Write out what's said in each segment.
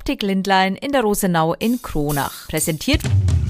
Optik Lindlein in der Rosenau in Kronach. Präsentiert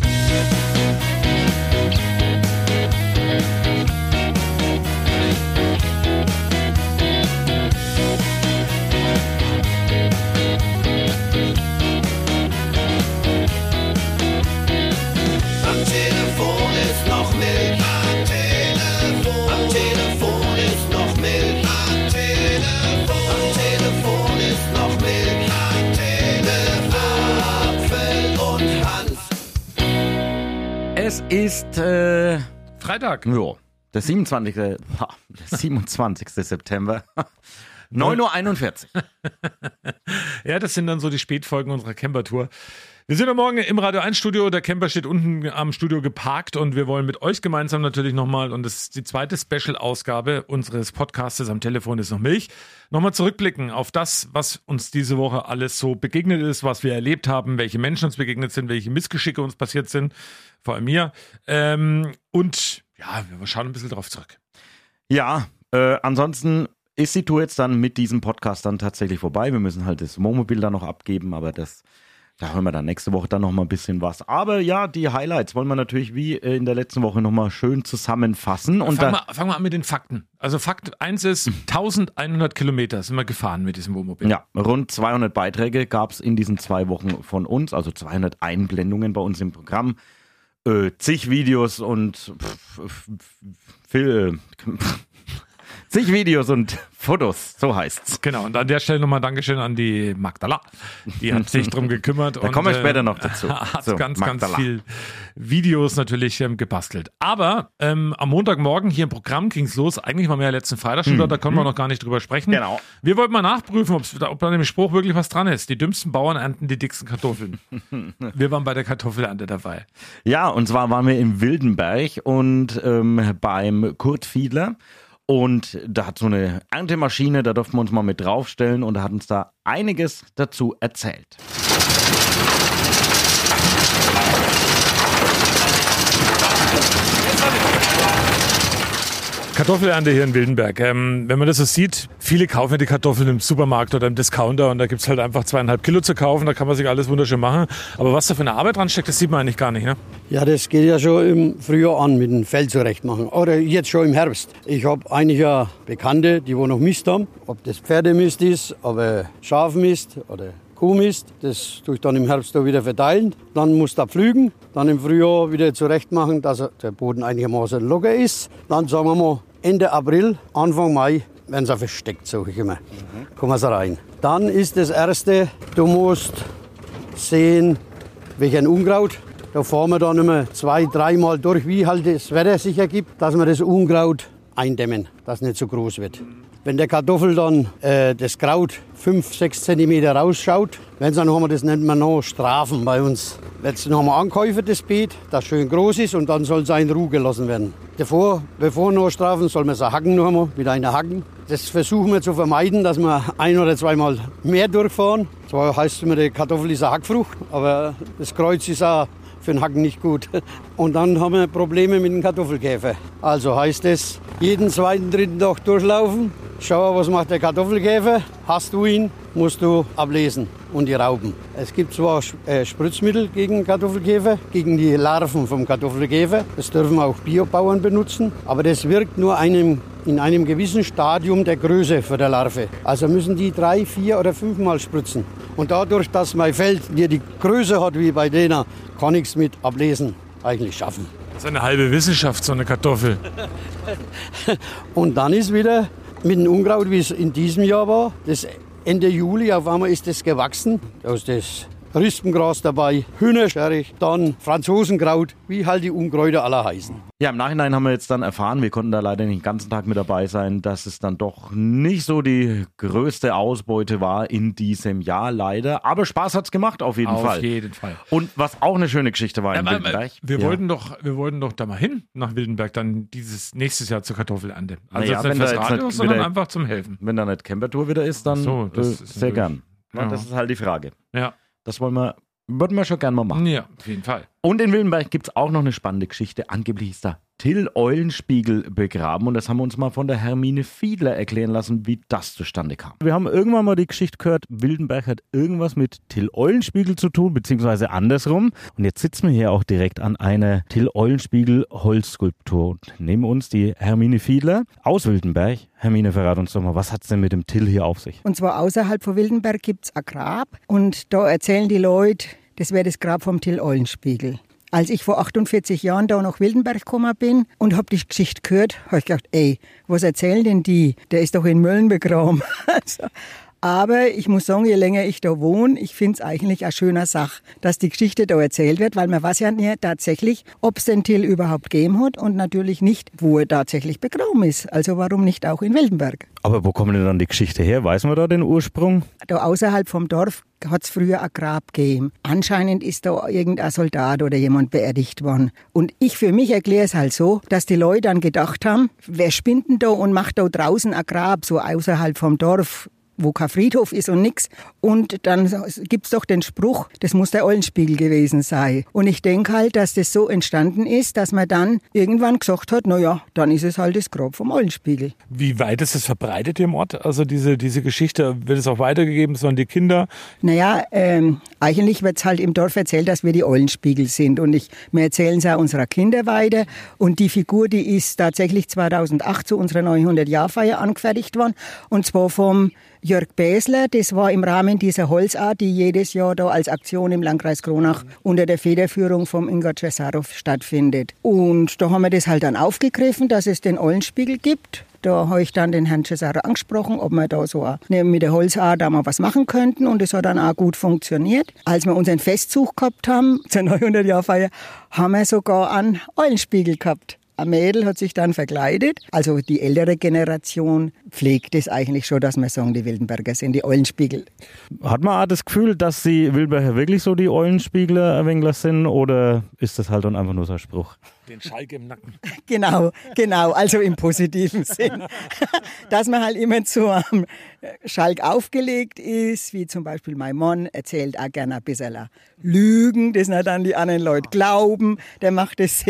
Es ist Freitag. Ja, der 27. September. 9:41 Uhr. Ja, das sind dann so die Spätfolgen unserer Camper-Tour. Wir sind am Morgen im Radio 1 Studio, der Camper steht unten am Studio geparkt und wir wollen mit euch gemeinsam natürlich nochmal, und das ist die zweite Special-Ausgabe unseres Podcastes, am Telefon ist noch Milch, nochmal zurückblicken auf das, was uns diese Woche alles so begegnet ist, was wir erlebt haben, welche Menschen uns begegnet sind, welche Missgeschicke uns passiert sind, vor allem mir. Und ja, wir schauen ein bisschen drauf zurück. Ja, ansonsten ist die Tour jetzt dann mit diesem Podcast dann tatsächlich vorbei. Wir müssen halt das Wohnmobil dann noch abgeben, aber da hören wir dann nächste Woche dann noch mal ein bisschen was. Aber ja, die Highlights wollen wir natürlich wie in der letzten Woche noch mal schön zusammenfassen. Und fangen wir an mit den Fakten. Also Fakt 1 ist, 1100 Kilometer sind wir gefahren mit diesem Wohnmobil. Ja, rund 200 Beiträge gab es in diesen 2 Wochen von uns, also 200 Einblendungen bei uns im Programm, zig Videos und zig Videos und Fotos, so heißt's. Genau, und an der Stelle nochmal Dankeschön an die Magdala. Die hat sich drum gekümmert. Da kommen wir später noch dazu. Hat so, ganz viel Videos natürlich gebastelt. Aber am Montagmorgen hier im Programm ging's los. Eigentlich waren wir ja letzten Freitag schon da konnten wir noch gar nicht drüber sprechen. Genau. Wir wollten mal nachprüfen, ob bei dem Spruch wirklich was dran ist. Die dümmsten Bauern ernten die dicksten Kartoffeln. Wir waren bei der Kartoffelernte dabei. Ja, und zwar waren wir im Wildenberg und beim Kurt Fiedler. Und da hat so eine Erntemaschine, da durften wir uns mal mit draufstellen und er hat uns da einiges dazu erzählt. Kartoffelernte hier in Wildenberg. Wenn man das so sieht, viele kaufen ja die Kartoffeln im Supermarkt oder im Discounter und da gibt es halt einfach 2,5 Kilo zu kaufen, da kann man sich alles wunderschön machen. Aber was da für eine Arbeit dran steckt, das sieht man eigentlich gar nicht, ne? Ja, das geht ja schon im Frühjahr an mit dem Feld zurechtmachen. Oder jetzt schon im Herbst. Ich habe einige Bekannte, die wo noch Mist haben. Ob das Pferdemist ist, ob Schafmist oder Kuhmist. Das tue ich dann im Herbst da wieder verteilen. Dann muss da pflügen. Dann im Frühjahr wieder zurechtmachen, dass der Boden einigermaßen locker ist. Dann sagen wir mal Ende April, Anfang Mai werden sie versteckt, sage ich immer. Kommen sie rein. Dann ist das Erste, du musst sehen, welchen Unkraut. Da fahren wir dann immer 2-3 Mal durch, wie halt das Wetter sich ergibt, dass wir das Unkraut eindämmen, dass es nicht so groß wird. Wenn der Kartoffel dann das Kraut 5-6 cm rausschaut, dann haben wir das nennt man noch Strafen bei uns. Jetzt haben wir angekäuft, das Beet, das schön groß ist und dann soll es in Ruhe gelassen werden. Bevor wir noch strafen, soll man es hacken noch einmal, mit einer Hacken. Das versuchen wir zu vermeiden, dass wir 1 oder 2 Mal mehr durchfahren. Zwar heißt es immer, die Kartoffel ist eine Hackfrucht, aber das Kreuz ist auch für den Hacken nicht gut. Und dann haben wir Probleme mit dem Kartoffelkäfer. Also heißt es, jeden 2., 3. Tag durchlaufen, schauen, was macht der Kartoffelkäfer. Hast du ihn, musst du ablesen und die Rauben. Es gibt zwar Spritzmittel gegen Kartoffelkäfer, gegen die Larven vom Kartoffelkäfer. Das dürfen auch Biobauern benutzen. Aber das wirkt nur in einem gewissen Stadium der Größe für der Larve. Also müssen die 3, 4 oder 5 Mal spritzen. Und dadurch, dass mein Feld nicht die Größe hat wie bei denen, kann ich es mit Ablesen eigentlich schaffen. Das ist eine halbe Wissenschaft, so eine Kartoffel. Und dann ist wieder mit dem Unkraut, wie es in diesem Jahr war, das Ende Juli auf einmal ist das gewachsen. Da ist das Rispengras dabei, Hühnerstärch, dann Franzosenkraut, wie halt die Unkräuter aller heißen. Ja, im Nachhinein haben wir jetzt dann erfahren, wir konnten da leider nicht den ganzen Tag mit dabei sein, dass es dann doch nicht so die größte Ausbeute war in diesem Jahr, leider. Aber Spaß hat's gemacht, auf jeden Fall. Auf jeden Fall. Und was auch eine schöne Geschichte war in Wildenberg. Wir wollten doch da mal hin, nach Wildenberg, dann nächstes Jahr zur Kartoffelernte. Also naja, nicht fürs Radio, sondern einfach zum Helfen. Wenn da nicht Campertour wieder ist, dann so, das ist sehr gern. Ja. Das ist halt die Frage. Ja. Das würden wir schon gern mal machen. Ja, auf jeden Fall. Und in Wildenberg gibt es auch noch eine spannende Geschichte. Angeblich ist da Till Eulenspiegel begraben und das haben wir uns mal von der Hermine Fiedler erklären lassen, wie das zustande kam. Wir haben irgendwann mal die Geschichte gehört, Wildenberg hat irgendwas mit Till Eulenspiegel zu tun, beziehungsweise andersrum. Und jetzt sitzen wir hier auch direkt an einer Till Eulenspiegel Holzskulptur und neben uns die Hermine Fiedler aus Wildenberg. Hermine, verrat uns doch mal, was hat es denn mit dem Till hier auf sich? Und zwar außerhalb von Wildenberg gibt es ein Grab und da erzählen die Leute, das wäre das Grab vom Till Eulenspiegel. Als ich vor 48 Jahren da nach Wildenberg gekommen bin und habe die Geschichte gehört, habe ich gedacht, ey, was erzählen denn die? Der ist doch in Mölln begraben. Aber ich muss sagen, je länger ich da wohne, ich finde es eigentlich eine schöne Sache, dass die Geschichte da erzählt wird, weil man weiß ja nicht tatsächlich, ob es den Till überhaupt gegeben hat und natürlich nicht, wo er tatsächlich begraben ist. Also warum nicht auch in Wildenberg? Aber wo kommt denn dann die Geschichte her? Weiß man da den Ursprung? Da außerhalb vom Dorf hat es früher ein Grab gegeben. Anscheinend ist da irgendein Soldat oder jemand beerdigt worden. Und ich für mich erkläre es halt so, dass die Leute dann gedacht haben, wer spinnt denn da und macht da draußen ein Grab, so außerhalb vom Dorf, wo kein Friedhof ist und nix. Und dann gibt's doch den Spruch, das muss der Eulenspiegel gewesen sein. Und ich denke halt, dass das so entstanden ist, dass man dann irgendwann gesagt hat, naja, dann ist es halt das Grab vom Eulenspiegel. Wie weit ist es verbreitet im Ort? Also diese Geschichte, wird es auch weitergegeben, so an die Kinder? Naja, eigentlich wird's halt im Dorf erzählt, dass wir die Eulenspiegel sind. Und wir erzählen es auch unserer Kinder weiter. Und die Figur, die ist tatsächlich 2008 zu unserer 900-Jahr-Feier angefertigt worden. Und zwar vom Jörg Bäsler, das war im Rahmen dieser Holzart, die jedes Jahr da als Aktion im Landkreis Kronach unter der Federführung vom Ingo Cesarow stattfindet. Und da haben wir das halt dann aufgegriffen, dass es den Eulenspiegel gibt. Da habe ich dann den Herrn Cesarow angesprochen, ob wir da so mit der Holzart da mal was machen könnten. Und das hat dann auch gut funktioniert. Als wir unseren Festzug gehabt haben, zur 900-Jahr-Feier, haben wir sogar einen Eulenspiegel gehabt. Ein Mädel hat sich dann verkleidet. Also die ältere Generation pflegt es eigentlich schon, dass man sagen, die Wildenberger sind die Eulenspiegel. Hat man auch das Gefühl, dass die Wildenberger wirklich so die Eulenspiegler ein wenig sind oder ist das halt dann einfach nur so ein Spruch? Den Schalk im Nacken. Genau, also im positiven Sinn. Dass man halt immer zu einem Schalk aufgelegt ist, wie zum Beispiel mein Mann erzählt auch gerne ein bisschen Lügen, das dann die anderen Leute glauben. Der macht es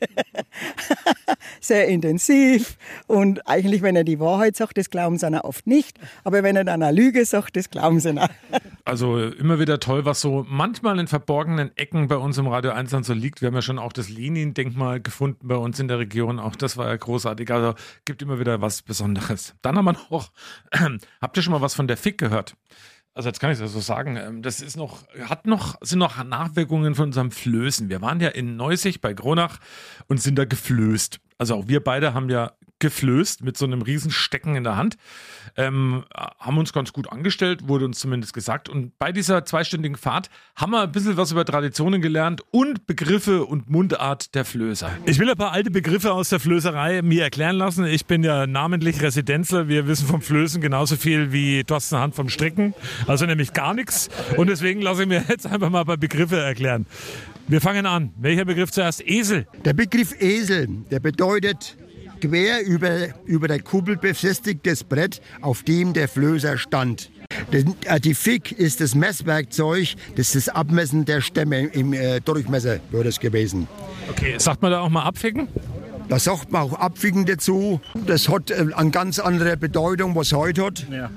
sehr intensiv und eigentlich, wenn er die Wahrheit sagt, das glauben sie dann oft nicht. Aber wenn er dann eine Lüge sagt, das glauben sie dann. Also immer wieder toll, was so manchmal in verborgenen Ecken bei uns im Radio 1 dann so liegt. Wir haben ja schon auch das Lenin-Denkmal gefunden bei uns in der Region. Auch das war ja großartig. Also gibt immer wieder was Besonderes. Dann haben wir noch, habt ihr schon mal was von der Fick gehört? Also jetzt kann ich das so sagen, das ist sind noch Nachwirkungen von unserem Flößen. Wir waren ja in Neußig bei Kronach und sind da geflößt. Also auch wir beide haben ja geflößt mit so einem riesen Stecken in der Hand. Haben uns ganz gut angestellt, wurde uns zumindest gesagt. Und bei dieser 2-stündigen Fahrt haben wir ein bisschen was über Traditionen gelernt und Begriffe und Mundart der Flößer. Ich will ein paar alte Begriffe aus der Flößerei mir erklären lassen. Ich bin ja namentlich Residenzler. Wir wissen vom Flößen genauso viel wie Thorsten Hand vom Stricken. Also nämlich gar nichts. Und deswegen lasse ich mir jetzt einfach mal ein paar Begriffe erklären. Wir fangen an. Welcher Begriff zuerst? Esel. Der Begriff Esel, der bedeutet quer über der Kuppel befestigtes Brett, auf dem der Flößer stand. Die Fick ist das Messwerkzeug, das ist das Abmessen der Stämme im Durchmesser wird es gewesen. Okay, sagt man da auch mal abficken? Da sagt man auch abficken dazu. Das hat eine ganz andere Bedeutung, was heute hat. Ja.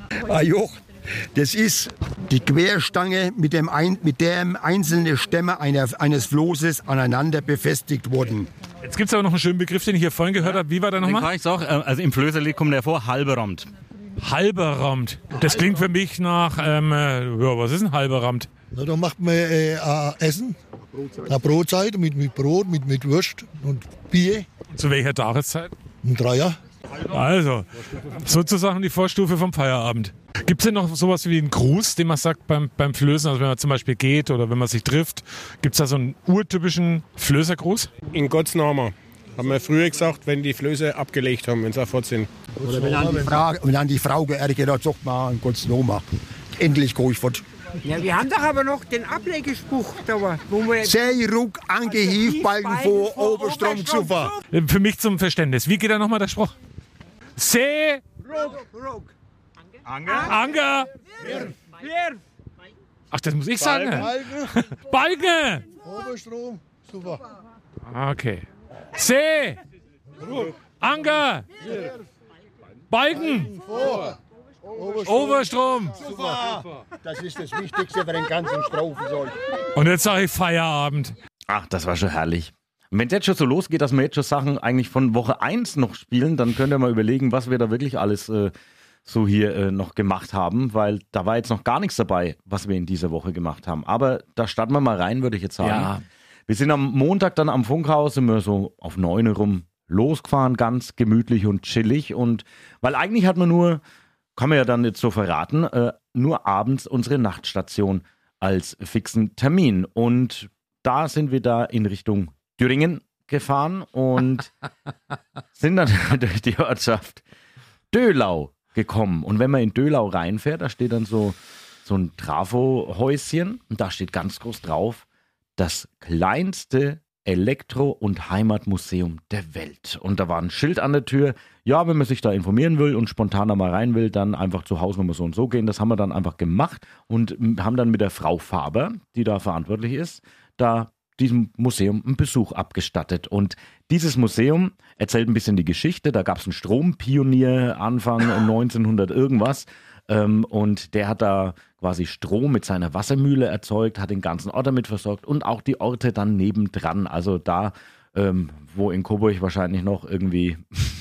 Das ist die Querstange, mit der einzelne Stämme eines Floßes aneinander befestigt wurden. Jetzt gibt es aber noch einen schönen Begriff, den ich hier vorhin gehört habe. Wie war der nochmal? Den kann ich sagen. Also im Flößerlied kommt der vor, halberrammt. Halberrammt. Das klingt für mich nach, was ist ein halberrammt? Na, da macht man Essen, eine Brotzeit mit Brot, mit Wurst und Bier. Zu welcher Tageszeit? Um 3 Uhr. Also, sozusagen die Vorstufe vom Feierabend. Gibt es denn noch sowas wie einen Gruß, den man sagt beim Flößen, also wenn man zum Beispiel geht oder wenn man sich trifft? Gibt es da so einen urtypischen Flößergruß? In Gottes Namen. Haben wir früher gesagt, wenn die Flöße abgelegt haben, wenn sie fort sind. Oder wenn an die Frau geärgert hat, sagt man in Gottes Namen. Endlich gehe ich fort. Ja, wir haben doch aber noch den Ablegespruch da, wo wir... Seeruck angehieft, Balken vor Oberstrom zu fahren. Für mich zum Verständnis. Wie geht da nochmal der Spruch? Ruck. Anger. Wirf. Ach, das muss ich sagen. Balken. Oberstrom. Super. Okay. See! Anker! Balken! Oberstrom! Super. Das ist das Wichtigste für den ganzen Strophensold. Und jetzt sage ich Feierabend. Ach, das war schon herrlich. Wenn es jetzt schon so losgeht, dass wir jetzt schon Sachen eigentlich von Woche 1 noch spielen, dann könnt ihr mal überlegen, was wir da wirklich alles so hier noch gemacht haben, weil da war jetzt noch gar nichts dabei, was wir in dieser Woche gemacht haben. Aber da starten wir mal rein, würde ich jetzt sagen. Ja. Wir sind am Montag dann am Funkhaus, sind wir so auf 9 Uhr rum losgefahren, ganz gemütlich und chillig. Und weil eigentlich hat man nur, kann man ja dann jetzt so verraten, nur abends unsere Nachtstation als fixen Termin. Und da sind wir da in Richtung Thüringen gefahren und sind dann durch die Ortschaft Döhlau gekommen. Und wenn man in Döhlau reinfährt, da steht dann so ein Trafo-Häuschen und da steht ganz groß drauf, das kleinste Elektro- und Heimatmuseum der Welt. Und da war ein Schild an der Tür, ja, wenn man sich da informieren will und spontan da mal rein will, dann einfach zu Hausnummer so und so gehen. Das haben wir dann einfach gemacht und haben dann mit der Frau Faber, die da verantwortlich ist, da diesem Museum einen Besuch abgestattet. Und dieses Museum erzählt ein bisschen die Geschichte. Da gab es einen Strompionier Anfang 1900 irgendwas. Und der hat da quasi Strom mit seiner Wassermühle erzeugt, hat den ganzen Ort damit versorgt und auch die Orte dann nebendran. Also da, wo in Coburg wahrscheinlich noch irgendwie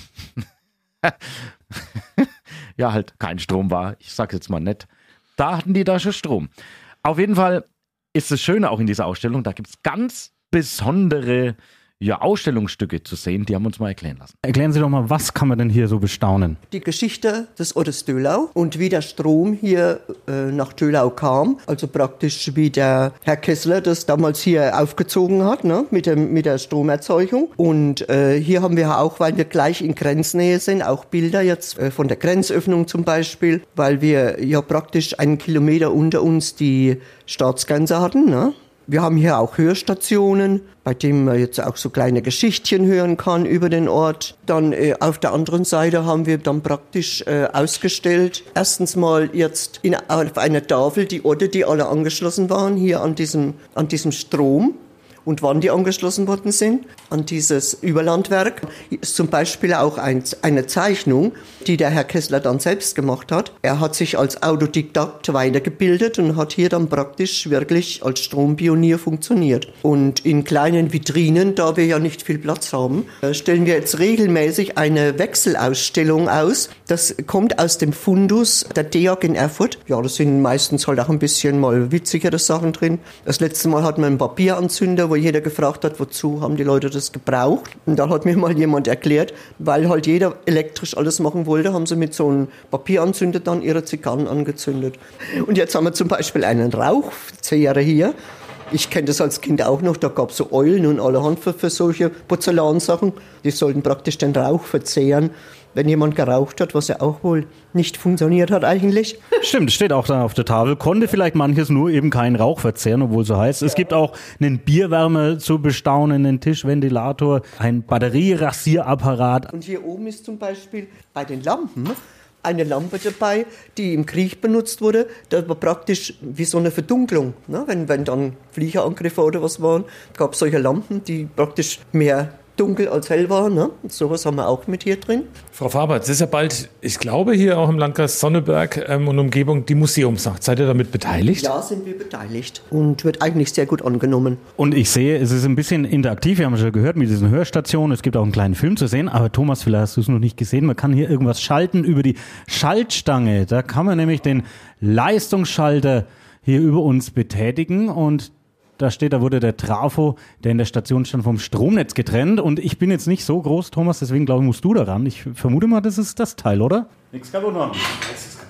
ja halt kein Strom war. Ich sag's jetzt mal nett. Da hatten die da schon Strom. Auf jeden Fall ist das Schöne auch in dieser Ausstellung, da gibt es ganz besondere Ausstellungsstücke zu sehen, die haben uns mal erklären lassen. Erklären Sie doch mal, was kann man denn hier so bestaunen? Die Geschichte des Ortes Döhlau und wie der Strom hier nach Döhlau kam. Also praktisch wie der Herr Kessler das damals hier aufgezogen hat, ne, mit der Stromerzeugung. Und hier haben wir auch, weil wir gleich in Grenznähe sind, auch Bilder jetzt von der Grenzöffnung zum Beispiel, weil wir ja praktisch 1 Kilometer unter uns die Staatsgrenze hatten, ne? Wir haben hier auch Hörstationen, bei denen man jetzt auch so kleine Geschichtchen hören kann über den Ort. Dann auf der anderen Seite haben wir dann praktisch ausgestellt, erstens mal jetzt auf einer Tafel die Orte, die alle angeschlossen waren, hier an diesem Strom. Und wann die angeschlossen worden sind, an dieses Überlandwerk, ist zum Beispiel auch eine Zeichnung, die der Herr Kessler dann selbst gemacht hat. Er hat sich als Autodidakt weitergebildet und hat hier dann praktisch wirklich als Strompionier funktioniert. Und in kleinen Vitrinen, da wir ja nicht viel Platz haben, stellen wir jetzt regelmäßig eine Wechselausstellung aus. Das kommt aus dem Fundus der DEAG in Erfurt. Ja, das sind meistens halt auch ein bisschen mal witzigere Sachen drin. Das letzte Mal hatten wir einen Papieranzünder, wo jeder gefragt hat, wozu haben die Leute das gebraucht. Und da hat mir mal jemand erklärt, weil halt jeder elektrisch alles machen wollte, haben sie mit so einem Papieranzünder dann ihre Zigarren angezündet. Und jetzt haben wir zum Beispiel einen Rauchzehrer hier. Ich kenne das als Kind auch noch, da gab es so Eulen und allerhand für solche Porzellansachen. Die sollten praktisch den Rauch verzehren, wenn jemand geraucht hat, was ja auch wohl nicht funktioniert hat eigentlich. Stimmt, steht auch da auf der Tafel. Konnte vielleicht manches nur eben keinen Rauch verzehren, obwohl so heißt. Es gibt auch einen Bierwärmer zu bestaunen, einen Tischventilator, ein Batterierasierapparat. Und hier oben ist zum Beispiel bei den Lampen eine Lampe dabei, die im Krieg benutzt wurde. Das war praktisch wie so eine Verdunklung. Ne? Wenn dann Fliegerangriffe oder was waren, gab es solche Lampen, die praktisch mehr dunkel als hell war. Ne? Sowas haben wir auch mit hier drin. Frau Faber, es ist ja bald, ich glaube hier auch im Landkreis Sonneberg und Umgebung die Museumsnacht. Seid ihr damit beteiligt? Ja, sind wir beteiligt und wird eigentlich sehr gut angenommen. Und ich sehe, es ist ein bisschen interaktiv. Wir haben schon gehört mit diesen Hörstationen. Es gibt auch einen kleinen Film zu sehen. Aber Thomas, vielleicht hast du es noch nicht gesehen. Man kann hier irgendwas schalten über die Schaltstange. Da kann man nämlich den Leistungsschalter hier über uns betätigen und da steht, da wurde der Trafo, der in der Station stand, vom Stromnetz getrennt. Und ich bin jetzt nicht so groß, Thomas, deswegen glaube ich, musst du da ran. Ich vermute mal, das ist das Teil, oder? Nichts kaputt machen. Das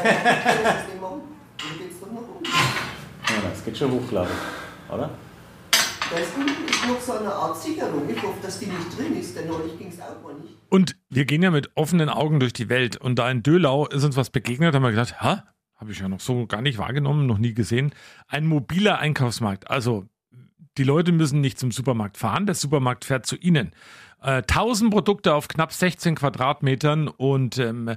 geht schon hoch, glaube ich. Oder? Da ist noch so eine Art Sicherung. Ich hoffe, dass die nicht drin ist, denn neulich ging es auch mal nicht. Und wir gehen ja mit offenen Augen durch die Welt. Und da in Döhlau ist uns was begegnet, haben wir gedacht, habe ich ja noch so gar nicht wahrgenommen, noch nie gesehen. Ein mobiler Einkaufsmarkt. Also die Leute müssen nicht zum Supermarkt fahren, der Supermarkt fährt zu ihnen. 1000 Produkte auf knapp 16 Quadratmetern und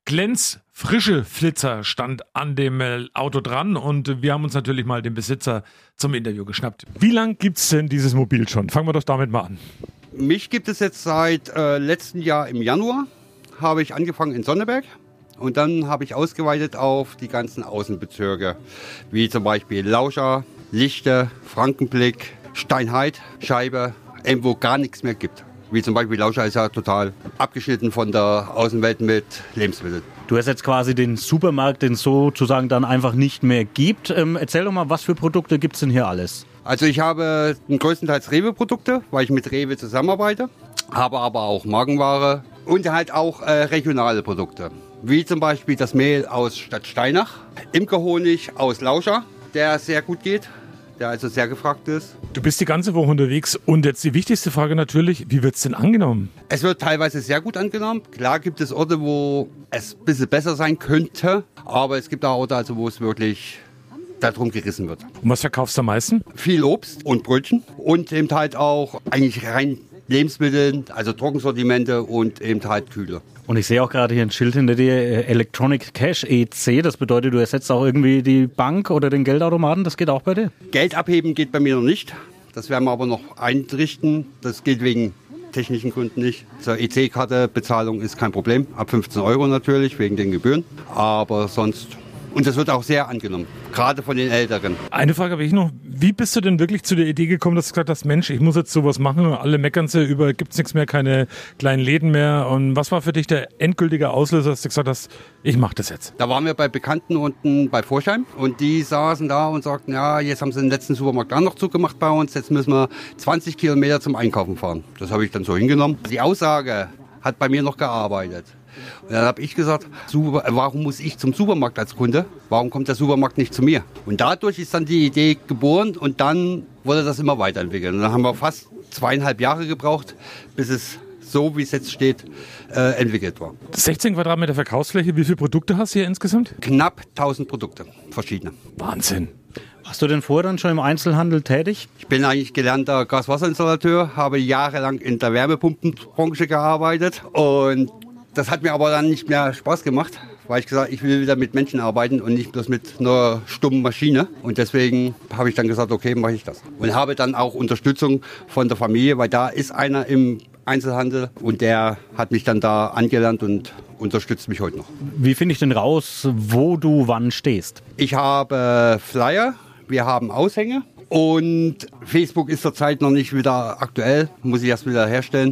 Glenz frische Flitzer stand an dem Auto dran und wir haben uns natürlich mal den Besitzer zum Interview geschnappt. Wie lange gibt es denn dieses Mobil schon? Fangen wir doch damit mal an. Mich gibt es jetzt seit letzten Jahr im Januar. Habe ich angefangen in Sonneberg und dann habe ich ausgeweitet auf die ganzen Außenbezirke, wie zum Beispiel Lauscha, Lichte, Frankenblick, Steinheid, Scheibe, wo gar nichts mehr gibt. Wie zum Beispiel Lauscha ist ja total abgeschnitten von der Außenwelt mit Lebensmitteln. Du hast jetzt quasi den Supermarkt, den es sozusagen dann einfach nicht mehr gibt. Erzähl doch mal, was für Produkte gibt es denn hier alles? Also ich habe größtenteils Rewe-Produkte, weil ich mit Rewe zusammenarbeite, habe aber auch Markenware und halt auch regionale Produkte. Wie zum Beispiel das Mehl aus Stadt Steinach, Imkerhonig aus Lauscha, der sehr gut geht, der also sehr gefragt ist. Du bist die ganze Woche unterwegs und jetzt die wichtigste Frage natürlich, wie wird es denn angenommen? Es wird teilweise sehr gut angenommen. Klar gibt es Orte, wo es ein bisschen besser sein könnte, aber es gibt auch Orte, also, wo es wirklich darum gerissen wird. Und was verkaufst du am meisten? Viel Obst und Brötchen und eben halt auch eigentlich rein Lebensmittel, also Trockensortimente und eben halt Kühle. Und ich sehe auch gerade hier ein Schild hinter dir, Electronic Cash EC. Das bedeutet, du ersetzt auch irgendwie die Bank oder den Geldautomaten. Das geht auch bei dir? Geld abheben geht bei mir noch nicht. Das werden wir aber noch einrichten. Das geht wegen technischen Gründen nicht. Zur EC-Karte-Bezahlung ist kein Problem. Ab 15 € natürlich, wegen den Gebühren. Aber sonst... Und das wird auch sehr angenommen, gerade von den Älteren. Eine Frage habe ich noch. Wie bist du denn wirklich zu der Idee gekommen, dass du gesagt hast, Mensch, ich muss jetzt sowas machen, alle meckern sie über, gibt es nichts mehr, keine kleinen Läden mehr. Und was war für dich der endgültige Auslöser, dass du gesagt hast, ich mache das jetzt? Da waren wir bei Bekannten unten bei Forchheim und die saßen da und sagten, ja, jetzt haben sie den letzten Supermarkt da noch zugemacht bei uns, jetzt müssen wir 20 Kilometer zum Einkaufen fahren. Das habe ich dann so hingenommen. Die Aussage hat bei mir noch gearbeitet. Und dann habe ich gesagt, warum muss ich zum Supermarkt als Kunde? Warum kommt der Supermarkt nicht zu mir? Und dadurch ist dann die Idee geboren und dann wurde das immer weiterentwickelt. Und dann haben wir fast 2,5 Jahre gebraucht, bis es so, wie es jetzt steht, entwickelt war. 16 Quadratmeter Verkaufsfläche, wie viele Produkte hast du hier insgesamt? Knapp 1000 Produkte, verschiedene. Wahnsinn. Warst du denn vorher dann schon im Einzelhandel tätig? Ich bin eigentlich gelernter Gaswasserinstallateur, habe jahrelang in der Wärmepumpenbranche gearbeitet und das hat mir aber dann nicht mehr Spaß gemacht, weil ich gesagt, ich will wieder mit Menschen arbeiten und nicht bloß mit einer stummen Maschine. Und deswegen habe ich dann gesagt, okay, mache ich das. Und habe dann auch Unterstützung von der Familie, weil da ist einer im Einzelhandel und der hat mich dann da angelernt und unterstützt mich heute noch. Wie finde ich denn raus, wo du wann stehst? Ich habe Flyer, wir haben Aushänge und Facebook ist zurzeit noch nicht wieder aktuell, muss ich erst wieder herstellen.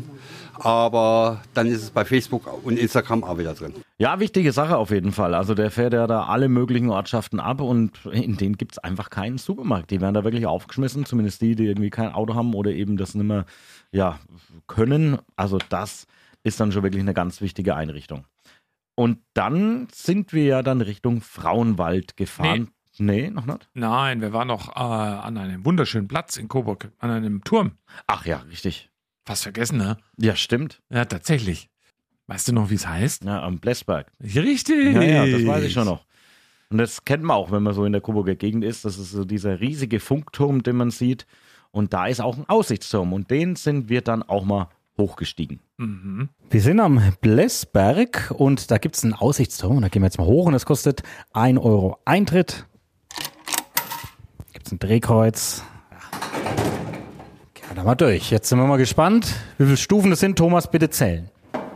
Aber dann ist es bei Facebook und Instagram auch wieder drin. Ja, wichtige Sache auf jeden Fall. Also der fährt ja da alle möglichen Ortschaften ab und in denen gibt es einfach keinen Supermarkt. Die werden da wirklich aufgeschmissen, zumindest die irgendwie kein Auto haben oder eben das nicht mehr können. Also das ist dann schon wirklich eine ganz wichtige Einrichtung. Und dann sind wir ja dann Richtung Frauenwald gefahren. Nee, noch nicht? Nein, wir waren noch an einem wunderschönen Platz in Coburg, an einem Turm. Ach ja, richtig. Fast vergessen, ne? Ja, stimmt. Ja, tatsächlich. Weißt du noch, wie es heißt? Ja, am Blessberg. Richtig. Ja, das weiß ich schon noch. Und das kennt man auch, wenn man so in der Coburger Gegend ist. Das ist so dieser riesige Funkturm, den man sieht. Und da ist auch ein Aussichtsturm. Und den sind wir dann auch mal hochgestiegen. Mhm. Wir sind am Blessberg und da gibt es einen Aussichtsturm. Und da gehen wir jetzt mal hoch und das kostet 1 € Eintritt. Gibt es ein Drehkreuz. Da mal durch. Jetzt sind wir mal gespannt, wie viele Stufen das sind. Thomas, bitte zählen.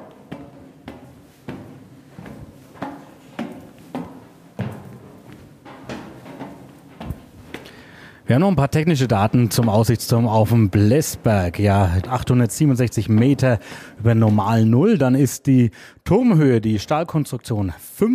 Wir haben noch ein paar technische Daten zum Aussichtsturm auf dem Blessberg. Ja, 867 Meter über normal Null. Dann ist die Turmhöhe, die Stahlkonstruktion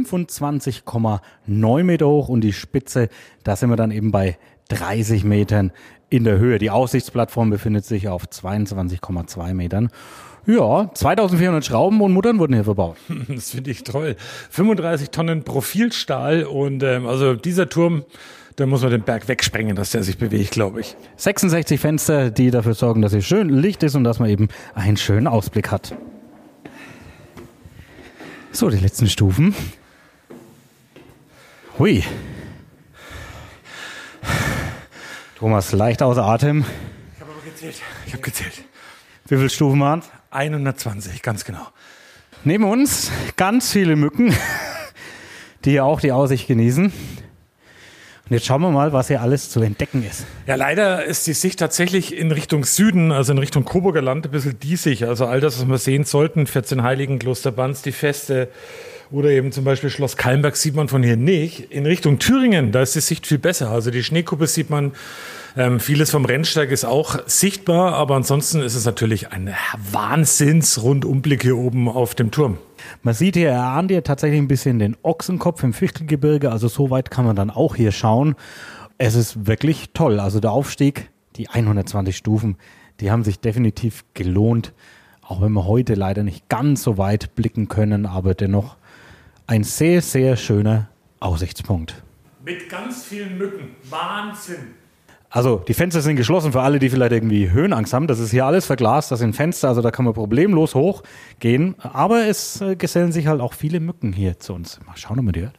25,9 Meter hoch und die Spitze, da sind wir dann eben bei 30 Metern in der Höhe. Die Aussichtsplattform befindet sich auf 22,2 Metern. Ja, 2400 Schrauben und Muttern wurden hier verbaut. Das finde ich toll. 35 Tonnen Profilstahl und also dieser Turm, da muss man den Berg wegsprengen, dass der sich bewegt, glaube ich. 66 Fenster, die dafür sorgen, dass es schön Licht ist und dass man eben einen schönen Ausblick hat. So, die letzten Stufen. Hui. Thomas, leicht außer Atem. Ich habe aber gezählt. Ich habe gezählt. Wie viele Stufen waren es? 120, ganz genau. Neben uns ganz viele Mücken. die hier auch die Aussicht genießen. Und jetzt schauen wir mal, was hier alles zu entdecken ist. Ja, leider ist die Sicht tatsächlich in Richtung Süden, also in Richtung Coburger Land, ein bisschen diesig. Also all das, was wir sehen sollten, 14 Heiligen, Kloster Banz, die Feste oder eben zum Beispiel Schloss Kalmberg sieht man von hier nicht. In Richtung Thüringen, da ist die Sicht viel besser. Also die Schneekuppe sieht man, vieles vom Rennsteig ist auch sichtbar, aber ansonsten ist es natürlich ein Wahnsinns-Rundumblick hier oben auf dem Turm. Man sieht hier, er ahnt hier tatsächlich ein bisschen den Ochsenkopf im Fichtelgebirge, also so weit kann man dann auch hier schauen. Es ist wirklich toll, also der Aufstieg, die 120 Stufen, die haben sich definitiv gelohnt, auch wenn wir heute leider nicht ganz so weit blicken können, aber dennoch ein sehr, sehr schöner Aussichtspunkt. Mit ganz vielen Mücken, Wahnsinn. Also die Fenster sind geschlossen für alle, die vielleicht irgendwie Höhenangst haben. Das ist hier alles verglast, das sind Fenster, also da kann man problemlos hochgehen. Aber es gesellen sich halt auch viele Mücken hier zu uns. Mal schauen, ob man die hört.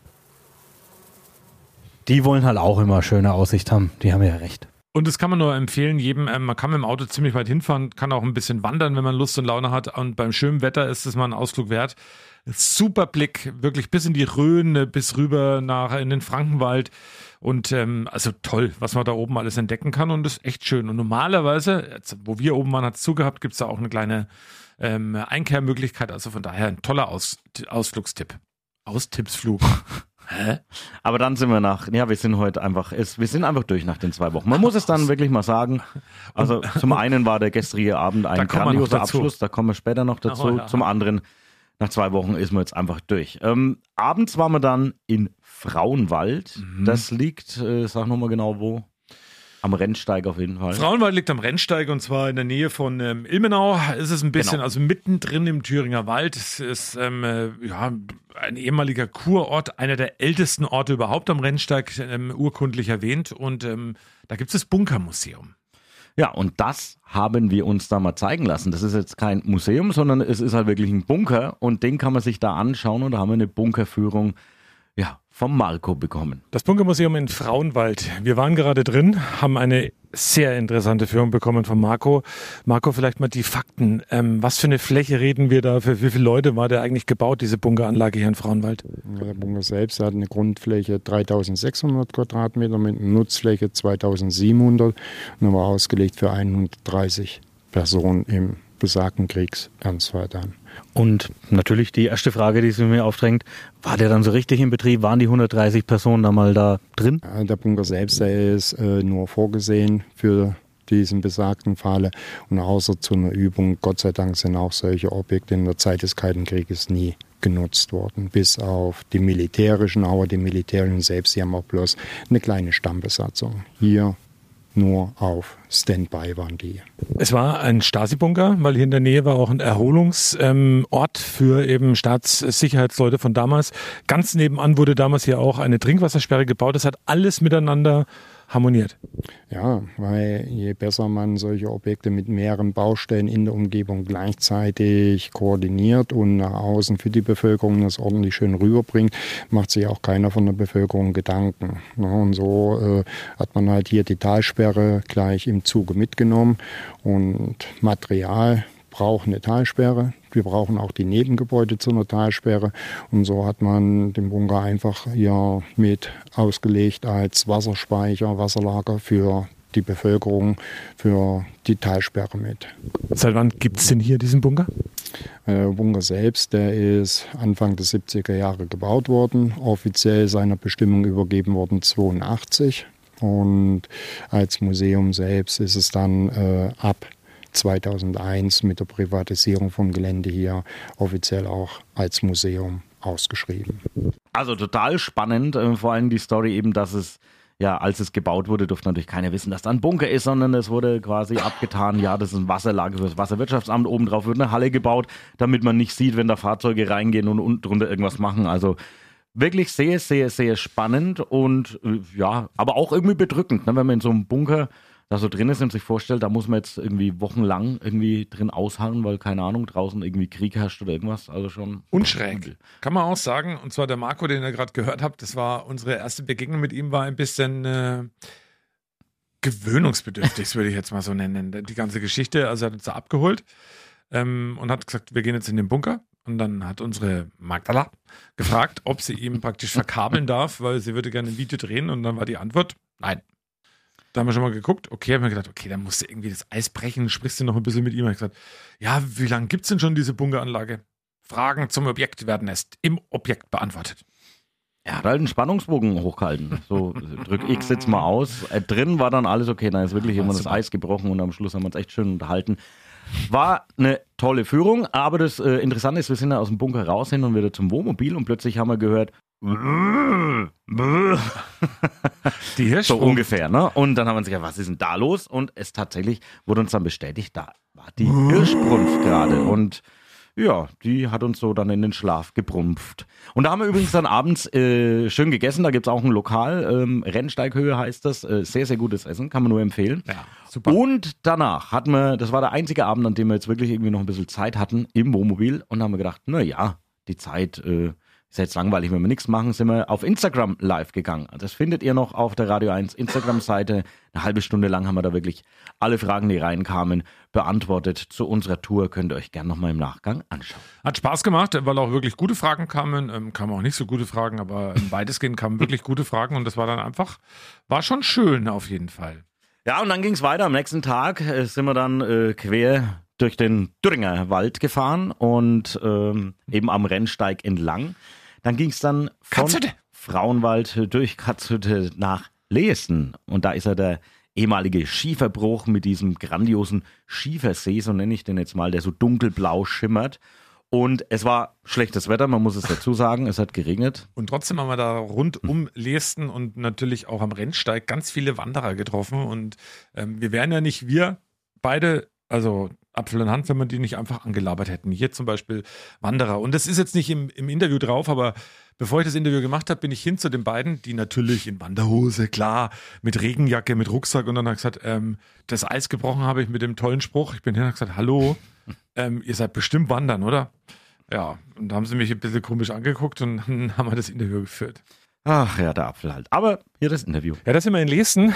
Die wollen halt auch immer schöne Aussicht haben. Die haben ja recht. Und das kann man nur empfehlen, jedem, man kann mit dem Auto ziemlich weit hinfahren, kann auch ein bisschen wandern, wenn man Lust und Laune hat. Und beim schönen Wetter ist es mal ein Ausflug wert. Super Blick, wirklich bis in die Rhön, bis rüber in den Frankenwald. Und also toll, was man da oben alles entdecken kann und das ist echt schön. Und normalerweise, jetzt, wo wir oben waren, hat es zugehört, gibt es da auch eine kleine Einkehrmöglichkeit. Also von daher ein toller Ausflugstipp. Austippsflug. Hä? Aber dann sind wir wir sind heute einfach, wir sind einfach durch nach den 2 Wochen. Man muss es dann wirklich mal sagen. Also zum einen war der gestrige Abend ein grandioser Abschluss, da kommen wir später noch dazu. Oh, ja. Zum anderen, nach 2 Wochen ist man jetzt einfach durch. Abends waren wir dann in Frauenwald. Das liegt, sag nochmal genau wo. Am Rennsteig auf jeden Fall. Frauenwald liegt am Rennsteig und zwar in der Nähe von Ilmenau. Ist es ein bisschen, also mittendrin im Thüringer Wald. Es ist ein ehemaliger Kurort, einer der ältesten Orte überhaupt am Rennsteig, urkundlich erwähnt. Und da gibt es das Bunkermuseum. Ja, und das haben wir uns da mal zeigen lassen. Das ist jetzt kein Museum, sondern es ist halt wirklich ein Bunker und den kann man sich da anschauen und da haben wir eine Bunkerführung vom Marco bekommen. Das Bunkermuseum in Frauenwald. Wir waren gerade drin, haben eine sehr interessante Führung bekommen von Marco. Marco, vielleicht mal die Fakten. Was für eine Fläche reden wir da? Für wie viele Leute war der eigentlich gebaut, diese Bunkeranlage hier in Frauenwald? Der Bunker selbst hat eine Grundfläche 3600 Quadratmeter mit einer Nutzfläche 2700 und war ausgelegt für 130 Personen im besagten Kriegsernstfall dann. Und natürlich die erste Frage, die sich mir aufdrängt, war der dann so richtig in Betrieb? Waren die 130 Personen da mal da drin? Der Bunker selbst, der ist nur vorgesehen für diesen besagten Falle und außer zu einer Übung, Gott sei Dank, sind auch solche Objekte in der Zeit des Kalten Krieges nie genutzt worden, bis auf die militärischen, aber die militärischen selbst, die haben auch bloß eine kleine Stammbesatzung. Hier nur auf Standby waren die. Es war ein Stasi-Bunker, weil hier in der Nähe war auch ein Erholungsort für eben Staatssicherheitsleute von damals. Ganz nebenan wurde damals hier auch eine Trinkwassersperre gebaut. Das hat alles miteinander harmoniert. Ja, weil je besser man solche Objekte mit mehreren Baustellen in der Umgebung gleichzeitig koordiniert und nach außen für die Bevölkerung das ordentlich schön rüberbringt, macht sich auch keiner von der Bevölkerung Gedanken. Ja, und so hat man halt hier die Talsperre gleich im Zuge mitgenommen und Material braucht eine Talsperre. Wir brauchen auch die Nebengebäude zu einer Talsperre. Und so hat man den Bunker einfach hier mit ausgelegt als Wasserspeicher, Wasserlager für die Bevölkerung, für die Talsperre mit. Seit wann gibt es denn hier diesen Bunker? Der Bunker selbst, der ist Anfang der 70er Jahre gebaut worden, offiziell seiner Bestimmung übergeben worden 1982. Und als Museum selbst ist es dann ab 2001 mit der Privatisierung vom Gelände hier offiziell auch als Museum ausgeschrieben. Also total spannend, vor allem die Story eben, dass es, als es gebaut wurde, durfte natürlich keiner wissen, dass da ein Bunker ist, sondern es wurde quasi abgetan, das ist ein Wasserlager für das Wasserwirtschaftsamt, obendrauf wird eine Halle gebaut, damit man nicht sieht, wenn da Fahrzeuge reingehen und unten drunter irgendwas machen, also wirklich sehr, sehr, sehr spannend und aber auch irgendwie bedrückend, ne, wenn man in so einem Bunker da so drin ist und sich vorstellt, da muss man jetzt irgendwie wochenlang irgendwie drin ausharren, weil, keine Ahnung, draußen irgendwie Krieg herrscht oder irgendwas. Also schon. Unschräg. Kann man auch sagen. Und zwar der Marco, den ihr gerade gehört habt, das war unsere erste Begegnung mit ihm, war ein bisschen gewöhnungsbedürftig, würde ich jetzt mal so nennen. Die ganze Geschichte, also er hat uns da abgeholt und hat gesagt, wir gehen jetzt in den Bunker. Und dann hat unsere Magdala gefragt, ob sie ihm praktisch verkabeln darf, weil sie würde gerne ein Video drehen. Und dann war die Antwort, nein. Da haben wir schon mal geguckt, okay, haben wir gedacht, okay, dann musst du irgendwie das Eis brechen, sprichst du noch ein bisschen mit ihm. Ich habe gesagt, ja, wie lange gibt es denn schon diese Bunkeranlage? Fragen zum Objekt werden erst im Objekt beantwortet. Er hat halt einen Spannungsbogen hochgehalten. So, drück X jetzt mal aus. Drin war dann alles okay, dann ist wirklich immer das Eis gebrochen und am Schluss haben wir uns echt schön unterhalten. War eine tolle Führung, aber das Interessante ist, wir sind da aus dem Bunker raus hin und wieder zum Wohnmobil und plötzlich haben wir gehört, die Hirschsprung. So ungefähr, ne? Und dann haben wir uns gedacht, was ist denn da los? Und es tatsächlich wurde uns dann bestätigt, da war die Hirschbrunft gerade und ja, die hat uns so dann in den Schlaf gebrumpft. Und da haben wir übrigens dann abends schön gegessen. Da gibt es auch ein Lokal, Rennsteighöhe heißt das. Sehr, sehr gutes Essen, kann man nur empfehlen. Ja, super. Und danach hatten wir, das war der einzige Abend, an dem wir jetzt wirklich irgendwie noch ein bisschen Zeit hatten im Wohnmobil. Und da haben wir gedacht, naja, die Zeit ist jetzt langweilig, wenn wir nichts machen, sind wir auf Instagram live gegangen. Das findet ihr noch auf der Radio 1 Instagram-Seite. Eine halbe Stunde lang haben wir da wirklich alle Fragen, die reinkamen, beantwortet zu unserer Tour. Könnt ihr euch gerne nochmal im Nachgang anschauen. Hat Spaß gemacht, weil auch wirklich gute Fragen kamen. Kamen auch nicht so gute Fragen, aber weitestgehend kamen wirklich gute Fragen. Und das war dann einfach, war schon schön auf jeden Fall. Ja, und dann ging es weiter. Am nächsten Tag sind wir dann quer durch den Thüringer Wald gefahren und eben am Rennsteig entlang. Dann ging es dann von Frauenwald durch Katzhütte nach Lehsten. Und da ist ja der ehemalige Schieferbruch mit diesem grandiosen Schiefersee, so nenne ich den jetzt mal, der so dunkelblau schimmert. Und es war schlechtes Wetter, man muss es dazu sagen, es hat geregnet. Und trotzdem haben wir da rund um Lehsten und natürlich auch am Rennsteig ganz viele Wanderer getroffen. Und wir wären ja nicht wir beide, also Apfel in Hand, wenn wir die nicht einfach angelabert hätten. Hier zum Beispiel Wanderer. Und das ist jetzt nicht im Interview drauf, aber bevor ich das Interview gemacht habe, bin ich hin zu den beiden, die natürlich in Wanderhose, klar, mit Regenjacke, mit Rucksack. Und dann habe ich gesagt, das Eis gebrochen habe ich mit dem tollen Spruch. Ich bin hin und habe gesagt, hallo, ihr seid bestimmt wandern, oder? Ja, und da haben sie mich ein bisschen komisch angeguckt und dann haben wir das Interview geführt. Ach ja, der Apfel halt. Aber hier das Interview. Ja, da sind wir in Lehsten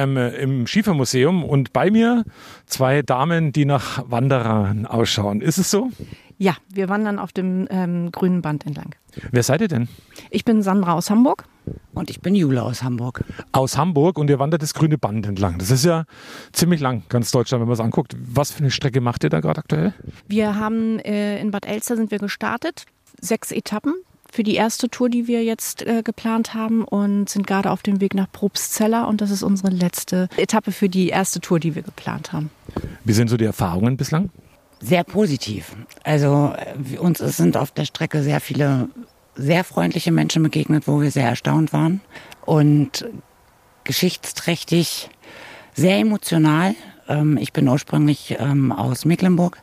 im Schiefermuseum und bei mir zwei Damen, die nach Wanderern ausschauen. Ist es so? Ja, wir wandern auf dem grünen Band entlang. Wer seid ihr denn? Ich bin Sandra aus Hamburg. Und ich bin Jule aus Hamburg. Aus Hamburg und ihr wandert das grüne Band entlang. Das ist ja ziemlich lang, ganz Deutschland, wenn man es anguckt. Was für eine Strecke macht ihr da gerade aktuell? Wir haben in Bad Elster sind wir gestartet. 6 Etappen. Für die erste Tour, die wir jetzt geplant haben und sind gerade auf dem Weg nach Probstzella und das ist unsere letzte Etappe für die erste Tour, die wir geplant haben. Wie sind so die Erfahrungen bislang? Sehr positiv. Also uns sind auf der Strecke sehr viele sehr freundliche Menschen begegnet, wo wir sehr erstaunt waren und geschichtsträchtig, sehr emotional. Ich bin ursprünglich aus Mecklenburg.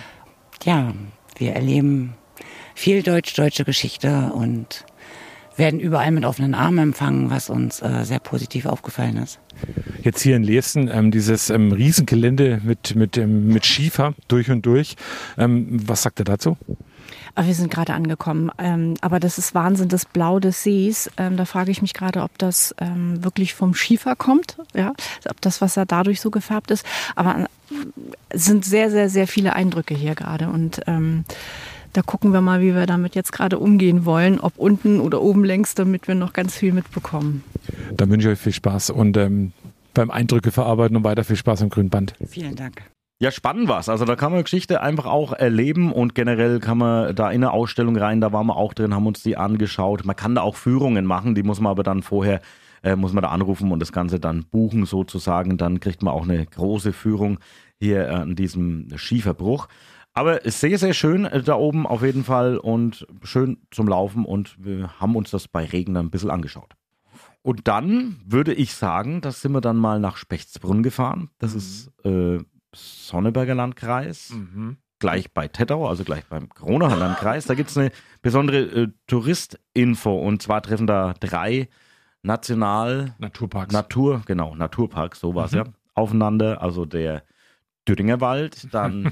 Ja, wir erleben viel deutsche Geschichte und werden überall mit offenen Armen empfangen, was uns sehr positiv aufgefallen ist. Jetzt hier in Lehsten, dieses Riesengelände mit Schiefer durch und durch. Was sagt er dazu? Aber wir sind gerade angekommen. Aber das ist Wahnsinn, das Blau des Sees. Da frage ich mich gerade, ob das wirklich vom Schiefer kommt. Ja? Ob das Wasser dadurch so gefärbt ist. Aber es sind sehr, sehr, sehr viele Eindrücke hier gerade. Und da gucken wir mal, wie wir damit jetzt gerade umgehen wollen, ob unten oder oben längs, damit wir noch ganz viel mitbekommen. Dann wünsche ich euch viel Spaß und beim Eindrücke verarbeiten und weiter viel Spaß am grünen Band. Vielen Dank. Ja, spannend war's. Also da kann man Geschichte einfach auch erleben und generell kann man da in eine Ausstellung rein, da waren wir auch drin, haben uns die angeschaut. Man kann da auch Führungen machen, die muss man aber dann vorher, muss man da anrufen und das Ganze dann buchen sozusagen. Dann kriegt man auch eine große Führung hier an diesem Schieferbruch. Aber sehr, sehr schön da oben auf jeden Fall und schön zum Laufen und wir haben uns das bei Regen dann ein bisschen angeschaut. Und dann würde ich sagen, das sind wir dann mal nach Spechtsbrunn gefahren. Das ist Sonneberger Landkreis, gleich bei Tettau, also gleich beim Kronacher Landkreis. Da gibt es eine besondere Touristinfo und zwar treffen da 3 Naturparks, so war es ja, aufeinander. Also der Thüringer Wald, dann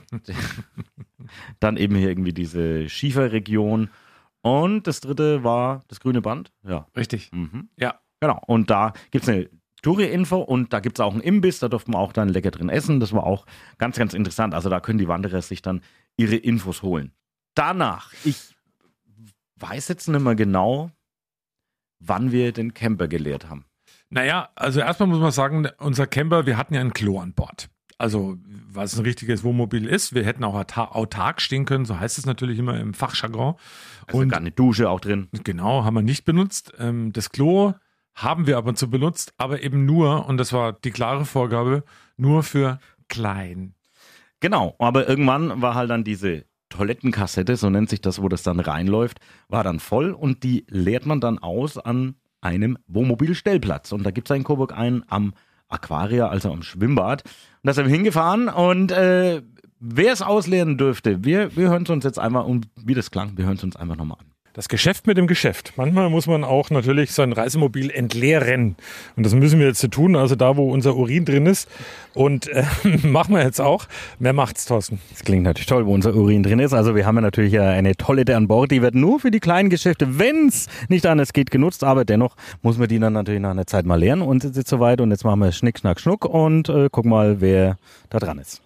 eben hier irgendwie diese Schieferregion und das dritte war das grüne Band. Ja. Richtig. Ja. Genau. Und da gibt es eine Touri-Info und da gibt es auch einen Imbiss, da durften wir auch dann lecker drin essen. Das war auch ganz, ganz interessant. Also da können die Wanderer sich dann ihre Infos holen. danach, ich weiß jetzt nicht mehr genau, wann wir den Camper geleert haben. Naja, also erstmal muss man sagen, unser Camper, wir hatten ja ein Klo an Bord. Also, was ein richtiges Wohnmobil ist. Wir hätten auch autark stehen können, so heißt es natürlich immer im Fachjargon. Also gar eine Dusche auch drin. Genau, haben wir nicht benutzt. Das Klo haben wir ab und zu benutzt, aber eben nur, und das war die klare Vorgabe, nur für klein. Genau, aber irgendwann war halt dann diese Toilettenkassette, so nennt sich das, wo das dann reinläuft, war dann voll und die leert man dann aus an einem Wohnmobilstellplatz. Und da gibt es in Coburg einen am Aquaria, also am Schwimmbad. Und da sind wir hingefahren und wer es ausleeren dürfte, wir hören es uns jetzt einmal, und wie das klang, wir hören es uns einfach nochmal an. Das Geschäft mit dem Geschäft. Manchmal muss man auch natürlich sein Reisemobil entleeren. Und das müssen wir jetzt tun, also da, wo unser Urin drin ist. Und machen wir jetzt auch. Wer macht's, Thorsten? Das klingt natürlich toll, wo unser Urin drin ist. Also wir haben ja natürlich eine Toilette an Bord. Die wird nur für die kleinen Geschäfte, wenn es nicht anders geht, genutzt. Aber dennoch muss man die dann natürlich nach einer Zeit mal leeren. Und jetzt ist es soweit. Und jetzt machen wir Schnick, Schnack, Schnuck und guck mal, wer da dran ist.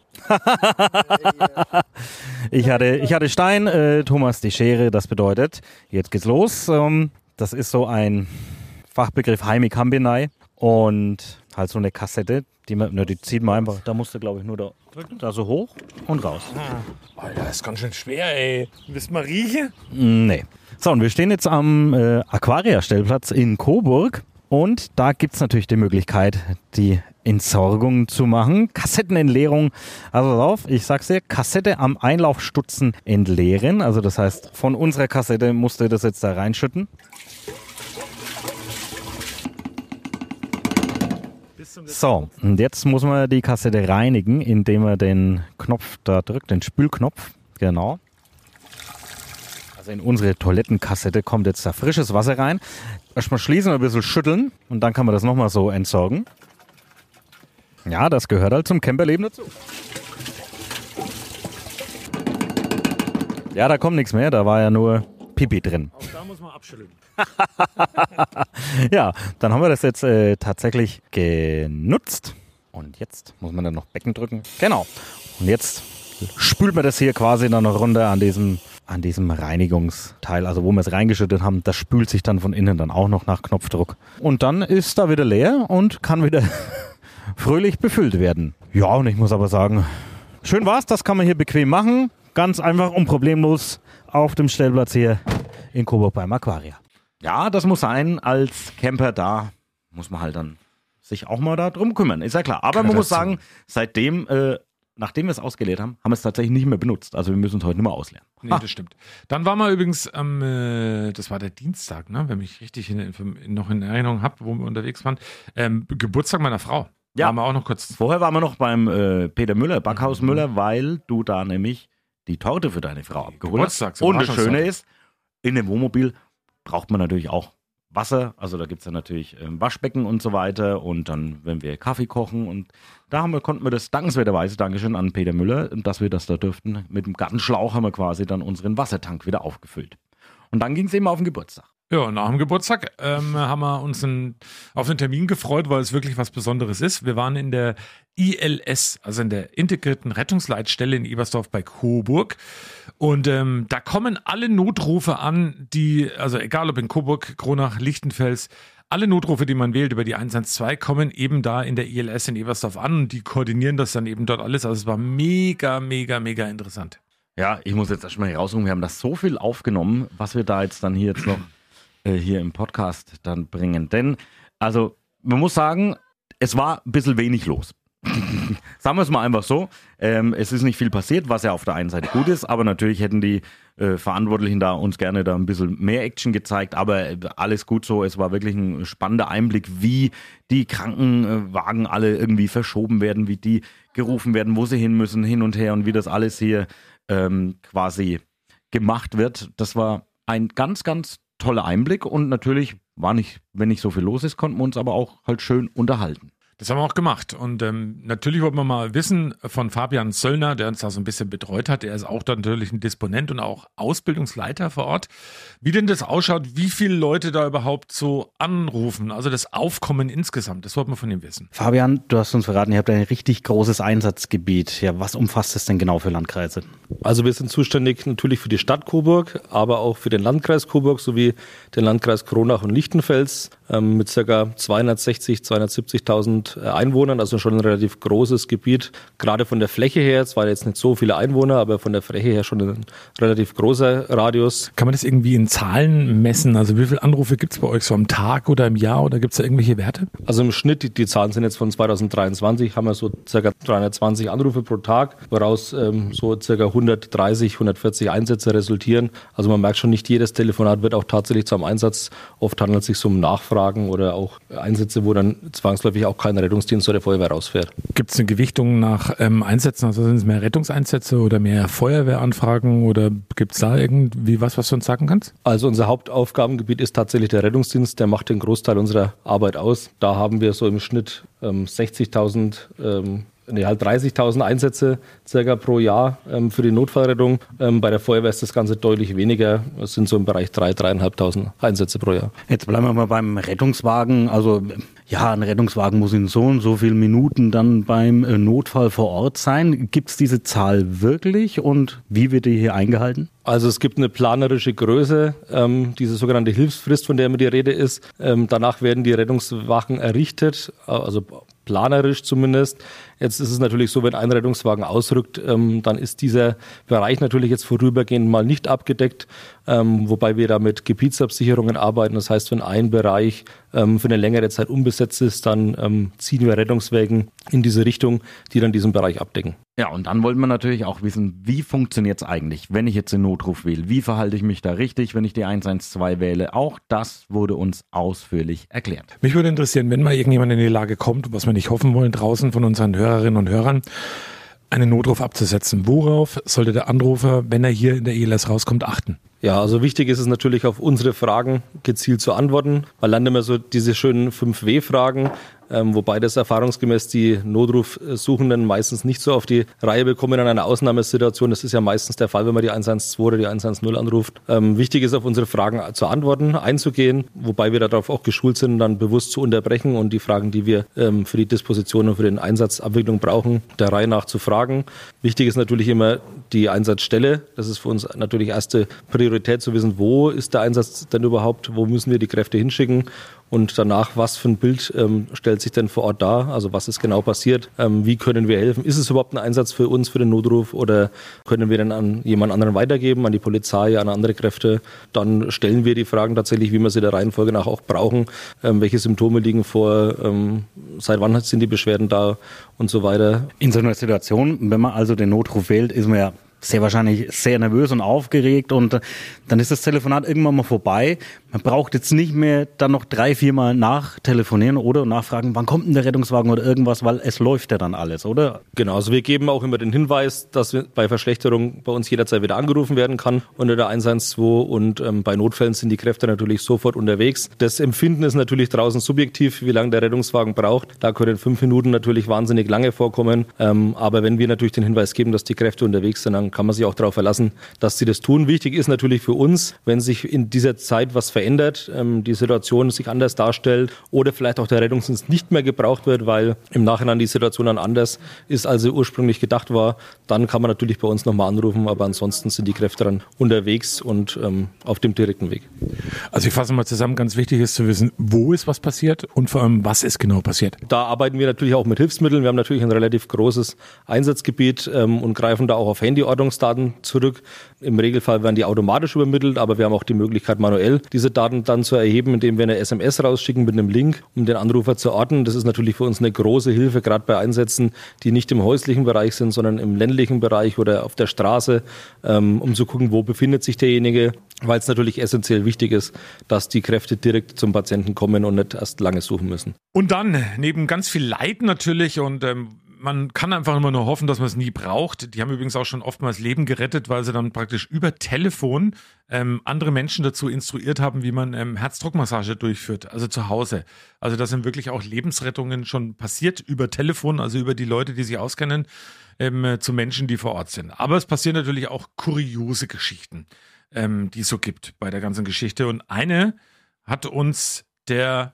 Ich hatte Stein, Thomas die Schere, das bedeutet, jetzt geht's los. Das ist so ein Fachbegriff Heimikambinei und halt so eine Kassette, die zieht man einfach, da musst du glaube ich nur da so hoch und raus. Alter, das ist ganz schön schwer, ey. Willst du mal riechen? Nee. So, und wir stehen jetzt am Aquaria-Stellplatz in Coburg. Und da gibt es natürlich die Möglichkeit, die Entsorgung zu machen. Kassettenentleerung. Also pass auf, ich sag's dir, Kassette am Einlaufstutzen entleeren. Also das heißt, von unserer Kassette musst du das jetzt da reinschütten. So, und jetzt muss man die Kassette reinigen, indem man den Knopf da drückt, den Spülknopf. Genau. Also in unsere Toilettenkassette kommt jetzt da frisches Wasser rein. Erstmal schließen, ein bisschen schütteln und dann kann man das nochmal so entsorgen. Ja, das gehört halt zum Camperleben dazu. Ja, da kommt nichts mehr, da war ja nur Pipi drin. Auch da muss man abschütteln. Ja, dann haben wir das jetzt tatsächlich genutzt. Und jetzt muss man dann noch Becken drücken. Genau. Und jetzt spült man das hier quasi dann noch runter an diesem Reinigungsteil, also wo wir es reingeschüttet haben, das spült sich dann von innen dann auch noch nach Knopfdruck. Und dann ist da wieder leer und kann wieder fröhlich befüllt werden. Ja, und ich muss aber sagen, schön war's, das kann man hier bequem machen. Ganz einfach und problemlos auf dem Stellplatz hier in Coburg beim Aquaria. Ja, das muss sein, als Camper da muss man halt dann sich auch mal da drum kümmern, ist ja klar. Aber man muss sagen, seitdem nachdem wir es ausgeleert haben, haben wir es tatsächlich nicht mehr benutzt. Also wir müssen es heute nicht mehr ausleeren. Nee, das stimmt. Dann waren wir übrigens das war der Dienstag, ne, wenn ich richtig noch in Erinnerung habe, wo wir unterwegs waren, Geburtstag meiner Frau. Ja. Waren wir auch noch kurz. Vorher waren wir noch beim Peter Müller, Backhaus Müller, weil du da nämlich die Torte für deine Frau abgeholt hast. Und das Schöne ist, in dem Wohnmobil braucht man natürlich auch Wasser, also da gibt es ja natürlich Waschbecken und so weiter und dann, wenn wir Kaffee kochen und da konnten wir das dankenswerterweise, Dankeschön an Peter Müller, dass wir das da dürften, mit dem Gartenschlauch haben wir quasi dann unseren Wassertank wieder aufgefüllt. Und dann ging es eben auf den Geburtstag. Ja, nach dem Geburtstag haben wir uns auf den Termin gefreut, weil es wirklich was Besonderes ist. Wir waren in der ILS, also in der integrierten Rettungsleitstelle in Ebersdorf bei Coburg. Und da kommen alle Notrufe an, also egal ob in Coburg, Kronach, Lichtenfels, alle Notrufe, die man wählt über die 112, kommen eben da in der ILS in Ebersdorf an und die koordinieren das dann eben dort alles. Also es war mega, mega, mega interessant. Ja, ich muss jetzt erstmal hier raussuchen, wir haben das so viel aufgenommen, was wir da jetzt dann jetzt noch hier im Podcast dann bringen. Denn, also, man muss sagen, es war ein bisschen wenig los. Sagen wir es mal einfach so. Es ist nicht viel passiert, was ja auf der einen Seite gut ist, aber natürlich hätten die Verantwortlichen da uns gerne da ein bisschen mehr Action gezeigt, aber alles gut so. Es war wirklich ein spannender Einblick, wie die Krankenwagen alle irgendwie verschoben werden, wie die gerufen werden, wo sie hin müssen, hin und her und wie das alles hier quasi gemacht wird. Das war ein ganz, ganz toller Einblick und natürlich war nicht, wenn nicht so viel los ist, konnten wir uns aber auch halt schön unterhalten. Das haben wir auch gemacht. Und natürlich wollten wir mal wissen von Fabian Zöllner, der uns da so ein bisschen betreut hat. Er ist auch dann natürlich ein Disponent und auch Ausbildungsleiter vor Ort. Wie denn das ausschaut, wie viele Leute da überhaupt so anrufen, also das Aufkommen insgesamt, das wollten wir von ihm wissen. Fabian, du hast uns verraten, ihr habt ein richtig großes Einsatzgebiet. Ja, was umfasst das denn genau für Landkreise? Also wir sind zuständig natürlich für die Stadt Coburg, aber auch für den Landkreis Coburg sowie den Landkreis Kronach und Lichtenfels mit ca. 260.000, 270.000 Einwohnern, also schon ein relativ großes Gebiet. Gerade von der Fläche her, es waren jetzt nicht so viele Einwohner, aber von der Fläche her schon ein relativ großer Radius. Kann man das irgendwie in Zahlen messen? Also wie viele Anrufe gibt es bei euch so am Tag oder im Jahr oder gibt es da irgendwelche Werte? Also im Schnitt, die Zahlen sind jetzt von 2023, haben wir so ca. 320 Anrufe pro Tag, woraus so ca. 130, 140 Einsätze resultieren. Also man merkt schon, nicht jedes Telefonat wird auch tatsächlich zu einem Einsatz. Oft handelt es sich so um Nachfragen oder auch Einsätze, wo dann zwangsläufig auch kein Rettungsdienst oder Feuerwehr rausfährt. Gibt es eine Gewichtung nach Einsätzen? Also sind es mehr Rettungseinsätze oder mehr Feuerwehranfragen oder gibt es da irgendwie was du uns sagen kannst? Also unser Hauptaufgabengebiet ist tatsächlich der Rettungsdienst. Der macht den Großteil unserer Arbeit aus. Da haben wir so im Schnitt 30.000 Einsätze circa pro Jahr für die Notfallrettung. Bei der Feuerwehr ist das Ganze deutlich weniger. Es sind so im Bereich 3.500 Einsätze pro Jahr. Jetzt bleiben wir mal beim Rettungswagen. Also ja, ein Rettungswagen muss in so und so vielen Minuten dann beim Notfall vor Ort sein. Gibt es diese Zahl wirklich und wie wird die hier eingehalten? Also es gibt eine planerische Größe, diese sogenannte Hilfsfrist, von der immer die Rede ist. Danach werden die Rettungswagen errichtet, also planerisch zumindest. Jetzt ist es natürlich so, wenn ein Rettungswagen ausrückt, dann ist dieser Bereich natürlich jetzt vorübergehend mal nicht abgedeckt, wobei wir da mit Gebietsabsicherungen arbeiten. Das heißt, wenn ein Bereich für eine längere Zeit unbesetzt ist, dann ziehen wir Rettungswagen in diese Richtung, die dann diesen Bereich abdecken. Ja, und dann wollten wir natürlich auch wissen, wie funktioniert es eigentlich, wenn ich jetzt den Notruf wähle? Wie verhalte ich mich da richtig, wenn ich die 112 wähle? Auch das wurde uns ausführlich erklärt. Mich würde interessieren, wenn mal irgendjemand in die Lage kommt, was wir nicht hoffen wollen, draußen von unseren Hörerinnen und Hörern, einen Notruf abzusetzen. Worauf sollte der Anrufer, wenn er hier in der ELS rauskommt, achten? Ja, also wichtig ist es natürlich, auf unsere Fragen gezielt zu antworten. Man lernt immer so diese schönen 5W-Fragen, wobei das erfahrungsgemäß die Notrufsuchenden meistens nicht so auf die Reihe bekommen in einer Ausnahmesituation. Das ist ja meistens der Fall, wenn man die 112 oder die 110 anruft. Wichtig ist, auf unsere Fragen zu antworten, einzugehen, wobei wir darauf auch geschult sind, dann bewusst zu unterbrechen und die Fragen, die wir für die Disposition und für den Einsatzabwicklung brauchen, der Reihe nach zu fragen. Wichtig ist natürlich immer die Einsatzstelle. Das ist für uns natürlich erste Priorität, zu wissen, wo ist der Einsatz denn überhaupt, wo müssen wir die Kräfte hinschicken. Und danach, was für ein Bild stellt sich denn vor Ort dar? Also was ist genau passiert? Wie können wir helfen? Ist es überhaupt ein Einsatz für uns, für den Notruf? Oder können wir den an jemand anderen weitergeben, an die Polizei, an andere Kräfte? Dann stellen wir die Fragen tatsächlich, wie wir sie der Reihenfolge nach auch brauchen. Welche Symptome liegen vor? Seit wann sind die Beschwerden da? Und so weiter. In so einer Situation, wenn man also den Notruf wählt, ist man ja sehr wahrscheinlich sehr nervös und aufgeregt und dann ist das Telefonat irgendwann mal vorbei. Man braucht jetzt nicht mehr dann noch 3-4 Mal nachtelefonieren oder nachfragen, wann kommt denn der Rettungswagen oder irgendwas, weil es läuft ja dann alles, oder? Genau, also wir geben auch immer den Hinweis, dass bei Verschlechterung bei uns jederzeit wieder angerufen werden kann unter der 112 und bei Notfällen sind die Kräfte natürlich sofort unterwegs. Das Empfinden ist natürlich draußen subjektiv, wie lange der Rettungswagen braucht. Da können 5 Minuten natürlich wahnsinnig lange vorkommen, aber wenn wir natürlich den Hinweis geben, dass die Kräfte unterwegs sind, dann kann man sich auch darauf verlassen, dass sie das tun. Wichtig ist natürlich für uns, wenn sich in dieser Zeit was verändert, die Situation sich anders darstellt oder vielleicht auch der Rettungsdienst nicht mehr gebraucht wird, weil im Nachhinein die Situation dann anders ist, als sie ursprünglich gedacht war, dann kann man natürlich bei uns nochmal anrufen, aber ansonsten sind die Kräfte dann unterwegs und auf dem direkten Weg. Also ich fasse mal zusammen, ganz wichtig ist zu wissen, wo ist was passiert und vor allem, was ist genau passiert. Da arbeiten wir natürlich auch mit Hilfsmitteln. Wir haben natürlich ein relativ großes Einsatzgebiet und greifen da auch auf Handyordnungsdaten zurück. Im Regelfall werden die automatisch übermittelt, aber wir haben auch die Möglichkeit, manuell diese Daten dann zu erheben, indem wir eine SMS rausschicken mit einem Link, um den Anrufer zu orten. Das ist natürlich für uns eine große Hilfe, gerade bei Einsätzen, die nicht im häuslichen Bereich sind, sondern im ländlichen Bereich oder auf der Straße, um zu gucken, wo befindet sich derjenige, weil es natürlich essentiell wichtig ist, dass die Kräfte direkt zum Patienten kommen und nicht erst lange suchen müssen. Und dann, neben ganz viel Leid natürlich und man kann einfach immer nur hoffen, dass man es nie braucht. Die haben übrigens auch schon oftmals Leben gerettet, weil sie dann praktisch über Telefon andere Menschen dazu instruiert haben, wie man Herzdruckmassage durchführt, also zu Hause. Also da sind wirklich auch Lebensrettungen schon passiert über Telefon, also über die Leute, die sich auskennen, zu Menschen, die vor Ort sind. Aber es passieren natürlich auch kuriose Geschichten, die es so gibt bei der ganzen Geschichte. Und eine hat uns der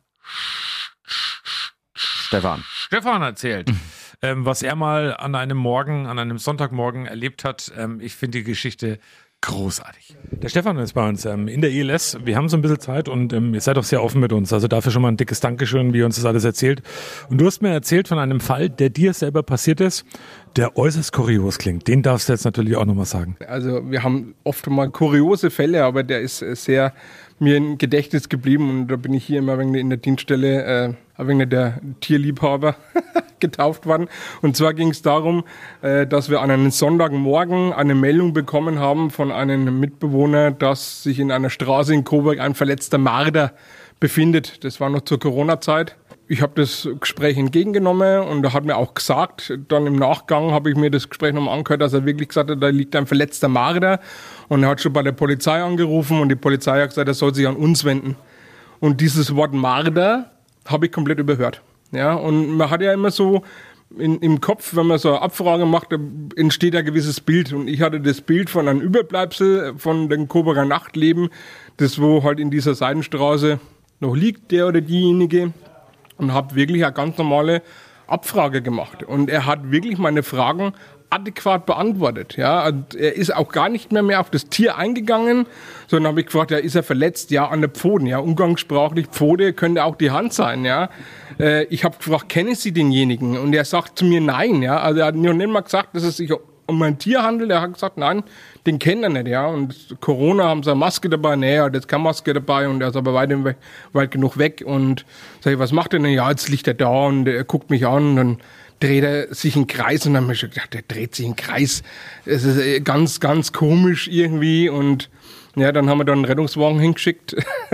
Stefan erzählt, was er mal an einem Sonntagmorgen erlebt hat. Ich finde die Geschichte großartig. Der Stefan ist bei uns in der ELS. Wir haben so ein bisschen Zeit und ihr seid auch sehr offen mit uns. Also dafür schon mal ein dickes Dankeschön, wie ihr uns das alles erzählt. Und du hast mir erzählt von einem Fall, der dir selber passiert ist, der äußerst kurios klingt. Den darfst du jetzt natürlich auch nochmal sagen. Also wir haben oft mal kuriose Fälle, aber der ist sehr mir im Gedächtnis geblieben und da bin ich hier immer in der Dienststelle wegen der Tierliebhaber getauft worden. Und zwar ging es darum, dass wir an einem Sonntagmorgen eine Meldung bekommen haben von einem Mitbewohner, dass sich in einer Straße in Coburg ein verletzter Marder befindet. Das war noch zur Corona-Zeit. Ich habe das Gespräch entgegengenommen und er hat mir auch gesagt, dann im Nachgang habe ich mir das Gespräch nochmal angehört, dass er wirklich gesagt hat, da liegt ein verletzter Marder und er hat schon bei der Polizei angerufen und die Polizei hat gesagt, er soll sich an uns wenden. Und dieses Wort Marder habe ich komplett überhört. Ja, und man hat ja immer so im Kopf, wenn man so eine Abfrage macht, da entsteht ein gewisses Bild. Und ich hatte das Bild von einem Überbleibsel von dem Coburger Nachtleben, das wo halt in dieser Seitenstraße noch liegt, der oder diejenige. Und habe wirklich eine ganz normale Abfrage gemacht. Und er hat wirklich meine Fragen adäquat beantwortet. Ja, und er ist auch gar nicht mehr auf das Tier eingegangen, sondern habe ich gefragt, ja, ist er verletzt? Ja, an der Pfoten. Ja, umgangssprachlich Pfote könnte auch die Hand sein. Ja, ich habe gefragt, kennen Sie denjenigen? Und er sagt zu mir nein. Ja, also er hat noch nicht mal gesagt, dass es sich um ein Tier handelt. Er hat gesagt, nein, den kennt er nicht. Ja, und Corona haben sie eine Maske dabei. Nee, er hat jetzt keine Maske dabei und er ist aber weit genug weg. Und sag ich, was macht er denn? Ja, jetzt liegt er da und er guckt mich an und dann dreht er sich in Kreis und dann habe ich gedacht, der dreht sich in Kreis. Es ist ganz, ganz komisch irgendwie und ja, dann haben wir dann einen Rettungswagen hingeschickt,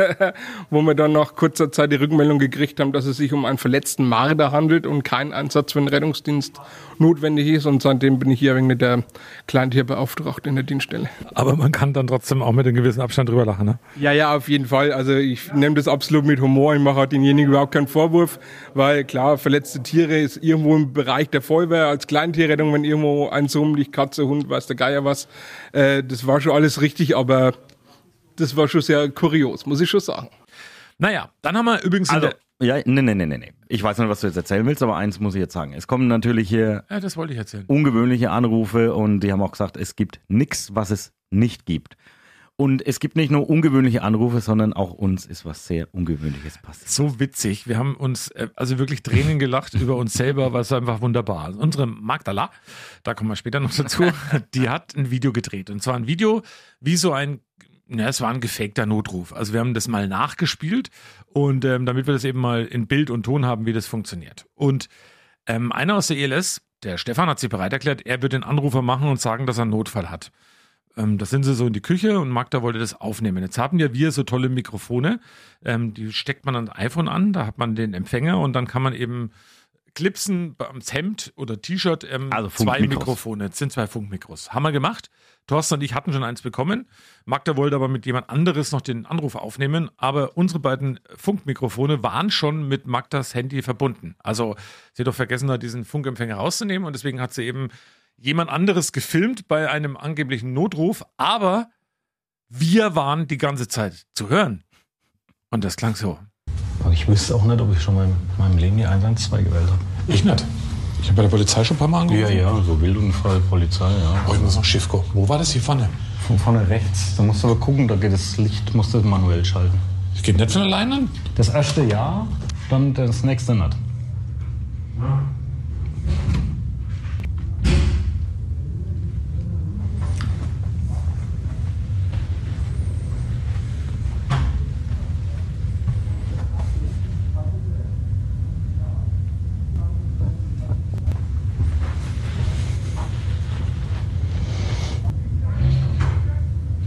wo wir dann nach kurzer Zeit die Rückmeldung gekriegt haben, dass es sich um einen verletzten Marder handelt und kein Einsatz für den Rettungsdienst notwendig ist. Und seitdem bin ich hier wegen der Kleintierbeauftragte in der Dienststelle. Aber man kann dann trotzdem auch mit einem gewissen Abstand drüber lachen, ne? Ja, auf jeden Fall. Also ich nehme das absolut mit Humor. Ich mache halt denjenigen überhaupt keinen Vorwurf, weil klar, verletzte Tiere ist irgendwo im Bereich der Feuerwehr als Kleintierrettung, wenn irgendwo ein Summ liegt, Katze, Hund, weiß der Geier was. Das war schon alles richtig, aber das war schon sehr kurios, muss ich schon sagen. Naja, dann haben wir übrigens... Nee. Ich weiß nicht, was du jetzt erzählen willst, aber eins muss ich jetzt sagen. Es kommen natürlich hier das wollte ich erzählen. Ungewöhnliche Anrufe und die haben auch gesagt, es gibt nichts, was es nicht gibt. Und es gibt nicht nur ungewöhnliche Anrufe, sondern auch uns ist was sehr Ungewöhnliches passiert. So witzig. Wir haben uns also wirklich Tränen gelacht über uns selber, was einfach wunderbar. Also unsere Magdala, da kommen wir später noch dazu, die hat ein Video gedreht. Und zwar ein Video, wie so ein... Ja, es war ein gefakter Notruf. Also wir haben das mal nachgespielt und damit wir das eben mal in Bild und Ton haben, wie das funktioniert. Und einer aus der ELS, der Stefan, hat sich bereit erklärt, er wird den Anrufer machen und sagen, dass er einen Notfall hat. Da sind sie so in die Küche und Magda wollte das aufnehmen. Jetzt haben ja wir so tolle Mikrofone, die steckt man an ein iPhone an, da hat man den Empfänger und dann kann man eben klipsen am Hemd oder T-Shirt also zwei Mikrofone. Das sind 2 Funkmikros. Haben wir gemacht. Thorsten und ich hatten schon eins bekommen. Magda wollte aber mit jemand anderes noch den Anruf aufnehmen. Aber unsere beiden Funkmikrofone waren schon mit Magdas Handy verbunden. Also sie hat doch vergessen, da diesen Funkempfänger rauszunehmen. Und deswegen hat sie eben jemand anderes gefilmt bei einem angeblichen Notruf. Aber wir waren die ganze Zeit zu hören. Und das klang so. Aber ich wüsste auch nicht, ob ich schon mal in meinem Leben die 112 gewählt habe. Ich nicht. Ich habe bei der Polizei schon ein paar Mal angerufen. Ja, so Wildunfall, Polizei, ja. Oh, ich muss noch schief gucken. Wo war das hier vorne? Von vorne rechts. Da musst du aber gucken, da geht das Licht, musst du manuell schalten. Es geht nicht von allein an? Das erste ja, dann das nächste nicht.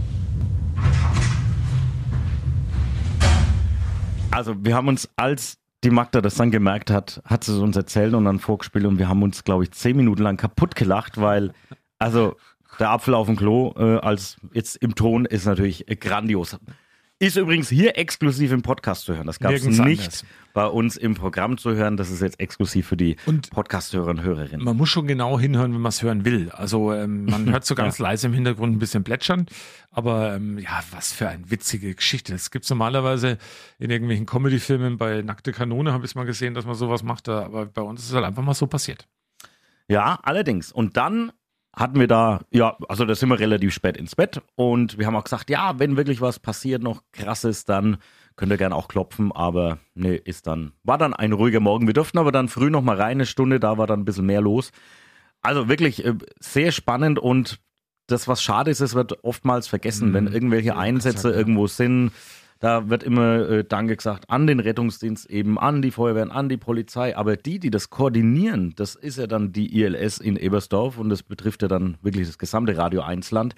Also wir haben uns, als die Magda das dann gemerkt hat, hat sie es uns erzählt und dann vorgespielt und wir haben uns, glaube ich, 10 Minuten lang kaputt gelacht, weil, also der Apfel auf dem Klo als jetzt im Ton ist natürlich grandios. Ist übrigens hier exklusiv im Podcast zu hören. Das gab es nicht anders. Bei uns im Programm zu hören. Das ist jetzt exklusiv für die Podcast-Hörer und Hörerinnen. Man muss schon genau hinhören, wenn man es hören will. Also man hört so ganz leise im Hintergrund ein bisschen plätschern. Aber ja, was für eine witzige Geschichte. Das gibt es normalerweise in irgendwelchen Comedy-Filmen. Bei Nackte Kanone habe ich es mal gesehen, dass man sowas macht. Aber bei uns ist es halt einfach mal so passiert. Ja, allerdings. Und dann hatten wir da, ja, also da sind wir relativ spät ins Bett und wir haben auch gesagt, ja, wenn wirklich was passiert, noch krasses, dann könnt ihr gerne auch klopfen, aber nee, war dann ein ruhiger Morgen. Wir durften aber dann früh noch mal rein, eine Stunde, da war dann ein bisschen mehr los. Also wirklich sehr spannend und das, was schade ist, es wird oftmals vergessen, wenn irgendwelche Einsätze irgendwo sind. Da wird immer Danke gesagt an den Rettungsdienst, eben an die Feuerwehren, an die Polizei. Aber die das koordinieren, das ist ja dann die ILS in Ebersdorf und das betrifft ja dann wirklich das gesamte Radio 1-Land.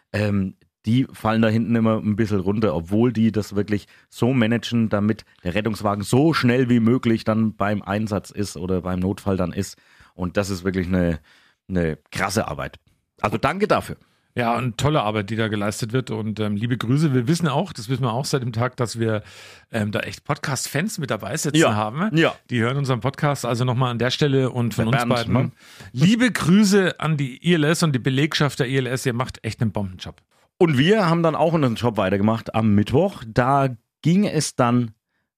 Die fallen da hinten immer ein bisschen runter, obwohl die das wirklich so managen, damit der Rettungswagen so schnell wie möglich dann beim Einsatz ist oder beim Notfall dann ist. Und das ist wirklich eine krasse Arbeit. Also danke dafür. Ja, und tolle Arbeit, die da geleistet wird und liebe Grüße. Wir wissen auch, das wissen wir auch seit dem Tag, dass wir da echt Podcast-Fans mit dabei sitzen haben. Ja. Die hören unseren Podcast also nochmal an der Stelle und von Der uns Bernd, beiden. ne? Liebe Grüße an die ILS und die Belegschaft der ILS. Ihr macht echt einen Bombenjob. Und wir haben dann auch unseren Job weitergemacht am Mittwoch. Da ging es dann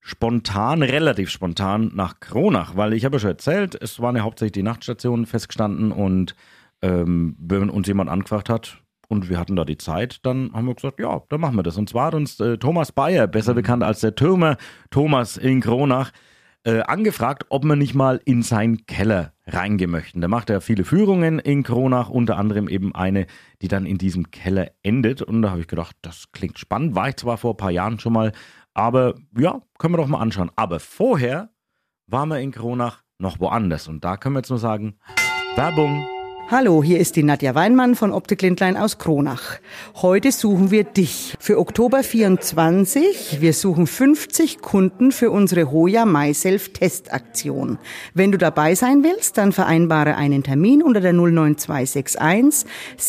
relativ spontan nach Kronach, weil ich habe ja schon erzählt, es waren ja hauptsächlich die Nachtstationen festgestanden und wenn uns jemand angefragt hat, und wir hatten da die Zeit, dann haben wir gesagt, ja, dann machen wir das. Und zwar hat uns Thomas Bayer, besser bekannt als der Türmer Thomas in Kronach, angefragt, ob wir nicht mal in seinen Keller reingehen möchten. Da macht er viele Führungen in Kronach, unter anderem eben eine, die dann in diesem Keller endet. Und da habe ich gedacht, das klingt spannend. War ich zwar vor ein paar Jahren schon mal, aber ja, können wir doch mal anschauen. Aber vorher waren wir in Kronach noch woanders. Und da können wir jetzt nur sagen, Werbung. Hallo, hier ist die Nadja Weinmann von Optik Lindlein aus Kronach. Heute suchen wir dich für Oktober 24. Wir suchen 50 Kunden für unsere Hoya MySelf Testaktion. Wenn du dabei sein willst, dann vereinbare einen Termin unter der 09261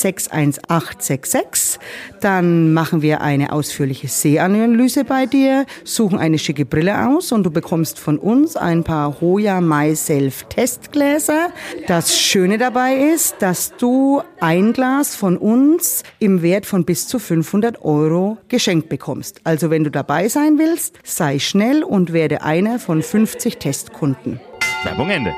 61866. Dann machen wir eine ausführliche Sehanalyse bei dir, suchen eine schicke Brille aus und du bekommst von uns ein paar Hoya MySelf Testgläser. Das Schöne dabei ist, dass du ein Glas von uns im Wert von bis zu 500 € geschenkt bekommst. Also wenn du dabei sein willst, sei schnell und werde einer von 50 Testkunden. Werbung Ende.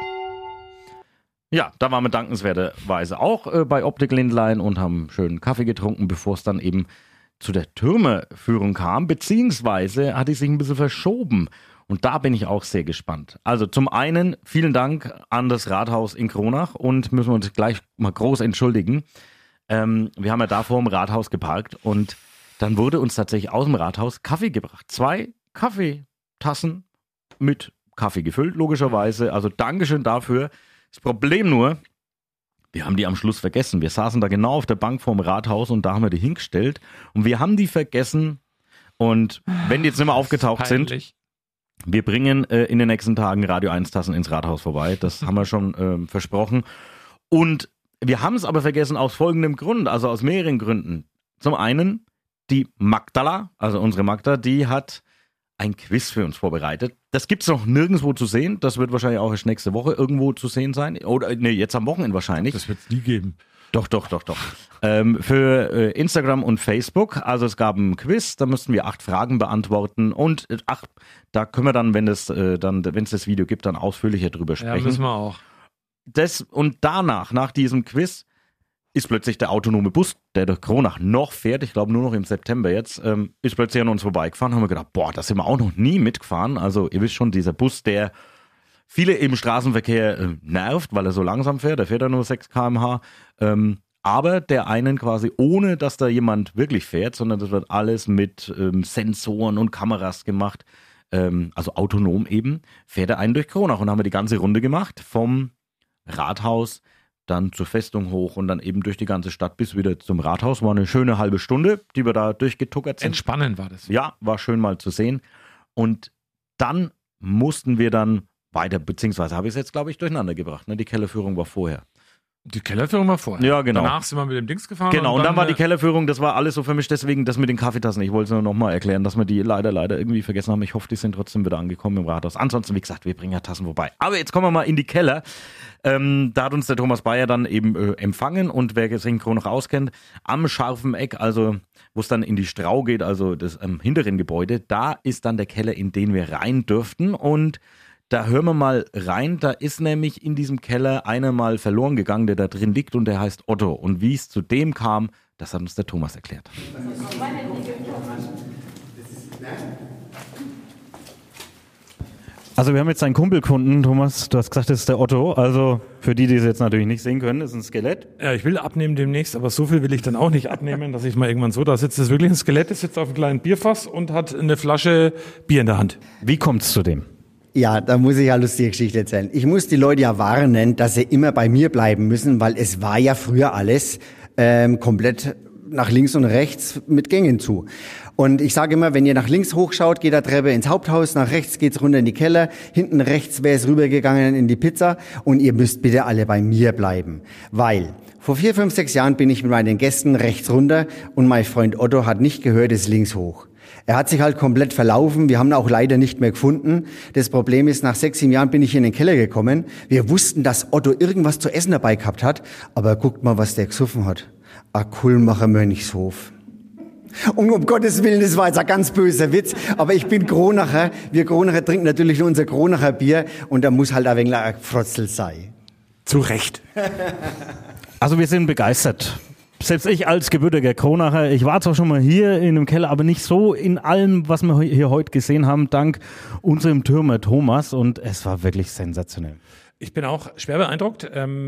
Ja, da waren wir dankenswerterweise auch bei Optik Lindlein und haben schönen Kaffee getrunken, bevor es dann eben zu der Türmerführung kam, beziehungsweise hat die sich ein bisschen verschoben. Und da bin ich auch sehr gespannt. Also zum einen vielen Dank an das Rathaus in Kronach und müssen wir uns gleich mal groß entschuldigen. Wir haben ja da vor dem Rathaus geparkt und dann wurde uns tatsächlich aus dem Rathaus Kaffee gebracht. 2 Kaffeetassen mit Kaffee gefüllt, logischerweise. Also Dankeschön dafür. Das Problem nur, wir haben die am Schluss vergessen. Wir saßen da genau auf der Bank vorm Rathaus und da haben wir die hingestellt. Und wir haben die vergessen. Und wenn die jetzt nicht mehr aufgetaucht sind, wir bringen in den nächsten Tagen Radio 1 Tassen ins Rathaus vorbei. Das haben wir schon versprochen. Und wir haben es aber vergessen aus folgendem Grund, also aus mehreren Gründen. Zum einen, die Magdala, also unsere Magda, die hat ein Quiz für uns vorbereitet. Das gibt es noch nirgendwo zu sehen. Das wird wahrscheinlich auch erst nächste Woche irgendwo zu sehen sein. Oder nee, jetzt am Wochenende wahrscheinlich. Das wird es nie geben. Doch. Für Instagram und Facebook. Also es gab ein Quiz, da mussten wir 8 Fragen beantworten. Und da können wir dann, wenn es das Video gibt, dann ausführlicher drüber sprechen. Ja, müssen wir auch. Und danach, nach diesem Quiz, ist plötzlich der autonome Bus, der durch Kronach noch fährt, ich glaube nur noch im September jetzt, ist plötzlich an uns vorbeigefahren. Haben wir gedacht, da sind wir auch noch nie mitgefahren. Also ihr wisst schon, dieser Bus, der viele im Straßenverkehr nervt, weil er so langsam fährt. Der fährt ja nur 6 km/h. Aber der einen quasi, ohne dass da jemand wirklich fährt, sondern das wird alles mit Sensoren und Kameras gemacht, also autonom eben, fährt er einen durch Kronach. Und dann haben wir die ganze Runde gemacht, vom Rathaus dann zur Festung hoch und dann eben durch die ganze Stadt bis wieder zum Rathaus. War eine schöne halbe Stunde, die wir da durchgetuckert sind. Entspannend war das. Ja, war schön mal zu sehen. Und dann mussten wir dann weiter, beziehungsweise habe ich es jetzt, glaube ich, durcheinander gebracht. Ne? Die Kellerführung war vorher. Die Kellerführung war vorher. Ja, genau. Danach sind wir mit dem Dings gefahren. Genau, und dann war die Kellerführung, das war alles so für mich, deswegen das mit den Kaffeetassen. Ich wollte es nur nochmal erklären, dass wir die leider irgendwie vergessen haben. Ich hoffe, die sind trotzdem wieder angekommen im Rathaus. Ansonsten, wie gesagt, wir bringen ja Tassen vorbei. Aber jetzt kommen wir mal in die Keller. Da hat uns der Thomas Bayer dann eben empfangen und wer sich in Kronach auskennt, am scharfen Eck, also wo es dann in die Strau geht, also das hinteren Gebäude, da ist dann der Keller, in den wir rein dürften und da hören wir mal rein, da ist nämlich in diesem Keller einer mal verloren gegangen, der da drin liegt und der heißt Otto. Und wie es zu dem kam, das hat uns der Thomas erklärt. Also wir haben jetzt einen Kumpel gefunden, Thomas, du hast gesagt, das ist der Otto. Also für die es jetzt natürlich nicht sehen können, das ist ein Skelett. Ja, ich will abnehmen demnächst, aber so viel will ich dann auch nicht abnehmen, dass ich mal irgendwann so da sitze. Das ist wirklich ein Skelett, das sitzt auf einem kleinen Bierfass und hat eine Flasche Bier in der Hand. Wie kommt es zu dem? Ja, da muss ich ja lustige Geschichte erzählen. Ich muss die Leute ja warnen, dass sie immer bei mir bleiben müssen, weil es war ja früher alles komplett nach links und rechts mit Gängen zu. Und ich sage immer, wenn ihr nach links hochschaut, geht der Treppe ins Haupthaus, nach rechts geht's runter in die Keller, hinten rechts wäre es rübergegangen in die Pizza und ihr müsst bitte alle bei mir bleiben. Weil vor 4, 5, 6 Jahren bin ich mit meinen Gästen rechts runter und mein Freund Otto hat nicht gehört, ist links hoch. Er hat sich halt komplett verlaufen. Wir haben ihn auch leider nicht mehr gefunden. Das Problem ist, nach 6, 7 Jahren bin ich in den Keller gekommen. Wir wussten, dass Otto irgendwas zu essen dabei gehabt hat. Aber guckt mal, was der gesoffen hat. Ein Kulmacher Mönchshof. Und um Gottes Willen, das war jetzt ein ganz böser Witz. Aber ich bin Kronacher. Wir Kronacher trinken natürlich nur unser Kronacher Bier. Und da muss halt ein wenig ein Frotzel sein. Zu Recht. Also wir sind begeistert. Selbst ich als gebürtiger Kronacher, ich war zwar schon mal hier in dem Keller, aber nicht so in allem, was wir hier heute gesehen haben, dank unserem Türmer Thomas und es war wirklich sensationell. Ich bin auch schwer beeindruckt.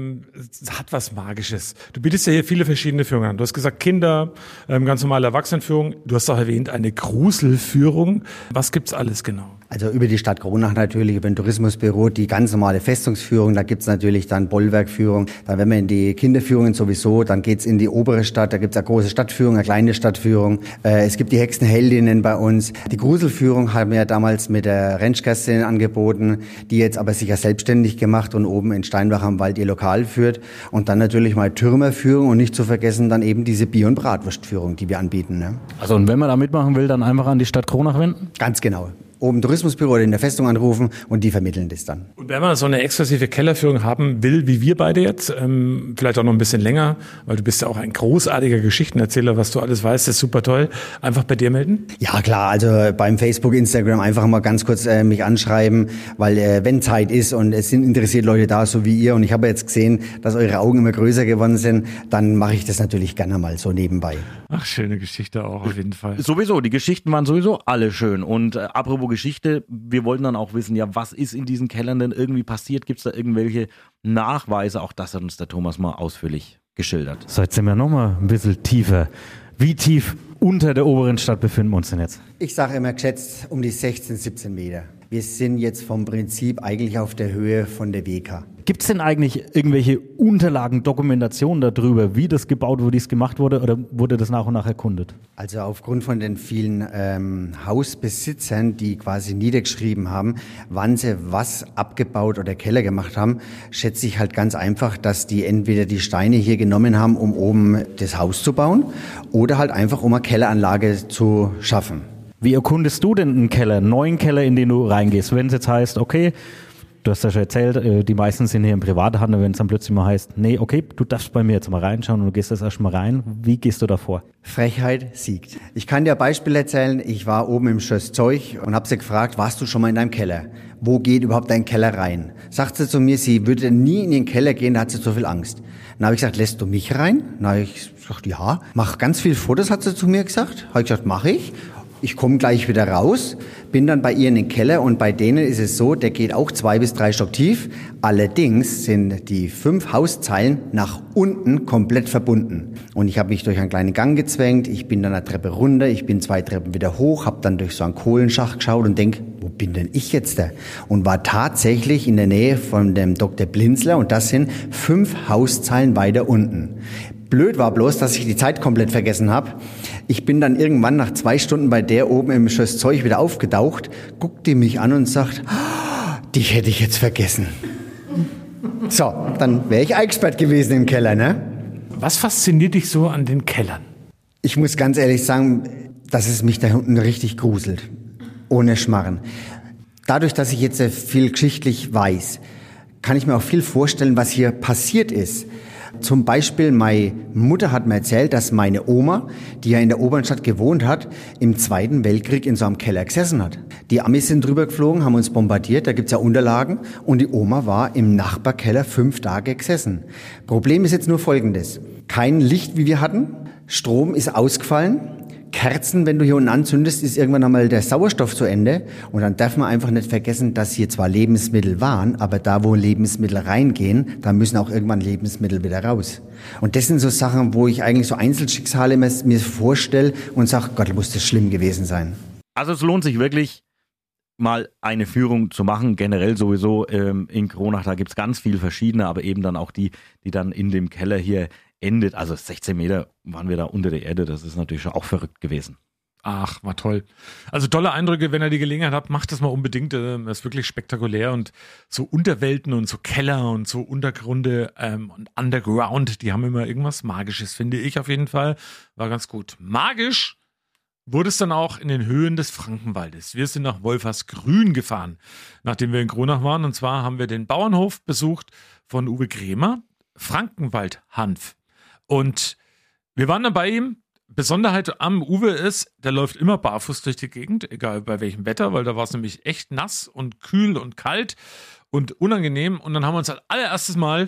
Es hat was Magisches. Du bietest ja hier viele verschiedene Führungen an. Du hast gesagt Kinder, ganz normale Erwachsenenführung. Du hast auch erwähnt eine Gruselführung. Was gibt's alles genau? Also über die Stadt Kronach natürlich, über ein Tourismusbüro, die ganz normale Festungsführung, da gibt's natürlich dann Bollwerkführung, dann wenn wir in die Kinderführungen sowieso, dann geht's in die obere Stadt, da gibt's eine große Stadtführung, eine kleine Stadtführung, es gibt die Hexenheldinnen bei uns. Die Gruselführung haben wir ja damals mit der Rentschkerstin angeboten, die jetzt aber sich ja selbstständig gemacht und oben in Steinbach am Wald ihr Lokal führt und dann natürlich mal Türmerführung und nicht zu vergessen dann eben diese Bier- und Bratwurstführung, die wir anbieten. Ne? Also und wenn man da mitmachen will, dann einfach an die Stadt Kronach wenden? Ganz genau. Oben Tourismusbüro oder in der Festung anrufen und die vermitteln das dann. Und wenn man so eine exklusive Kellerführung haben will, wie wir beide jetzt, vielleicht auch noch ein bisschen länger, weil du bist ja auch ein großartiger Geschichtenerzähler, was du alles weißt, das ist super toll, einfach bei dir melden? Ja klar, also beim Facebook, Instagram einfach mal ganz kurz mich anschreiben, weil wenn Zeit ist und es sind interessierte Leute da, so wie ihr und ich habe jetzt gesehen, dass eure Augen immer größer geworden sind, dann mache ich das natürlich gerne mal so nebenbei. Ach, schöne Geschichte auch auf jeden Fall. Sowieso, die Geschichten waren sowieso alle schön und apropos Geschichte, wir wollten dann auch wissen, ja, was ist in diesen Kellern denn irgendwie passiert? Gibt es da irgendwelche Nachweise? Auch das hat uns der Thomas mal ausführlich geschildert. So, jetzt sind wir nochmal ein bisschen tiefer. Wie tief unter der oberen Stadt befinden wir uns denn jetzt? Ich sage immer geschätzt um die 16, 17 Meter. Wir sind jetzt vom Prinzip eigentlich auf der Höhe von der WK. Gibt es denn eigentlich irgendwelche Unterlagen, Dokumentationen darüber, wie das gebaut wurde, wie es gemacht wurde, oder wurde das nach und nach erkundet? Also aufgrund von den vielen Hausbesitzern, die quasi niedergeschrieben haben, wann sie was abgebaut oder Keller gemacht haben, schätze ich halt ganz einfach, dass die entweder die Steine hier genommen haben, um oben das Haus zu bauen, oder halt einfach, um eine Kelleranlage zu schaffen. Wie erkundest du denn einen Keller, einen neuen Keller, in den du reingehst? Wenn es jetzt heißt, okay, du hast ja schon erzählt, die meisten sind hier im Privathandel, wenn es dann plötzlich mal heißt, nee, okay, du darfst bei mir jetzt mal reinschauen und du gehst jetzt erst mal rein. Wie gehst du da vor? Frechheit siegt. Ich kann dir ein Beispiel erzählen. Ich war oben im Schloss Zeug und habe sie gefragt, warst du schon mal in deinem Keller? Wo geht überhaupt dein Keller rein? Sagt sie zu mir, sie würde nie in den Keller gehen, da hat sie so viel Angst. Dann habe ich gesagt, lässt du mich rein? Dann habe ich gesagt, ja. Mach ganz viel Fotos, hat sie zu mir gesagt. Habe ich gesagt, mache ich. Ich komme gleich wieder raus, bin dann bei ihr in den Keller und bei denen ist es so, der geht auch 2 bis 3 Stock tief. Allerdings sind die 5 Hauszeilen nach unten komplett verbunden. Und ich habe mich durch einen kleinen Gang gezwängt, ich bin dann eine Treppe runter, ich bin 2 Treppen wieder hoch, habe dann durch so einen Kohlenschacht geschaut und denk, wo bin denn ich jetzt da? Und war tatsächlich in der Nähe von dem Dr. Blinzler und das sind 5 Hauszeilen weiter unten. Blöd war bloß, dass ich die Zeit komplett vergessen habe. Ich bin dann irgendwann nach 2 Stunden bei der oben im Schloss Zeug wieder aufgetaucht, guckte mich an und sagt, dich hätte ich jetzt vergessen. So, dann wäre ich Expert gewesen im Keller, ne? Was fasziniert dich so an den Kellern? Ich muss ganz ehrlich sagen, dass es mich da unten richtig gruselt. Ohne Schmarren. Dadurch, dass ich jetzt viel geschichtlich weiß, kann ich mir auch viel vorstellen, was hier passiert ist. Zum Beispiel, meine Mutter hat mir erzählt, dass meine Oma, die ja in der Obernstadt gewohnt hat, im Zweiten Weltkrieg in so einem Keller gesessen hat. Die Amis sind drüber geflogen, haben uns bombardiert, da gibt's ja Unterlagen. Und die Oma war im Nachbarkeller 5 Tage gesessen. Problem ist jetzt nur Folgendes. Kein Licht, wie wir hatten. Strom ist ausgefallen. Kerzen, wenn du hier unten anzündest, ist irgendwann einmal der Sauerstoff zu Ende. Und dann darf man einfach nicht vergessen, dass hier zwar Lebensmittel waren, aber da, wo Lebensmittel reingehen, da müssen auch irgendwann Lebensmittel wieder raus. Und das sind so Sachen, wo ich eigentlich so Einzelschicksale mir vorstelle und sage, Gott, muss das schlimm gewesen sein. Also es lohnt sich wirklich, mal eine Führung zu machen, generell sowieso in Kronach, da gibt's ganz viele verschiedene, aber eben dann auch die dann in dem Keller hier endet. Also 16 Meter waren wir da unter der Erde, das ist natürlich schon auch verrückt gewesen. Ach, war toll. Also tolle Eindrücke, wenn ihr die Gelegenheit habt, macht das mal unbedingt. Das ist wirklich spektakulär und so Unterwelten und so Keller und so Untergründe und Underground, die haben immer irgendwas Magisches, finde ich auf jeden Fall. War ganz gut. Magisch wurde es dann auch in den Höhen des Frankenwaldes. Wir sind nach Wolfersgrün gefahren, nachdem wir in Kronach waren. Und zwar haben wir den Bauernhof besucht von Uwe Krämer, Frankenwald-Hanf. Und wir waren dann bei ihm. Besonderheit am Uwe ist, der läuft immer barfuß durch die Gegend, egal bei welchem Wetter, weil da war es nämlich echt nass und kühl und kalt und unangenehm. Und dann haben wir uns als allererstes Mal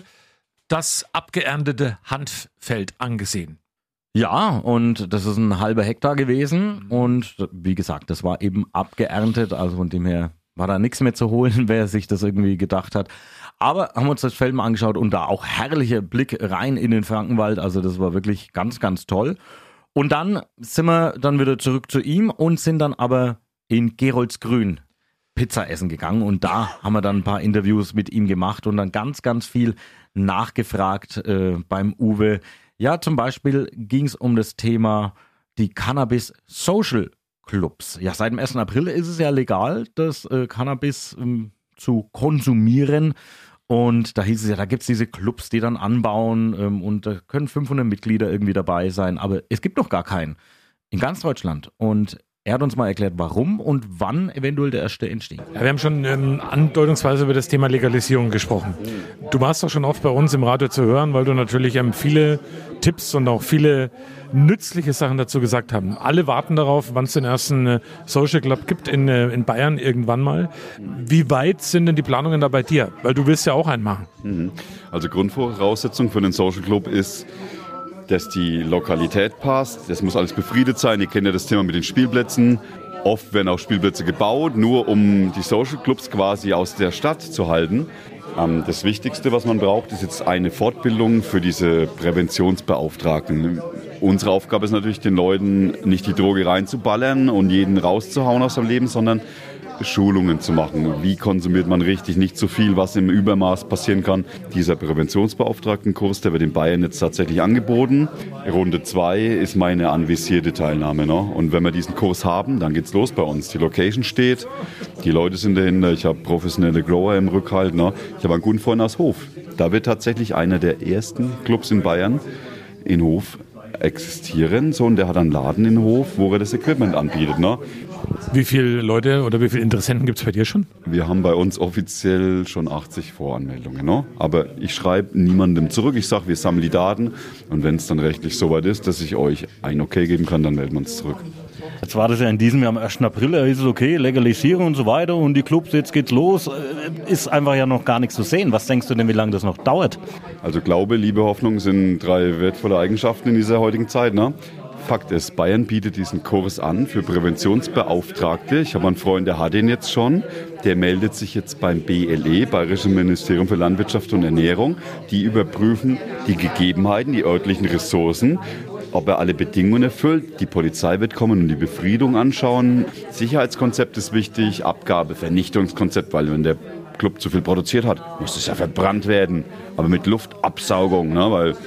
das abgeerntete Hanffeld angesehen. Ja, und das ist ein halber Hektar gewesen und wie gesagt, das war eben abgeerntet, also von dem her war da nichts mehr zu holen, wer sich das irgendwie gedacht hat. Aber haben uns das Feld mal angeschaut und da auch herrlicher Blick rein in den Frankenwald, also das war wirklich ganz, ganz toll. Und dann sind wir dann wieder zurück zu ihm und sind dann aber in Geroldsgrün Pizza essen gegangen und da haben wir dann ein paar Interviews mit ihm gemacht und dann ganz, ganz viel nachgefragt beim Uwe. Ja, zum Beispiel ging es um das Thema die Cannabis Social Clubs. Ja, seit dem 1. April ist es ja legal, das Cannabis zu konsumieren. Und da hieß es ja, da gibt es diese Clubs, die dann anbauen und da können 500 Mitglieder irgendwie dabei sein. Aber es gibt noch gar keinen in ganz Deutschland. Und er hat uns mal erklärt, warum und wann eventuell der erste entsteht. Ja, wir haben schon andeutungsweise über das Thema Legalisierung gesprochen. Du warst doch schon oft bei uns im Radio zu hören, weil du natürlich viele Tipps und auch viele nützliche Sachen dazu gesagt haben. Alle warten darauf, wann es den ersten Social Club gibt in Bayern irgendwann mal. Wie weit sind denn die Planungen da bei dir? Weil du willst ja auch einen machen. Also Grundvoraussetzung für den Social Club ist, dass die Lokalität passt. Das muss alles befriedet sein. Ihr kennt ja das Thema mit den Spielplätzen. Oft werden auch Spielplätze gebaut, nur um die Social Clubs quasi aus der Stadt zu halten. Das Wichtigste, was man braucht, ist jetzt eine Fortbildung für diese Präventionsbeauftragten. Unsere Aufgabe ist natürlich, den Leuten nicht die Droge reinzuballern und jeden rauszuhauen aus seinem Leben, sondern Schulungen zu machen. Wie konsumiert man richtig, nicht zu viel, was im Übermaß passieren kann. Dieser Präventionsbeauftragtenkurs, der wird in Bayern jetzt tatsächlich angeboten. Runde 2 ist meine anvisierte Teilnahme. Ne? Und wenn wir diesen Kurs haben, dann geht's los bei uns. Die Location steht, die Leute sind dahinter, ich habe professionelle Grower im Rückhalt. Ne? Ich habe einen guten Freund aus Hof. Da wird tatsächlich einer der ersten Clubs in Bayern in Hof existieren. So, und der hat einen Laden in Hof, wo er das Equipment anbietet. Ne? Wie viele Leute oder wie viele Interessenten gibt es bei dir schon? Wir haben bei uns offiziell schon 80 Voranmeldungen. Ne? Aber ich schreibe niemandem zurück. Ich sage, wir sammeln die Daten. Und wenn es dann rechtlich soweit ist, dass ich euch ein Okay geben kann, dann melden wir uns zurück. Jetzt war das ja in diesem Jahr am 1. April, da hieß es okay, Legalisierung und so weiter und die Clubs, jetzt geht's los. Ist einfach ja noch gar nichts zu sehen. Was denkst du denn, wie lange das noch dauert? Also Glaube, Liebe, Hoffnung sind 3 wertvolle Eigenschaften in dieser heutigen Zeit. Ne? Fakt ist, Bayern bietet diesen Kurs an für Präventionsbeauftragte. Ich habe einen Freund, der hat den jetzt schon. Der meldet sich jetzt beim BLE, Bayerischen Ministerium für Landwirtschaft und Ernährung. Die überprüfen die Gegebenheiten, die örtlichen Ressourcen, ob er alle Bedingungen erfüllt. Die Polizei wird kommen und die Befriedung anschauen. Sicherheitskonzept ist wichtig, Abgabe, Vernichtungskonzept, weil wenn der Club zu viel produziert hat, muss es ja verbrannt werden. Aber mit Luftabsaugung, ne? Weil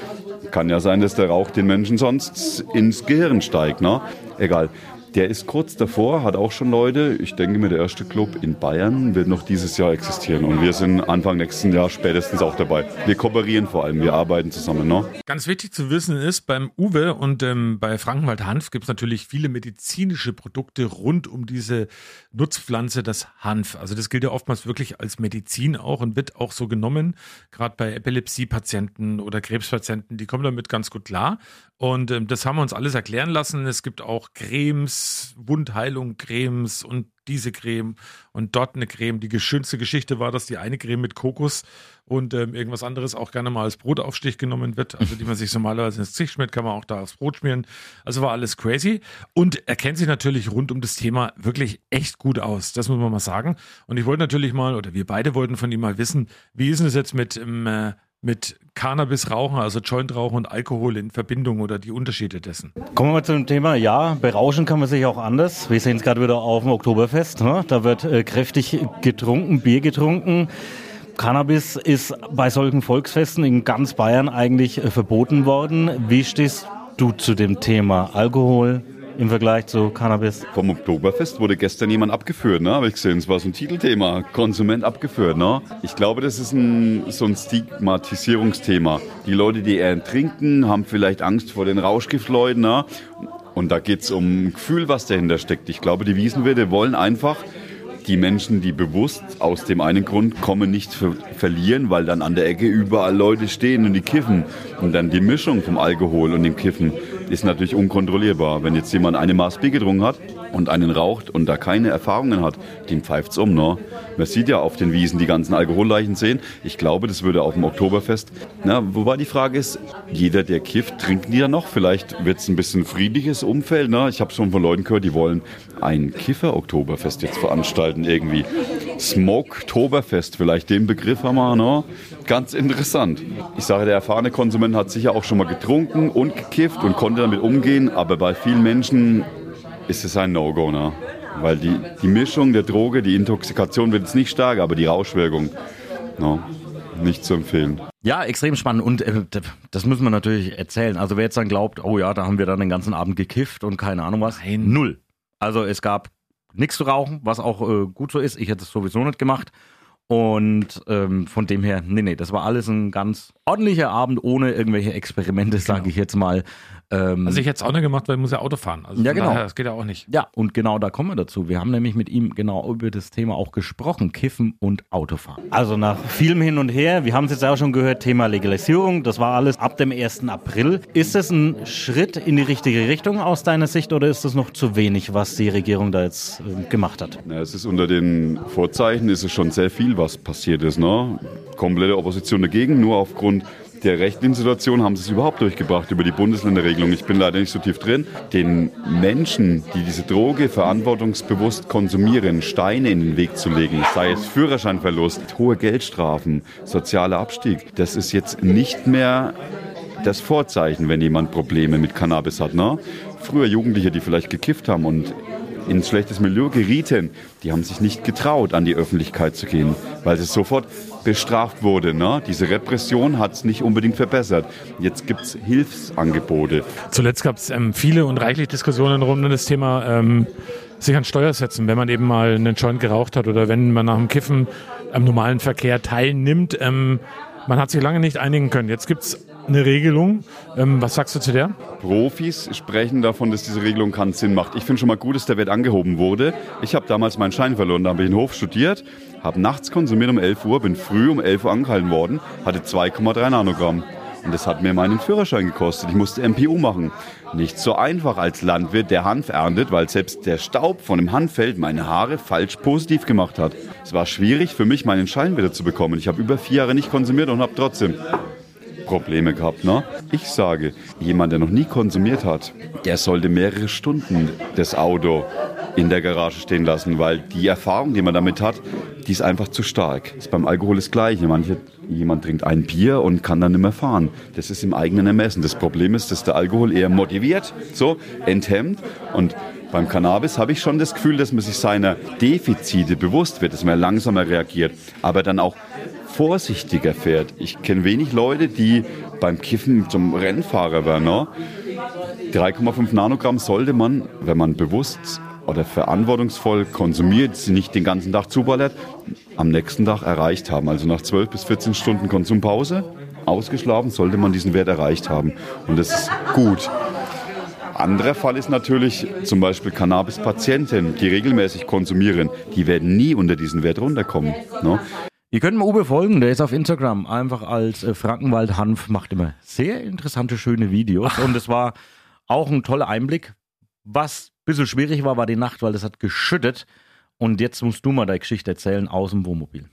Kann ja sein, dass der Rauch den Menschen sonst ins Gehirn steigt, ne? Egal. Der ist kurz davor, hat auch schon Leute. Ich denke mir, der erste Club in Bayern wird noch dieses Jahr existieren. Und wir sind Anfang nächsten Jahr spätestens auch dabei. Wir kooperieren vor allem, wir arbeiten zusammen. Ne? Ganz wichtig zu wissen ist, beim Uwe und bei Frankenwald Hanf gibt es natürlich viele medizinische Produkte rund um diese Nutzpflanze, das Hanf. Also das gilt ja oftmals wirklich als Medizin auch und wird auch so genommen. Gerade bei Epilepsie-Patienten oder Krebspatienten, die kommen damit ganz gut klar. Und das haben wir uns alles erklären lassen. Es gibt auch Cremes, Wundheilung-Cremes und diese Creme und dort eine Creme. Die schönste Geschichte war, dass die eine Creme mit Kokos und irgendwas anderes auch gerne mal als Brotaufstich genommen wird. Also die man sich normalerweise ins Gesicht schmiert, kann man auch da aufs Brot schmieren. Also war alles crazy. Und er kennt sich natürlich rund um das Thema wirklich echt gut aus. Das muss man mal sagen. Und ich wollte natürlich mal, oder wir beide wollten von ihm mal wissen, wie ist denn es jetzt mit Cannabis rauchen, also Joint rauchen und Alkohol in Verbindung oder die Unterschiede dessen? Kommen wir mal zum Thema, ja, berauschen kann man sich auch anders. Wir sehen es gerade wieder auf dem Oktoberfest, ne? Da wird kräftig getrunken, Bier getrunken. Cannabis ist bei solchen Volksfesten in ganz Bayern eigentlich verboten worden. Wie stehst du zu dem Thema Alkohol im Vergleich zu Cannabis? Vom Oktoberfest wurde gestern jemand abgeführt, ne? Habe ich gesehen. Es war so ein Titelthema, Konsument abgeführt, ne? Ich glaube, das ist so ein Stigmatisierungsthema. Die Leute, die eher trinken, haben vielleicht Angst vor den Rauschgiftleuten, ne? Und da geht es um ein Gefühl, was dahinter steckt. Ich glaube, die Wiesenwirte wollen einfach die Menschen, die bewusst aus dem einen Grund kommen, nicht verlieren, weil dann an der Ecke überall Leute stehen und die kiffen. Und dann die Mischung vom Alkohol und dem Kiffen ist natürlich unkontrollierbar. Wenn jetzt jemand eine Maß Bier getrunken hat und einen raucht und da keine Erfahrungen hat, den pfeift's um, ne? Man sieht ja auf den Wiesen die ganzen Alkoholleichen sehen. Ich glaube, das würde auf dem Oktoberfest. Wobei die Frage ist, jeder, der kifft, trinken die dann noch? Vielleicht wird's ein bisschen friedliches Umfeld, ne? Ich habe schon von Leuten gehört, die wollen ein Kiffer-Oktoberfest jetzt veranstalten irgendwie. Smoke-Toberfest, vielleicht den Begriff haben wir, ne? Ganz interessant. Ich sage, der erfahrene Konsument hat sicher auch schon mal getrunken und gekifft und konnte damit umgehen, aber bei vielen Menschen ist es ein No-Go, ne? Weil die Mischung der Droge, die Intoxikation wird jetzt nicht stärker, aber die Rauschwirkung, no, nicht zu empfehlen. Ja, extrem spannend und das müssen wir natürlich erzählen. Also wer jetzt dann glaubt, oh ja, da haben wir dann den ganzen Abend gekifft und keine Ahnung was. Nein. Null. Also es gab nichts zu rauchen, was auch gut so ist. Ich hätte es sowieso nicht gemacht. Und von dem her, nee, das war alles ein ganz ordentlicher Abend ohne irgendwelche Experimente, sage ich jetzt mal. Also ich hätte es auch nicht gemacht, weil ich muss ja Auto fahren. Also ja, genau. Daher, das geht ja auch nicht. Ja, und genau da kommen wir dazu. Wir haben nämlich mit ihm genau über das Thema auch gesprochen, Kiffen und Autofahren. Also nach vielem Hin und Her, wir haben es jetzt auch schon gehört, Thema Legalisierung, das war alles ab dem 1. April. Ist das ein Schritt in die richtige Richtung aus deiner Sicht oder ist das noch zu wenig, was die Regierung da jetzt gemacht hat? Ja, es ist unter den Vorzeichen, ist es schon sehr viel, was passiert ist, ne? Komplette Opposition dagegen, nur aufgrund der rechtlichen Situation haben sie es überhaupt durchgebracht über die Bundesländerregelung. Ich bin leider nicht so tief drin. Den Menschen, die diese Droge verantwortungsbewusst konsumieren, Steine in den Weg zu legen, sei es Führerscheinverlust, hohe Geldstrafen, sozialer Abstieg, das ist jetzt nicht mehr das Vorzeichen, wenn jemand Probleme mit Cannabis hat. Ne? Früher Jugendliche, die vielleicht gekifft haben und ins schlechtes Milieu gerieten, die haben sich nicht getraut, an die Öffentlichkeit zu gehen, weil es sofort bestraft wurde. Ne? Diese Repression hat es nicht unbedingt verbessert. Jetzt gibt es Hilfsangebote. Zuletzt gab es viele und reichlich Diskussionen rund um das Thema sich an Steuer setzen, wenn man eben mal einen Joint geraucht hat oder wenn man nach dem Kiffen am normalen Verkehr teilnimmt. Man hat sich lange nicht einigen können. Jetzt gibt es eine Regelung. Was sagst du zu der? Profis sprechen davon, dass diese Regelung keinen Sinn macht. Ich finde schon mal gut, dass der Wert angehoben wurde. Ich habe damals meinen Schein verloren, da habe ich in Hof studiert, habe nachts konsumiert um 11 Uhr, bin früh um 11 Uhr angehalten worden, hatte 2,3 Nanogramm. Und das hat mir meinen Führerschein gekostet. Ich musste MPU machen. Nicht so einfach als Landwirt, der Hanf erntet, weil selbst der Staub von dem Hanffeld meine Haare falsch positiv gemacht hat. Es war schwierig für mich, meinen Schein wieder zu bekommen. Ich habe über 4 Jahre nicht konsumiert und habe trotzdem Probleme gehabt. Ne? Ich sage, jemand, der noch nie konsumiert hat, der sollte mehrere Stunden das Auto in der Garage stehen lassen, weil die Erfahrung, die man damit hat, die ist einfach zu stark. Das ist beim Alkohol das Gleiche. Jemand trinkt ein Bier und kann dann nicht mehr fahren. Das ist im eigenen Ermessen. Das Problem ist, dass der Alkohol eher motiviert, so enthemmt. Und Beim Cannabis habe ich schon das Gefühl, dass man sich seiner Defizite bewusst wird, dass man langsamer reagiert, aber dann auch vorsichtiger fährt. Ich kenne wenig Leute, die beim Kiffen zum Rennfahrer werden. Ne? 3,5 Nanogramm sollte man, wenn man bewusst oder verantwortungsvoll konsumiert, sie nicht den ganzen Tag zuballert, am nächsten Tag erreicht haben. Also nach 12 bis 14 Stunden Konsumpause, ausgeschlafen, sollte man diesen Wert erreicht haben. Und das ist gut. Anderer Fall ist natürlich zum Beispiel Cannabis-Patienten, die regelmäßig konsumieren. Die werden nie unter diesen Wert runterkommen. Ne? Ihr könnt mal Uwe folgen, der ist auf Instagram einfach als Frankenwald Hanf, macht immer sehr interessante, schöne Videos. Und es war auch ein toller Einblick. Was ein bisschen schwierig war die Nacht, weil es hat geschüttet. Und jetzt musst du mal deine Geschichte erzählen aus dem Wohnmobil.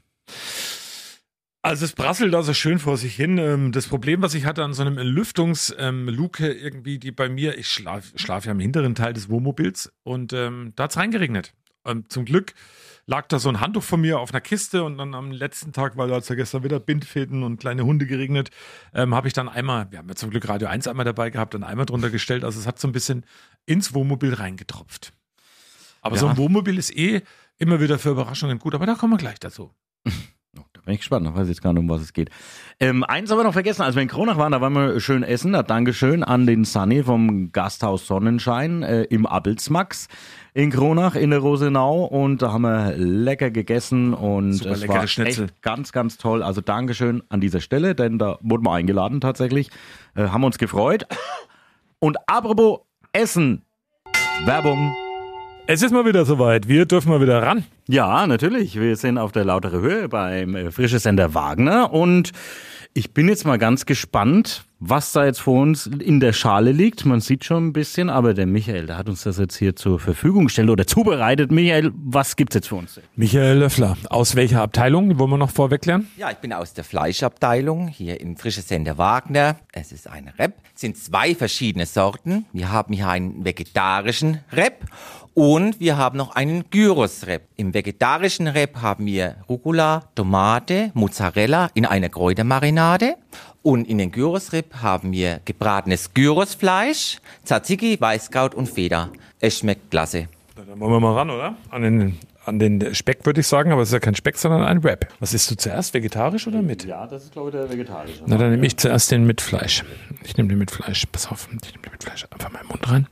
Also es prasselt da so schön vor sich hin. Das Problem, was ich hatte an so einem Lüftungsluke irgendwie, die bei mir, ich schlaf ja im hinteren Teil des Wohnmobils und da hat's reingeregnet. Zum Glück lag da so ein Handtuch von mir auf einer Kiste und dann am letzten Tag, weil da hat's ja gestern wieder Bindfäden und kleine Hunde geregnet, habe ich dann einmal, wir haben ja zum Glück Radio 1 einmal dabei gehabt, einen Eimer drunter gestellt. Also es hat so ein bisschen ins Wohnmobil reingetropft. Aber so ein Wohnmobil ist immer wieder für Überraschungen gut, aber da kommen wir gleich dazu. Da bin ich gespannt, ich weiß jetzt gar nicht, um was es geht. Eins haben wir noch vergessen, als wir in Kronach waren, da waren wir schön essen. Dankeschön an den Sunny vom Gasthaus Sonnenschein im Abelsmax in Kronach in der Rosenau. Und da haben wir lecker gegessen und super es war Schnitzel. echt ganz, ganz toll. Also Dankeschön an dieser Stelle, denn da wurden wir eingeladen tatsächlich. Haben uns gefreut. Und apropos Essen, Werbung. Es ist mal wieder soweit. Wir dürfen mal wieder ran. Ja, natürlich. Wir sind auf der Lautere Höhe beim Frische Sender Wagner und ich bin jetzt mal ganz gespannt, was da jetzt vor uns in der Schale liegt. Man sieht schon ein bisschen, aber der Michael, der hat uns das jetzt hier zur Verfügung gestellt oder zubereitet. Michael, was gibt's jetzt für uns? Michael Löffler, aus welcher Abteilung? Wollen wir noch vorwegklären? Ja, ich bin aus der Fleischabteilung hier im Frische Sender Wagner. Es ist ein Reb. Es sind 2 verschiedene Sorten. Wir haben hier einen vegetarischen Reb und wir haben noch einen Gyros-Reb. Im vegetarischen Reb haben wir Rucola, Tomate, Mozzarella in einer Kräutermarinade. Und in den Gyros-Reb haben wir gebratenes Gyrosfleisch, Tzatziki, Weißkraut und Feta. Es schmeckt klasse. Dann wollen wir mal ran, oder? An den Speck würde ich sagen, aber es ist ja kein Speck, sondern ein Wrap. Was isst du zuerst, vegetarisch oder mit? Ja, das ist glaube ich der vegetarische. Na, dann nehme ich zuerst den mit Fleisch. Ich nehme den mit Fleisch. Pass auf, ich nehme den mit Fleisch. Einfach mal im Mund rein.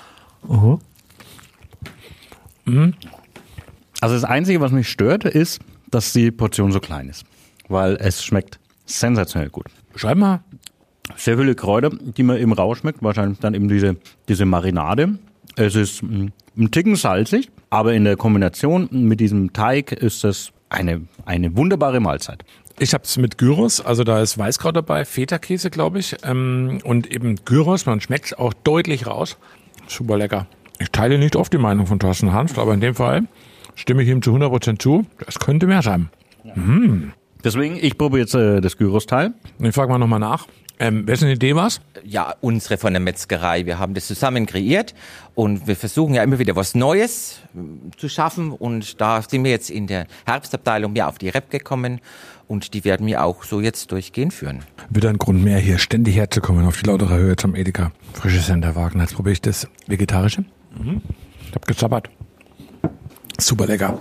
Also das Einzige, was mich stört, ist, dass die Portion so klein ist. Weil es schmeckt sensationell gut. Beschreib mal. Sehr viele Kräuter, die man eben rausschmeckt. Wahrscheinlich dann eben diese Marinade. Es ist ein Ticken salzig, aber in der Kombination mit diesem Teig ist das eine wunderbare Mahlzeit. Ich habe es mit Gyros, also da ist Weißkraut dabei, Feta-Käse, glaube ich, und eben Gyros, man schmeckt es auch deutlich raus. Super lecker. Ich teile nicht oft die Meinung von Thorsten Hanft, aber in dem Fall stimme ich ihm zu 100% zu. Das könnte mehr sein. Ja. Deswegen, ich probiere jetzt das Gyros-Teil. Ich frage mal nochmal nach. Wessen Idee war's? Ja, unsere von der Metzgerei. Wir haben das zusammen kreiert und wir versuchen ja immer wieder was Neues zu schaffen. Und da sind wir jetzt in der Herbstabteilung auf die Reb gekommen und die werden wir auch so jetzt durchgehend führen. Wieder ein Grund mehr, hier ständig herzukommen auf die Lautere Höhe zum Edeka. Frisches Sender Wagner. Jetzt probiere ich das Vegetarische. Ich hab gezappert. Super lecker.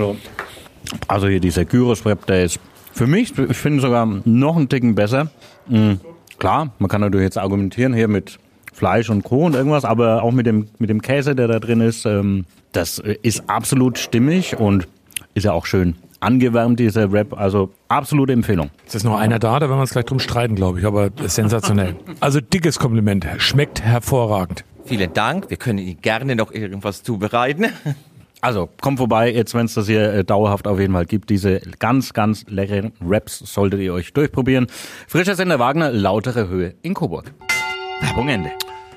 Also hier dieser Gyros-Wrap, der ist für mich, ich finde sogar noch einen Ticken besser. Klar, man kann natürlich jetzt argumentieren hier mit Fleisch und Co. und irgendwas, aber auch mit dem Käse, der da drin ist, das ist absolut stimmig und ist ja auch schön angewärmt, dieser Wrap. Also absolute Empfehlung. Es ist noch einer da werden wir uns gleich drum streiten, glaube ich, aber sensationell. Also dickes Kompliment, schmeckt hervorragend. Vielen Dank, wir können Ihnen gerne noch irgendwas zubereiten. Also, kommt vorbei, jetzt wenn es das hier dauerhaft auf jeden Fall gibt. Diese ganz, ganz leckeren Wraps solltet ihr euch durchprobieren. Frischer Sender Wagner, Lautere Höhe in Coburg. Werbung Ende.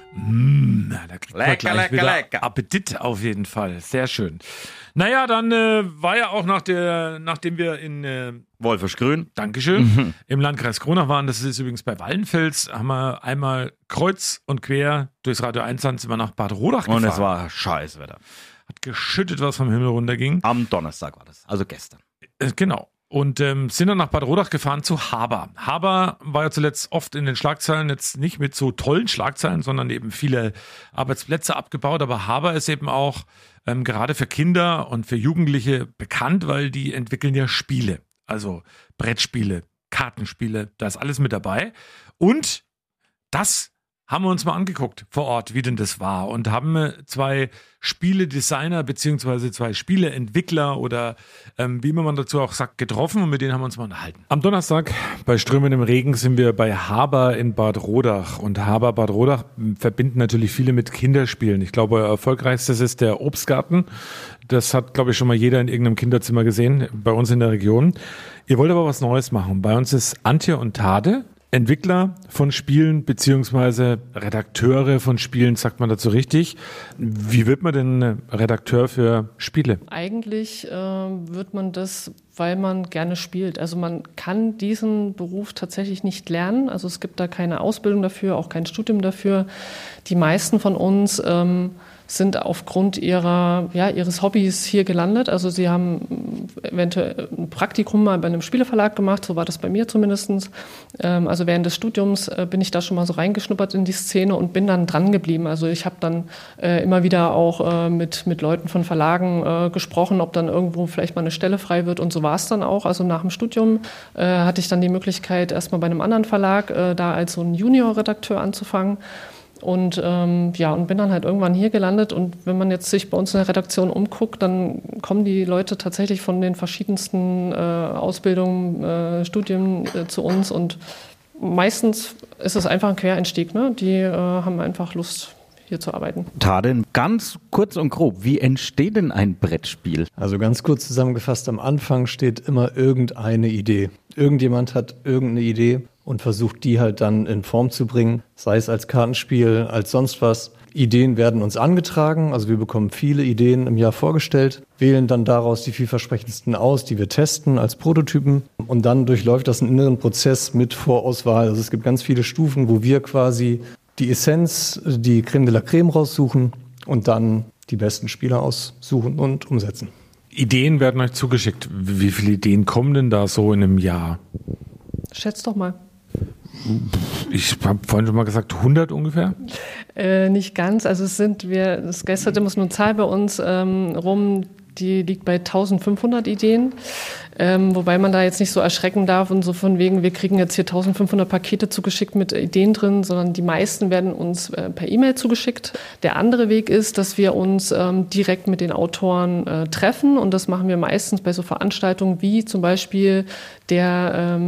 Da kriegt man gleich wieder Appetit auf jeden Fall. Sehr schön. Naja, dann war ja auch nachdem wir in Wolfersgrün, Dankeschön, im Landkreis Kronach waren, das ist übrigens bei Wallenfels, haben wir einmal kreuz und quer durchs Radio 1 sind wir nach Bad Rodach gefahren. Und es war Scheißwetter. Hat geschüttet, was vom Himmel runterging. Am Donnerstag war das, also gestern. Genau. Und sind dann nach Bad Rodach gefahren zu Haber. Haber war ja zuletzt oft in den Schlagzeilen, jetzt nicht mit so tollen Schlagzeilen, sondern eben viele Arbeitsplätze abgebaut. Aber Haber ist eben auch gerade für Kinder und für Jugendliche bekannt, weil die entwickeln ja Spiele. Also Brettspiele, Kartenspiele, da ist alles mit dabei. Und das haben wir uns mal angeguckt vor Ort, wie denn das war, und haben 2 Spieledesigner beziehungsweise 2 Spieleentwickler oder wie man dazu auch sagt, getroffen, und mit denen haben wir uns mal unterhalten. Am Donnerstag bei strömendem Regen sind wir bei Haber in Bad Rodach, und Haber Bad Rodach verbinden natürlich viele mit Kinderspielen. Ich glaube, erfolgreichstes ist der Obstgarten. Das hat, glaube ich, schon mal jeder in irgendeinem Kinderzimmer gesehen, bei uns in der Region. Ihr wollt aber was Neues machen. Bei uns ist Antje und Tade, Entwickler von Spielen beziehungsweise Redakteure von Spielen, sagt man dazu richtig. Wie wird man denn Redakteur für Spiele? Eigentlich wird man das, weil man gerne spielt. Also man kann diesen Beruf tatsächlich nicht lernen. Also es gibt da keine Ausbildung dafür, auch kein Studium dafür. Die meisten von uns sind aufgrund ihres Hobbys hier gelandet. Also sie haben eventuell ein Praktikum mal bei einem Spieleverlag gemacht, so war das bei mir zumindest. Also während des Studiums bin ich da schon mal so reingeschnuppert in die Szene und bin dann dran geblieben. Also ich habe dann immer wieder auch mit Leuten von Verlagen gesprochen, ob dann irgendwo vielleicht mal eine Stelle frei wird, und so war es dann auch. Also nach dem Studium hatte ich dann die Möglichkeit, erstmal bei einem anderen Verlag da als so ein Junior-Redakteur anzufangen. Und und bin dann halt irgendwann hier gelandet, und wenn man jetzt sich bei uns in der Redaktion umguckt, dann kommen die Leute tatsächlich von den verschiedensten Ausbildungen, Studien zu uns, und meistens ist es einfach ein Quereinstieg, ne? Die haben einfach Lust, hier zu arbeiten. Tade, ganz kurz und grob, wie entsteht denn ein Brettspiel? Also ganz kurz zusammengefasst, am Anfang steht immer irgendeine Idee. Irgendjemand hat irgendeine Idee und versucht, die halt dann in Form zu bringen, sei es als Kartenspiel, als sonst was. Ideen werden uns angetragen, also wir bekommen viele Ideen im Jahr vorgestellt, wählen dann daraus die vielversprechendsten aus, die wir testen als Prototypen, und dann durchläuft das einen inneren Prozess mit Vorauswahl. Also es gibt ganz viele Stufen, wo wir quasi die Essenz, die Creme de la Creme raussuchen und dann die besten Spieler aussuchen und umsetzen. Ideen werden euch zugeschickt. Wie viele Ideen kommen denn da so in einem Jahr? Schätzt doch mal. Ich habe vorhin schon mal gesagt, 100 ungefähr? Nicht ganz. Also es geistert immer so eine Zahl bei uns rum, die liegt bei 1500 Ideen. Wobei man da jetzt nicht so erschrecken darf und so von wegen, wir kriegen jetzt hier 1500 Pakete zugeschickt mit Ideen drin, sondern die meisten werden uns per E-Mail zugeschickt. Der andere Weg ist, dass wir uns direkt mit den Autoren treffen, und das machen wir meistens bei so Veranstaltungen wie zum Beispiel der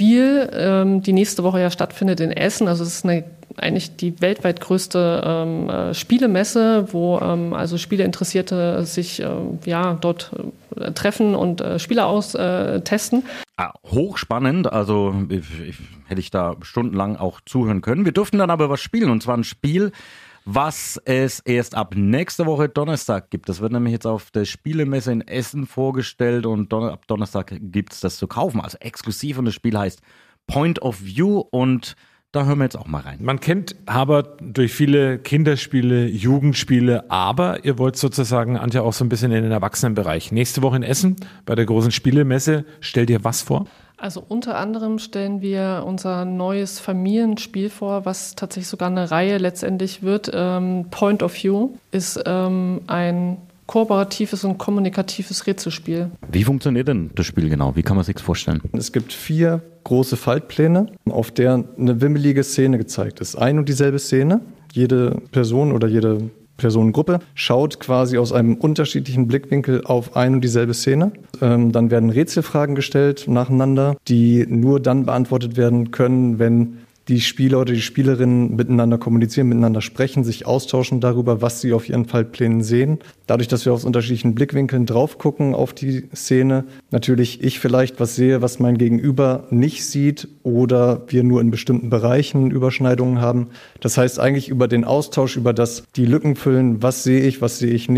Spiel, die nächste Woche ja stattfindet in Essen. Also es ist eigentlich die weltweit größte Spielemesse, wo also Spieleinteressierte sich dort treffen und Spiele austesten. Hochspannend, also hätte ich da stundenlang auch zuhören können. Wir durften dann aber was spielen, und zwar ein Spiel, was es erst ab nächste Woche Donnerstag gibt. Das wird nämlich jetzt auf der Spielemesse in Essen vorgestellt, und ab Donnerstag gibt es das zu kaufen, also exklusiv, und das Spiel heißt Point of View, und da hören wir jetzt auch mal rein. Man kennt Haber durch viele Kinderspiele, Jugendspiele, aber ihr wollt sozusagen, Antje, auch so ein bisschen in den Erwachsenenbereich. Nächste Woche in Essen bei der großen Spielemesse, stellt ihr was vor? Also unter anderem stellen wir unser neues Familienspiel vor, was tatsächlich sogar eine Reihe letztendlich wird. Point of View ist ein kooperatives und kommunikatives Rätselspiel. Wie funktioniert denn das Spiel genau? Wie kann man sich das vorstellen? Es gibt 4 große Faltpläne, auf der eine wimmelige Szene gezeigt ist. Ein und dieselbe Szene. Jede Person oder jede Personengruppe schaut quasi aus einem unterschiedlichen Blickwinkel auf ein und dieselbe Szene. Dann werden Rätselfragen gestellt nacheinander, die nur dann beantwortet werden können, wenn die Spieler oder die Spielerinnen miteinander kommunizieren, miteinander sprechen, sich austauschen darüber, was sie auf ihren Faltplänen sehen. Dadurch, dass wir aus unterschiedlichen Blickwinkeln drauf gucken auf die Szene, natürlich ich vielleicht was sehe, was mein Gegenüber nicht sieht, oder wir nur in bestimmten Bereichen Überschneidungen haben. Das heißt eigentlich über den Austausch, über das die Lücken füllen, was sehe ich nicht,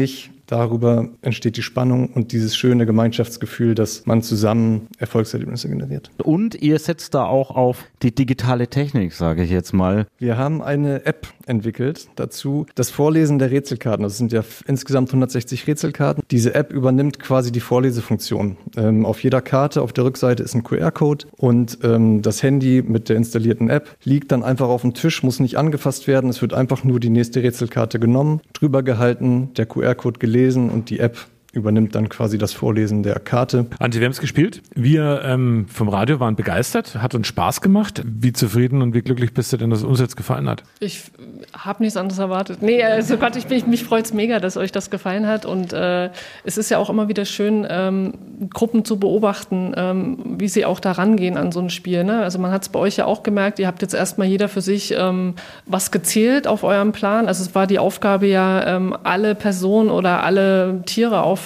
darüber entsteht die Spannung und dieses schöne Gemeinschaftsgefühl, dass man zusammen Erfolgserlebnisse generiert. Und ihr setzt da auch auf die digitale Technik, sage ich jetzt mal. Wir haben eine App entwickelt dazu, das Vorlesen der Rätselkarten. Das sind ja insgesamt 160 Rätselkarten. Diese App übernimmt quasi die Vorlesefunktion. Auf jeder Karte, auf der Rückseite ist ein QR-Code und das Handy mit der installierten App liegt dann einfach auf dem Tisch, muss nicht angefasst werden. Es wird einfach nur die nächste Rätselkarte genommen, drüber gehalten, der QR-Code gelesen und die App übernimmt dann quasi das Vorlesen der Karte. Antje, wir haben es gespielt. Wir vom Radio waren begeistert, hat uns Spaß gemacht. Wie zufrieden und wie glücklich bist du denn, dass es uns jetzt gefallen hat? Ich habe nichts anderes erwartet. Nee, also Gott, mich freut es mega, dass euch das gefallen hat. Und es ist ja auch immer wieder schön, Gruppen zu beobachten, wie sie auch da rangehen an so ein Spiel. Ne? Also man hat es bei euch ja auch gemerkt, ihr habt jetzt erstmal jeder für sich was gezählt auf eurem Plan. Also es war die Aufgabe ja, alle Personen oder alle Tiere auf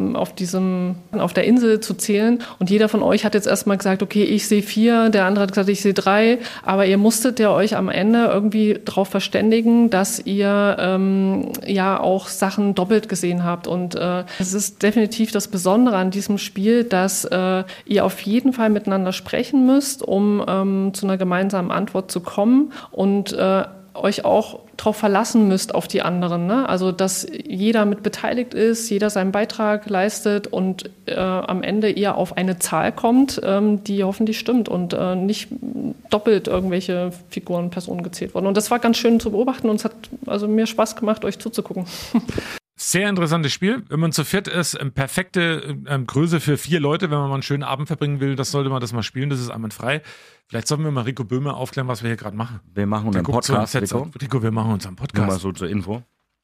der Insel zu zählen. Und jeder von euch hat jetzt erstmal gesagt, okay, ich sehe 4, der andere hat gesagt, ich sehe 3. Aber ihr musstet ja euch am Ende irgendwie darauf verständigen, dass ihr ja auch Sachen doppelt gesehen habt. Und es ist definitiv das Besondere an diesem Spiel, dass ihr auf jeden Fall miteinander sprechen müsst, um zu einer gemeinsamen Antwort zu kommen und euch auch darauf verlassen müsst auf die anderen. Ne? Also, dass jeder mit beteiligt ist, jeder seinen Beitrag leistet und am Ende ihr auf eine Zahl kommt, die hoffentlich stimmt und nicht doppelt irgendwelche Figuren, Personen gezählt wurden. Und das war ganz schön zu beobachten und es hat also mir Spaß gemacht, euch zuzugucken. Sehr interessantes Spiel. Wenn man zu viert ist, perfekte Größe für 4 Leute, wenn man mal einen schönen Abend verbringen will, sollte man das mal spielen, das ist einwandfrei. Vielleicht sollten wir mal Rico Böhmer aufklären, was wir hier gerade machen. Wir machen unseren Podcast, Rico, wir machen unseren Podcast. Nur mal so zur Info.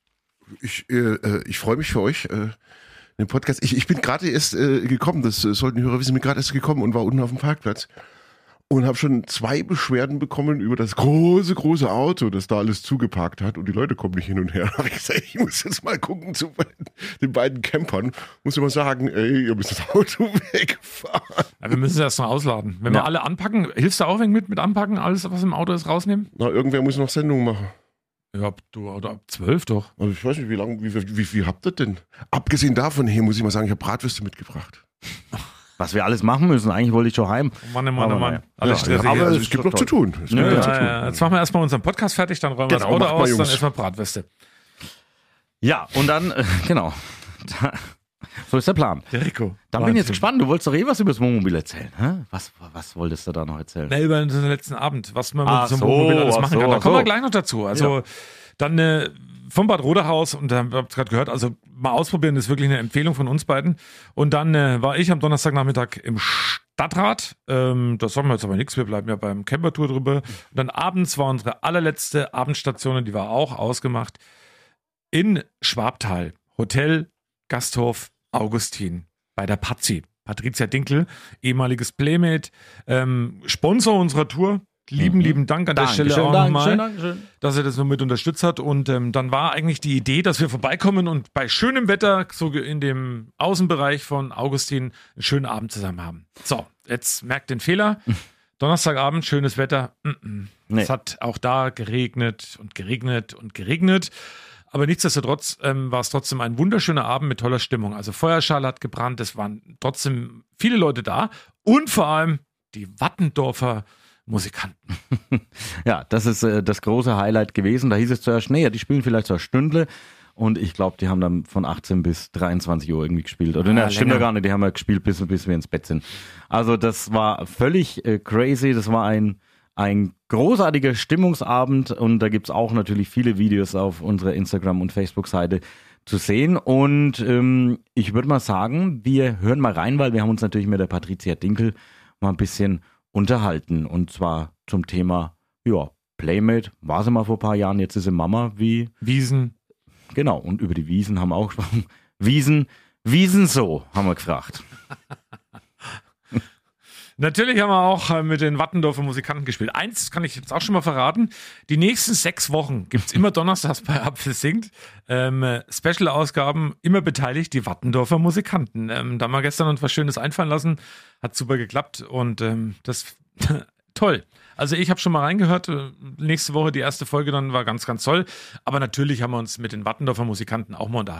Ich freue mich für euch, den Podcast. Ich bin gerade erst gekommen, das sollten die Hörer wissen, ich bin gerade erst gekommen und war unten auf dem Parkplatz. Und habe schon 2 Beschwerden bekommen über das große Auto, das da alles zugeparkt hat. Und die Leute kommen nicht hin und her. Da habe ich gesagt, ich muss jetzt mal gucken zu den beiden Campern. Muss ich mal sagen, ey, ihr müsst das Auto wegfahren. Ja, wir müssen es erst noch ausladen. Wenn wir alle anpacken, hilfst du auch mit anpacken, alles, was im Auto ist, rausnehmen? Na, irgendwer muss noch Sendung machen. Ja, oder ab 12 doch. Also ich weiß nicht, wie habt ihr denn? Abgesehen davon, hey, muss ich mal sagen, ich habe Bratwürste mitgebracht. Was wir alles machen müssen, eigentlich wollte ich schon heim. Mann. Alles stressig. Aber es gibt noch zu tun. Jetzt machen wir erstmal unseren Podcast fertig, dann räumen wir das Auto aus, dann erstmal Bratwürste. Ja, und dann, genau. So ist der Plan. Der Rico. Dann bin ich jetzt gespannt. Du wolltest doch was über das Wohnmobil erzählen. Hä? Was wolltest du da noch erzählen? Na, über den letzten Abend, was man mit so einem Wohnmobil alles machen kann. Da kommen wir gleich noch dazu. Also dann vom Bad Roderhaus, und da habt ihr gerade gehört, also mal ausprobieren, ist wirklich eine Empfehlung von uns beiden. Und dann war ich am Donnerstagnachmittag im Stadtrat. Das sagen wir jetzt aber nichts, wir bleiben ja beim Campertour drüber. Und dann abends war unsere allerletzte Abendstation, und die war auch ausgemacht, in Schwabtal. Hotel Gasthof Augustin bei der Patzi. Patricia Dinkel, ehemaliges Playmate, Sponsor unserer Tour. Lieben Dank an der Stelle auch nochmal, dass er das noch mit unterstützt hat. Und dann war eigentlich die Idee, dass wir vorbeikommen und bei schönem Wetter so in dem Außenbereich von Augustin einen schönen Abend zusammen haben. So, jetzt merkt den Fehler. Donnerstagabend, schönes Wetter. Nee. Es hat auch da geregnet. Aber nichtsdestotrotz war es trotzdem ein wunderschöner Abend mit toller Stimmung. Also Feuerschale hat gebrannt, es waren trotzdem viele Leute da und vor allem die Wattendorfer Musikanten. Ja, das ist das große Highlight gewesen. Da hieß es zuerst, nee, die spielen vielleicht zur Stündle. Und ich glaube, die haben dann von 18 bis 23 Uhr irgendwie gespielt. Oder ne, stimmt ja gar nicht, die haben ja gespielt, bis wir ins Bett sind. Also das war völlig crazy. Das war ein großartiger Stimmungsabend. Und da gibt es auch natürlich viele Videos auf unserer Instagram- und Facebook-Seite zu sehen. Und ich würde mal sagen, wir hören mal rein, weil wir haben uns natürlich mit der Patricia Dinkel mal ein bisschen unterhalten. Und zwar zum Thema, Playmate, war sie mal vor ein paar Jahren, jetzt ist sie Mama, wie Wiesen. Genau, und über die Wiesen haben wir auch gesprochen. Wiesen so, haben wir gefragt. Natürlich haben wir auch mit den Wattendorfer Musikanten gespielt. Eins kann ich jetzt auch schon mal verraten. Die nächsten 6 Wochen gibt es immer donnerstags bei Apfel singt. Special-Ausgaben, immer beteiligt, die Wattendorfer Musikanten. Da haben wir gestern uns was Schönes einfallen lassen. Hat super geklappt und das toll. Also ich habe schon mal reingehört. Nächste Woche die erste Folge dann war ganz, ganz toll. Aber natürlich haben wir uns mit den Wattendorfer Musikanten auch mal unterhalten.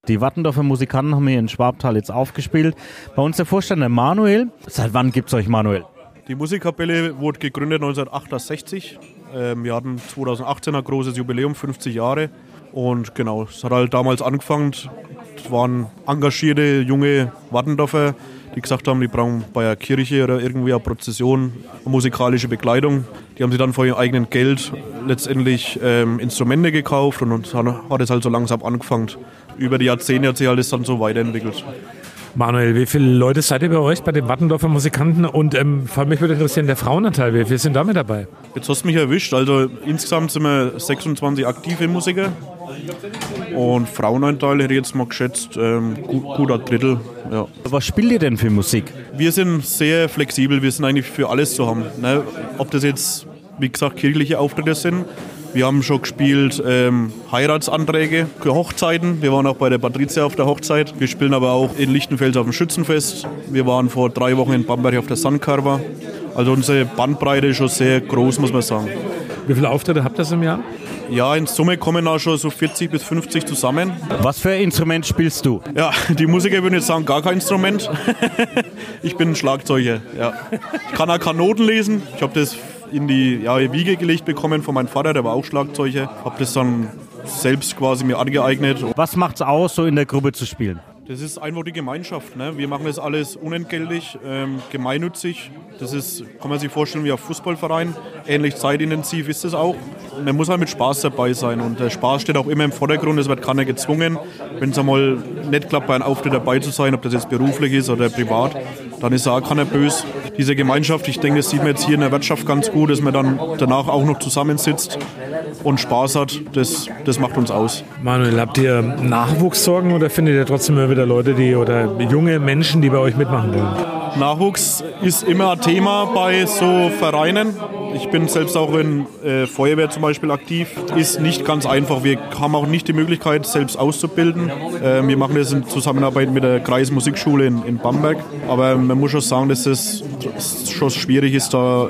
Die Wattendorfer Musikanten haben hier in Schwabtal jetzt aufgespielt. Bei uns der Vorstand, der Manuel. Seit wann gibt's euch, Manuel? Die Musikkapelle wurde gegründet 1968. Wir hatten 2018 ein großes Jubiläum, 50 Jahre. Und genau, es hat halt damals angefangen. Es waren engagierte junge Wattendorfer, die gesagt haben, die brauchen bei einer Kirche oder irgendwie eine Prozession eine musikalische Begleitung. Die haben sich dann von ihrem eigenen Geld letztendlich Instrumente gekauft und hat es halt so langsam angefangen. Über die Jahrzehnte hat sich alles dann so weiterentwickelt. Manuel, wie viele Leute seid ihr bei euch, bei den Wattendorfer Musikanten? Und vor allem mich würde interessieren, der Frauenanteil, wie viele sind da mit dabei? Jetzt hast du mich erwischt. Also insgesamt sind wir 26 aktive Musiker. Und Frauenanteil hätte ich jetzt mal geschätzt, gut ein Drittel. Ja. Was spielt ihr denn für Musik? Wir sind sehr flexibel, wir sind eigentlich für alles zu haben. Ne? Ob das jetzt, wie gesagt, kirchliche Auftritte sind. Wir haben schon gespielt Heiratsanträge für Hochzeiten. Wir waren auch bei der Patricia auf der Hochzeit. Wir spielen aber auch in Lichtenfels auf dem Schützenfest. Wir waren vor 3 Wochen in Bamberg auf der Sandcarver. Also unsere Bandbreite ist schon sehr groß, muss man sagen. Wie viele Auftritte habt ihr im Jahr? Ja, in Summe kommen auch schon so 40 bis 50 zusammen. Was für ein Instrument spielst du? Ja, die Musiker würden jetzt sagen, gar kein Instrument. Ich bin ein Schlagzeuger. Ja. Ich kann auch Kanoten lesen. Ich habe das in die Wiege gelegt bekommen von meinem Vater, der war auch Schlagzeuger. Habe das dann selbst quasi mir angeeignet. Was macht's aus, so in der Gruppe zu spielen? Das ist einfach die Gemeinschaft. Ne? Wir machen das alles unentgeltlich, gemeinnützig. Das ist, kann man sich vorstellen, wie ein Fußballverein. Ähnlich zeitintensiv ist es auch. Man muss halt mit Spaß dabei sein. Und der Spaß steht auch immer im Vordergrund. Es wird keiner gezwungen. Wenn es einmal nicht klappt, bei einem Auftritt dabei zu sein, ob das jetzt beruflich ist oder privat, dann ist auch keiner böse. Diese Gemeinschaft, ich denke, das sieht man jetzt hier in der Wirtschaft ganz gut, dass man dann danach auch noch zusammensitzt und Spaß hat. Das macht uns aus. Manuel, habt ihr Nachwuchssorgen oder findet ihr trotzdem immer wieder Leute, oder junge Menschen, die bei euch mitmachen wollen? Nachwuchs ist immer ein Thema bei so Vereinen. Ich bin selbst auch in Feuerwehr zum Beispiel aktiv. Ist nicht ganz einfach. Wir haben auch nicht die Möglichkeit, selbst auszubilden. Wir machen das in Zusammenarbeit mit der Kreismusikschule in Bamberg. Aber man muss schon sagen, dass es schon schwierig ist, da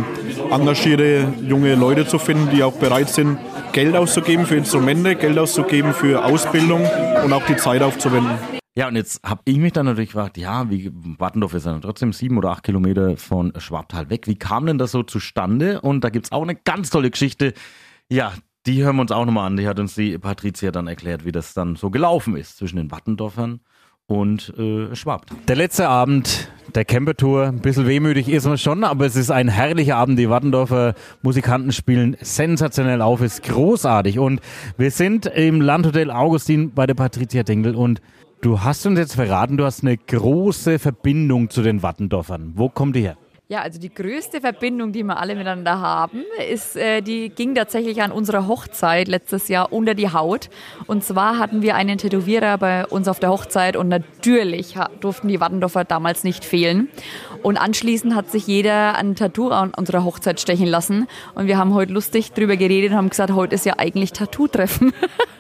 engagierte junge Leute zu finden, die auch bereit sind, Geld auszugeben für Instrumente, Geld auszugeben für Ausbildung und auch die Zeit aufzuwenden. Ja, und jetzt habe ich mich dann natürlich gefragt, Wattendorf ist ja trotzdem 7 oder 8 Kilometer von Schwabtal weg. Wie kam denn das so zustande? Und da gibt's auch eine ganz tolle Geschichte. Ja, die hören wir uns auch nochmal an. Die hat uns die Patricia dann erklärt, wie das dann so gelaufen ist zwischen den Wattendorfern und Schwabtal. Der letzte Abend der Campertour, ein bisschen wehmütig ist man schon, aber es ist ein herrlicher Abend. Die Wattendorfer Musikanten spielen sensationell auf, ist großartig. Und wir sind im Landhotel Augustin bei der Patricia Dengel und du hast uns jetzt verraten, du hast eine große Verbindung zu den Wattendorfern. Wo kommt die her? Ja, also die größte Verbindung, die wir alle miteinander haben, die ging tatsächlich an unserer Hochzeit letztes Jahr unter die Haut. Und zwar hatten wir einen Tätowierer bei uns auf der Hochzeit und natürlich durften die Wattendorfer damals nicht fehlen. Und anschließend hat sich jeder ein Tattoo an unserer Hochzeit stechen lassen. Und wir haben heute lustig drüber geredet und haben gesagt, heute ist ja eigentlich Tattoo-Treffen.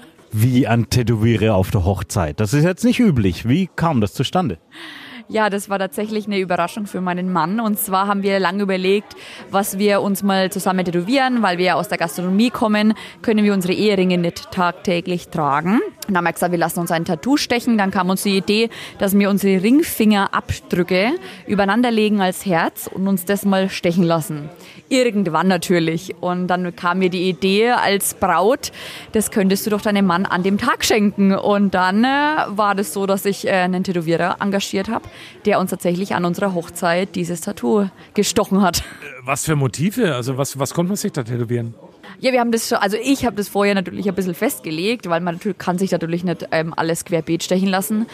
Wie ein Tätowierer auf der Hochzeit? Das ist jetzt nicht üblich. Wie kam das zustande? Ja, das war tatsächlich eine Überraschung für meinen Mann. Und zwar haben wir lange überlegt, was wir uns mal zusammen tätowieren, weil wir ja aus der Gastronomie kommen, können wir unsere Eheringe nicht tagtäglich tragen. Und dann haben wir gesagt, wir lassen uns ein Tattoo stechen. Dann kam uns die Idee, dass wir unsere Ringfingerabdrücke übereinander legen als Herz und uns das mal stechen lassen. Irgendwann natürlich. Und dann kam mir die Idee als Braut, das könntest du doch deinem Mann an dem Tag schenken. Und dann war das so, dass ich einen Tätowierer engagiert habe, der uns tatsächlich an unserer Hochzeit dieses Tattoo gestochen hat. Was für Motive? Also was konnte man sich da tätowieren? Ja, wir haben das schon, also ich habe das vorher natürlich ein bisschen festgelegt, weil man kann sich natürlich nicht alles querbeet stechen lassen.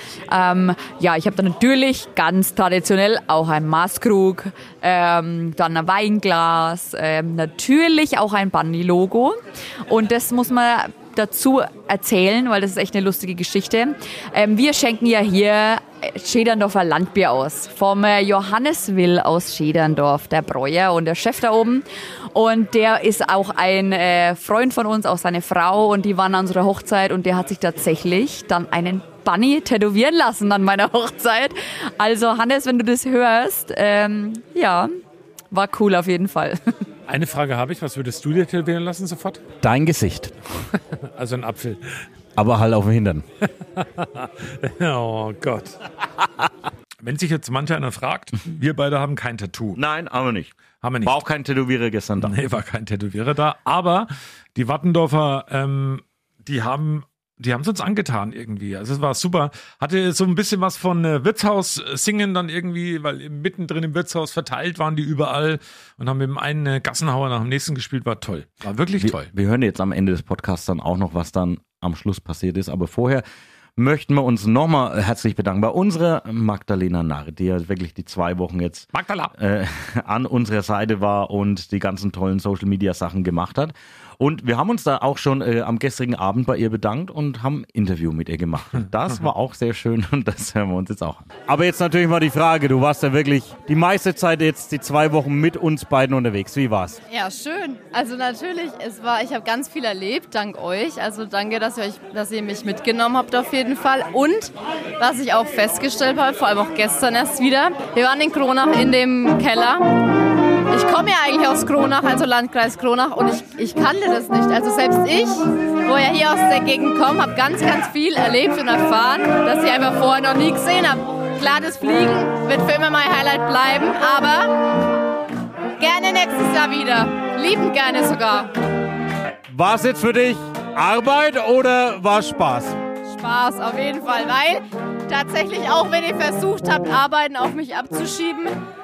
Ja, ich habe dann natürlich ganz traditionell auch ein Maßkrug, dann ein Weinglas, natürlich auch ein Bunny-Logo. Und das muss man dazu erzählen, weil das ist echt eine lustige Geschichte. Wir schenken ja hier Schäderndorfer Landbier aus. Vom Johannes Will aus Schäderndorf, der Bräuer und der Chef da oben. Und der ist auch ein Freund von uns, auch seine Frau. Und die waren an unserer Hochzeit und der hat sich tatsächlich dann einen Bunny tätowieren lassen an meiner Hochzeit. Also Hannes, wenn du das hörst, ja, war cool auf jeden Fall. Eine Frage habe ich, was würdest du dir tätowieren lassen sofort? Dein Gesicht. Also ein Apfel. Aber halt auf dem Hintern. Oh Gott. Wenn sich jetzt manch einer fragt, wir beide haben kein Tattoo. Nein, haben wir nicht. Haben wir nicht. War auch kein Tätowierer gestern da. Nee, war kein Tätowierer da. Aber die Wattendorfer, die haben es uns angetan irgendwie. Also es war super. Hatte so ein bisschen was von Wirtshaus singen dann irgendwie, weil mittendrin im Wirtshaus verteilt waren die überall und haben eben einen Gassenhauer nach dem nächsten gespielt. War toll. War wirklich toll. Wir hören jetzt am Ende des Podcasts dann auch noch, was dann am Schluss passiert ist. Aber vorher möchten wir uns nochmal herzlich bedanken bei unserer Magdalena Narr, die ja wirklich die 2 Wochen jetzt an unserer Seite war und die ganzen tollen Social-Media-Sachen gemacht hat. Und wir haben uns da auch schon am gestrigen Abend bei ihr bedankt und haben ein Interview mit ihr gemacht. Und das war auch sehr schön und das hören wir uns jetzt auch an. Aber jetzt natürlich mal die Frage, du warst ja wirklich die meiste Zeit jetzt die 2 Wochen mit uns beiden unterwegs. Wie war's? Ja, schön. Also natürlich, ich habe ganz viel erlebt, dank euch. Also danke, dass ihr mich mitgenommen habt auf jeden Fall. Und was ich auch festgestellt habe, vor allem auch gestern erst wieder, wir waren in Kronach in dem Keller. Ich komme ja eigentlich aus Kronach, also Landkreis Kronach, und ich kannte das nicht. Also selbst ich, wo ja hier aus der Gegend komme, habe ganz, ganz viel erlebt und erfahren, das ich einfach vorher noch nie gesehen habe. Klar, das Fliegen wird für immer mein Highlight bleiben, aber gerne nächstes Jahr wieder. Liebend gerne sogar. War es jetzt für dich Arbeit oder war es Spaß? Spaß auf jeden Fall, weil tatsächlich auch wenn ihr versucht habt, Arbeiten auf mich abzuschieben,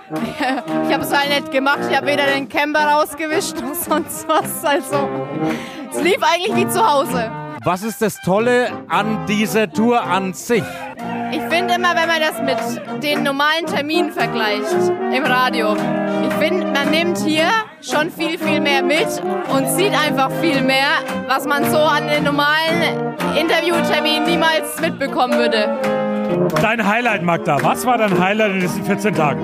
ich habe es halt nicht gemacht, ich habe weder den Camper rausgewischt noch sonst was, also es lief eigentlich wie zu Hause. Was ist das Tolle an dieser Tour an sich? Ich finde immer, wenn man das mit den normalen Terminen vergleicht im Radio, ich finde, man nimmt hier schon viel, viel mehr mit und sieht einfach viel mehr, was man so an den normalen Interviewterminen niemals mitbekommen würde. Dein Highlight, Magda. Was war dein Highlight in diesen 14 Tagen?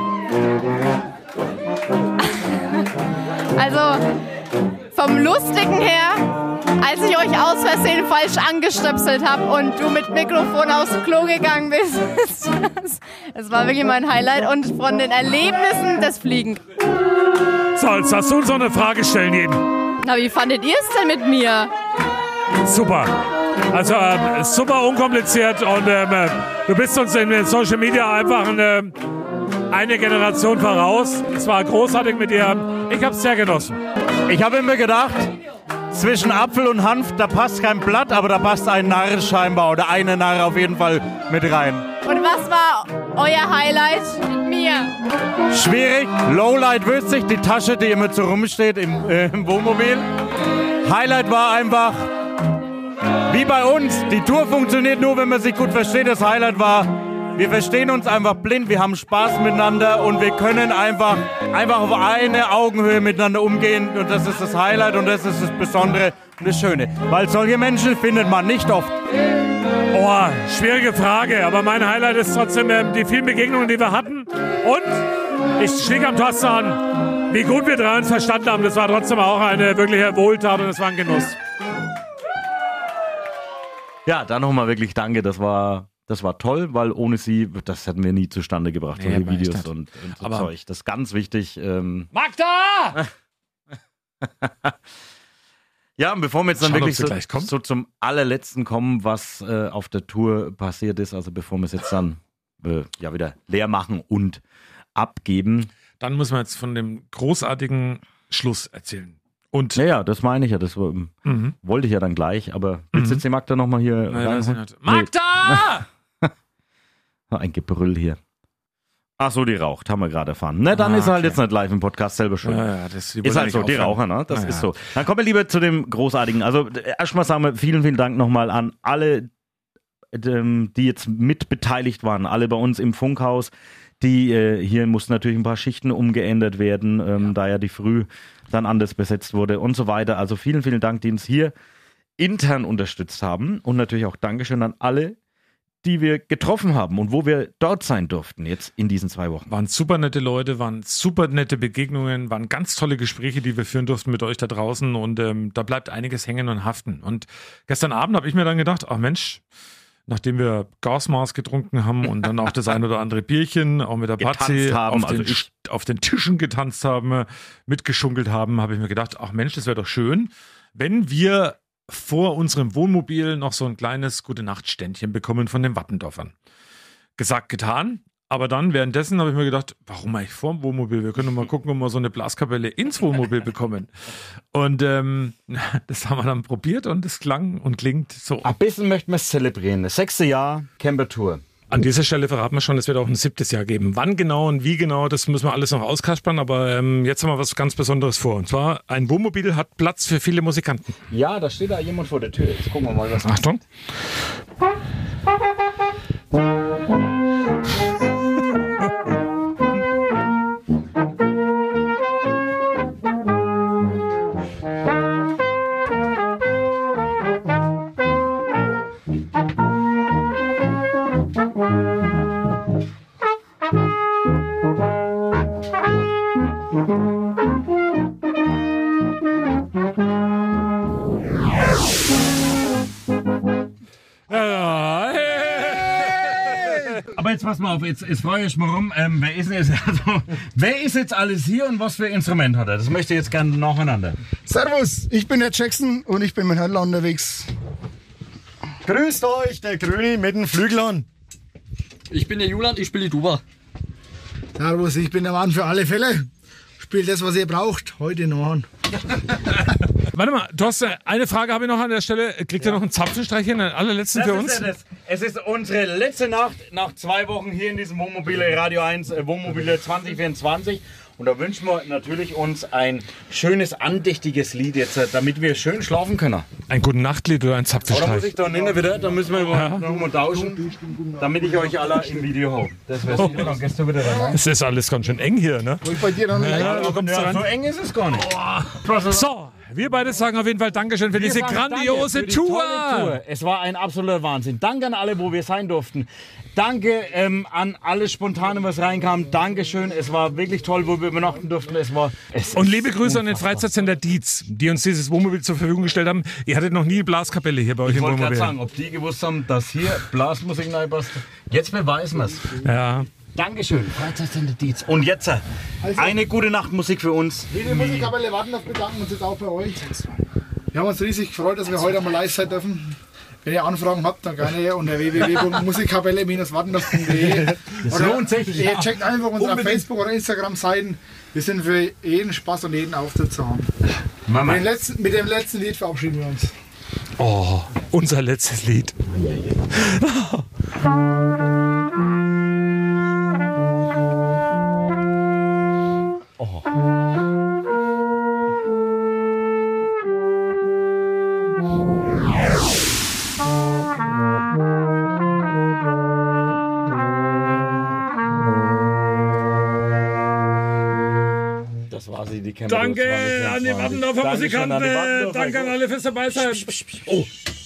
Also, vom Lustigen her, als ich euch aus Versehen falsch angestöpselt habe und du mit Mikrofon aufs Klo gegangen bist. Das war wirklich mein Highlight. Und von den Erlebnissen des Fliegen. So, jetzt hast du uns noch eine Frage stellen eben. Na, wie fandet ihr es denn mit mir? Super. Also super unkompliziert und du bist uns in den Social Media einfach eine Generation voraus. Es war großartig mit dir. Ich habe es sehr genossen. Ich habe immer gedacht, zwischen Apfel und Hanf, da passt kein Blatt, aber da passt ein Narr scheinbar oder eine Narr auf jeden Fall mit rein. Und was war euer Highlight mit mir? Schwierig. Lowlight wüsste ich, die Tasche, die immer so rumsteht im Wohnmobil. Highlight war einfach, wie bei uns, die Tour funktioniert nur, wenn man sich gut versteht. Das Highlight war, wir verstehen uns einfach blind, wir haben Spaß miteinander und wir können einfach auf eine Augenhöhe miteinander umgehen. Und das ist das Highlight und das ist das Besondere und das Schöne. Weil solche Menschen findet man nicht oft. Oh, schwierige Frage, aber mein Highlight ist trotzdem die vielen Begegnungen, die wir hatten. Und ich schläge am Taster an, wie gut wir 3 uns verstanden haben. Das war trotzdem auch eine wirkliche Wohltat und es war ein Genuss. Ja, dann nochmal wirklich danke, das war toll, weil ohne sie, das hätten wir nie zustande gebracht, solche Videos und so aber Zeug. Das ist ganz wichtig. Magda! Ja, und bevor wir jetzt dann wirklich so zum allerletzten kommen, was auf der Tour passiert ist, also bevor wir es jetzt dann wieder leer machen und abgeben. Dann müssen wir jetzt von dem großartigen Schluss erzählen. Und ja, das meine ich ja, das wollte ich ja dann gleich, aber willst du jetzt die Magda nochmal hier rein? Magda! Ein Gebrüll hier. Ach so, die raucht, haben wir gerade erfahren. Ne, dann ist er halt jetzt nicht live im Podcast selber schon. Ja, das ist halt so, die Raucher, ne? Das ist so. Dann kommen wir lieber zu dem Großartigen. Also erstmal sagen wir vielen, vielen Dank nochmal an alle, die jetzt mit beteiligt waren, alle bei uns im Funkhaus. Hier mussten natürlich ein paar Schichten umgeändert werden, da ja die Früh dann anders besetzt wurde und so weiter. Also vielen, vielen Dank, die uns hier intern unterstützt haben. Und natürlich auch Dankeschön an alle, die wir getroffen haben und wo wir dort sein durften jetzt in diesen 2 Wochen. Waren super nette Leute, waren super nette Begegnungen, waren ganz tolle Gespräche, die wir führen durften mit euch da draußen. Und da bleibt einiges hängen und haften. Und gestern Abend habe ich mir dann gedacht, ach Mensch, nachdem wir Gasmaß getrunken haben und dann auch das ein oder andere Bierchen, auch mit der Patzi auf den Tischen getanzt haben, mitgeschunkelt haben, habe ich mir gedacht, ach Mensch, das wäre doch schön, wenn wir vor unserem Wohnmobil noch so ein kleines Gute-Nacht-Ständchen bekommen von den Wattendorfern. Gesagt, getan. Aber dann währenddessen habe ich mir gedacht, warum eigentlich vor dem Wohnmobil? Wir können doch mal gucken, ob wir so eine Blaskapelle ins Wohnmobil bekommen. Und das haben wir dann probiert und es klang und klingt so. Ein bisschen möchten wir es zelebrieren. Das 6. Jahr Camper-Tour. An dieser Stelle verraten wir schon, es wird auch ein 7. Jahr geben. Wann genau und wie genau, das müssen wir alles noch auskaspern. Aber jetzt haben wir was ganz Besonderes vor. Und zwar, ein Wohnmobil hat Platz für viele Musikanten. Ja, da steht da jemand vor der Tür. Jetzt gucken wir mal, was. Achtung. Aber jetzt pass mal auf, jetzt frage ich mal rum, wer ist jetzt alles hier und was für ein Instrument hat er? Das möchte ich jetzt gerne nacheinander. Servus, ich bin der Jackson und ich bin mit Hörner unterwegs. Grüßt euch, der Grüni mit den Flüglern. Ich bin der Julian, ich spiele die Tuba. Servus, ich bin der Mann für alle Fälle. Spielt das, was ihr braucht, heute noch an. Warte mal, du hast eine Frage habe ich noch an der Stelle. Kriegt ihr noch einen Zapfenstreichchen, den allerletzten für uns? Ja, es ist unsere letzte Nacht nach 2 Wochen hier in diesem Wohnmobil Radio 1 Wohnmobile 2024. Und da wünschen wir natürlich uns ein schönes, andächtiges Lied jetzt, damit wir schön schlafen können. Ein guten Nachtlied oder ein Zapfenstreich? Oder muss ich da nicht wieder, da müssen wir noch mal tauschen, damit ich euch alle im Video habe. Das wäre sicher dann gestern wieder dabei. Es ist alles ganz schön eng hier, ne? Wo ich bei dir noch So eng ist es gar nicht. So, wir beide sagen auf jeden Fall Dankeschön für diese grandiose Tour. Es war ein absoluter Wahnsinn. Danke an alle, wo wir sein durften. Danke an alle Spontane, was reinkam. Dankeschön. Es war wirklich toll, wo wir übernachten durften. Und liebe Grüße an den Freizeitcenter Dietz, die uns dieses Wohnmobil zur Verfügung gestellt haben. Ihr hattet noch nie Blaskapelle hier bei euch im Wohnmobil. Ich wollte gerade sagen, ob die gewusst haben, dass hier Blasmusik reinpasst. Jetzt beweisen wir es. Ja. Dankeschön, Freizeitcenter Dietz. Und jetzt eine gute Nachtmusik für uns. Liebe Musikkapelle Wattendorf bedanken uns jetzt auch bei euch. Wir haben uns riesig gefreut, dass wir heute einmal live sein dürfen. Wenn ihr Anfragen habt, dann gerne unter www.musikkapelle-wattendorf.de. Das lohnt sich. Ihr checkt einfach unsere Facebook- oder Instagram-Seiten. Wir sind für jeden Spaß und jeden Auftritt zu haben. Mit dem letzten Lied verabschieden wir uns. Oh, unser letztes Lied. Danke an die Wattendorfer Musikanten. Danke an alle fürs dabei sein. Oh.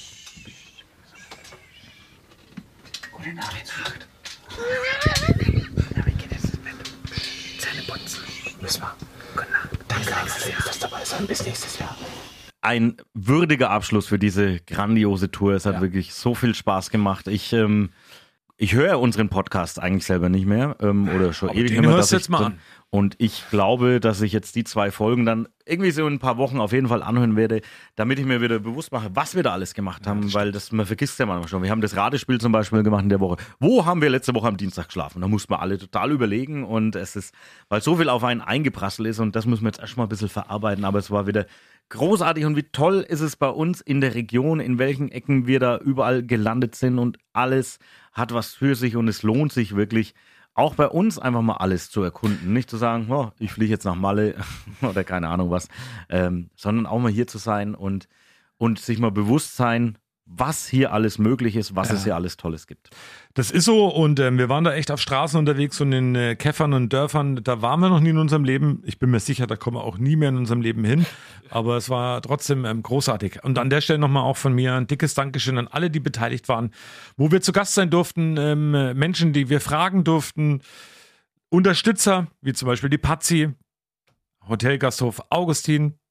Gute Nacht. Ja, wie geht es ins Bett? Zähne putzen. Müssen wir. Gute Nacht. Danke an alle fürs dabei sein. Bis nächstes Jahr. Ein würdiger Abschluss für diese grandiose Tour. Es hat wirklich so viel Spaß gemacht. Ich höre unseren Podcast eigentlich selber nicht mehr oder schon ewig nicht mehr. Hörst jetzt mal an. Und ich glaube, dass ich jetzt die 2 Folgen dann irgendwie so in ein paar Wochen auf jeden Fall anhören werde, damit ich mir wieder bewusst mache, was wir da alles gemacht haben, weil man vergisst ja manchmal schon. Wir haben das Ratespiel zum Beispiel gemacht in der Woche. Wo haben wir letzte Woche am Dienstag geschlafen? Da mussten wir alle total überlegen und es ist, weil so viel auf einen eingeprasselt ist und das müssen wir jetzt erstmal ein bisschen verarbeiten, aber es war wieder großartig und wie toll ist es bei uns in der Region, in welchen Ecken wir da überall gelandet sind und alles hat was für sich und es lohnt sich wirklich, auch bei uns einfach mal alles zu erkunden. Nicht zu sagen, oh, ich fliege jetzt nach Malle oder keine Ahnung was, sondern auch mal hier zu sein und sich mal bewusst sein, was hier alles möglich ist, was es hier alles Tolles gibt. Das ist so und wir waren da echt auf Straßen unterwegs und in Käffern und Dörfern, da waren wir noch nie in unserem Leben. Ich bin mir sicher, da kommen wir auch nie mehr in unserem Leben hin, aber es war trotzdem großartig. Und an der Stelle nochmal auch von mir ein dickes Dankeschön an alle, die beteiligt waren, wo wir zu Gast sein durften, Menschen, die wir fragen durften, Unterstützer, wie zum Beispiel die Pazzi, Hotelgasthof Augustin,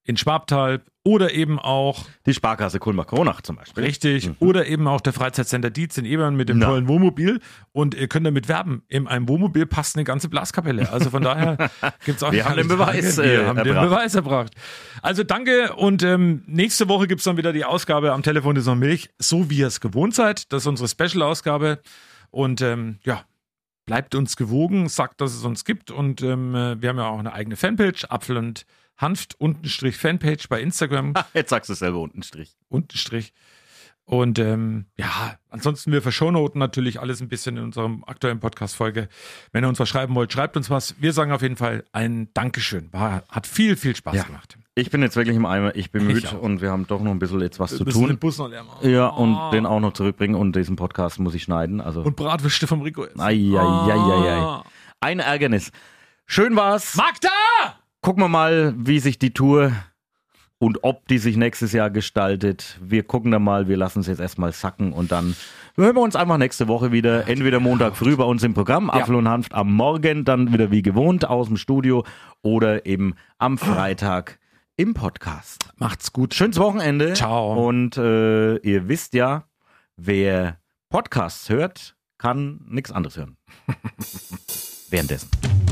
in Schwabtal oder eben auch die Sparkasse Kulmbach-Kronach zum Beispiel. Richtig. Oder eben auch der Freizeitcenter Dietz in Ebern mit dem tollen Wohnmobil. Und ihr könnt damit werben. In einem Wohnmobil passt eine ganze Blaskapelle. Also von daher gibt es auch Wir haben den Beweis erbracht. Also danke. Und nächste Woche gibt es dann wieder die Ausgabe Am Telefon ist noch Milch. So wie ihr es gewohnt seid. Das ist unsere Special-Ausgabe. Und bleibt uns gewogen. Sagt, dass es uns gibt. Und wir haben ja auch eine eigene Fanpage. Apfel und Hanft _Fanpage bei Instagram. Jetzt sagst du es selber, Untenstrich. Und ansonsten wir verschonoten natürlich alles ein bisschen in unserem aktuellen Podcast-Folge. Wenn ihr uns was schreiben wollt, schreibt uns was. Wir sagen auf jeden Fall ein Dankeschön. Hat viel, viel Spaß gemacht. Ich bin jetzt wirklich im Eimer, ich bin müde und wir haben doch noch ein bisschen jetzt was zu tun. Den Bus noch leer machen. Ja, und den auch noch zurückbringen und diesen Podcast muss ich schneiden. Also. Und Bratwürste vom Rico essen. Ein Ärgernis. Schön war's. Magda! Gucken wir mal, wie sich die Tour und ob die sich nächstes Jahr gestaltet. Wir gucken da mal, wir lassen es jetzt erstmal sacken und dann hören wir uns einfach nächste Woche wieder. Entweder Montag früh bei uns im Programm, Apfel und Hanft am Morgen, dann wieder wie gewohnt aus dem Studio oder eben am Freitag im Podcast. Macht's gut. Schönes Wochenende. Ciao. Und ihr wisst ja, wer Podcasts hört, kann nichts anderes hören. Währenddessen.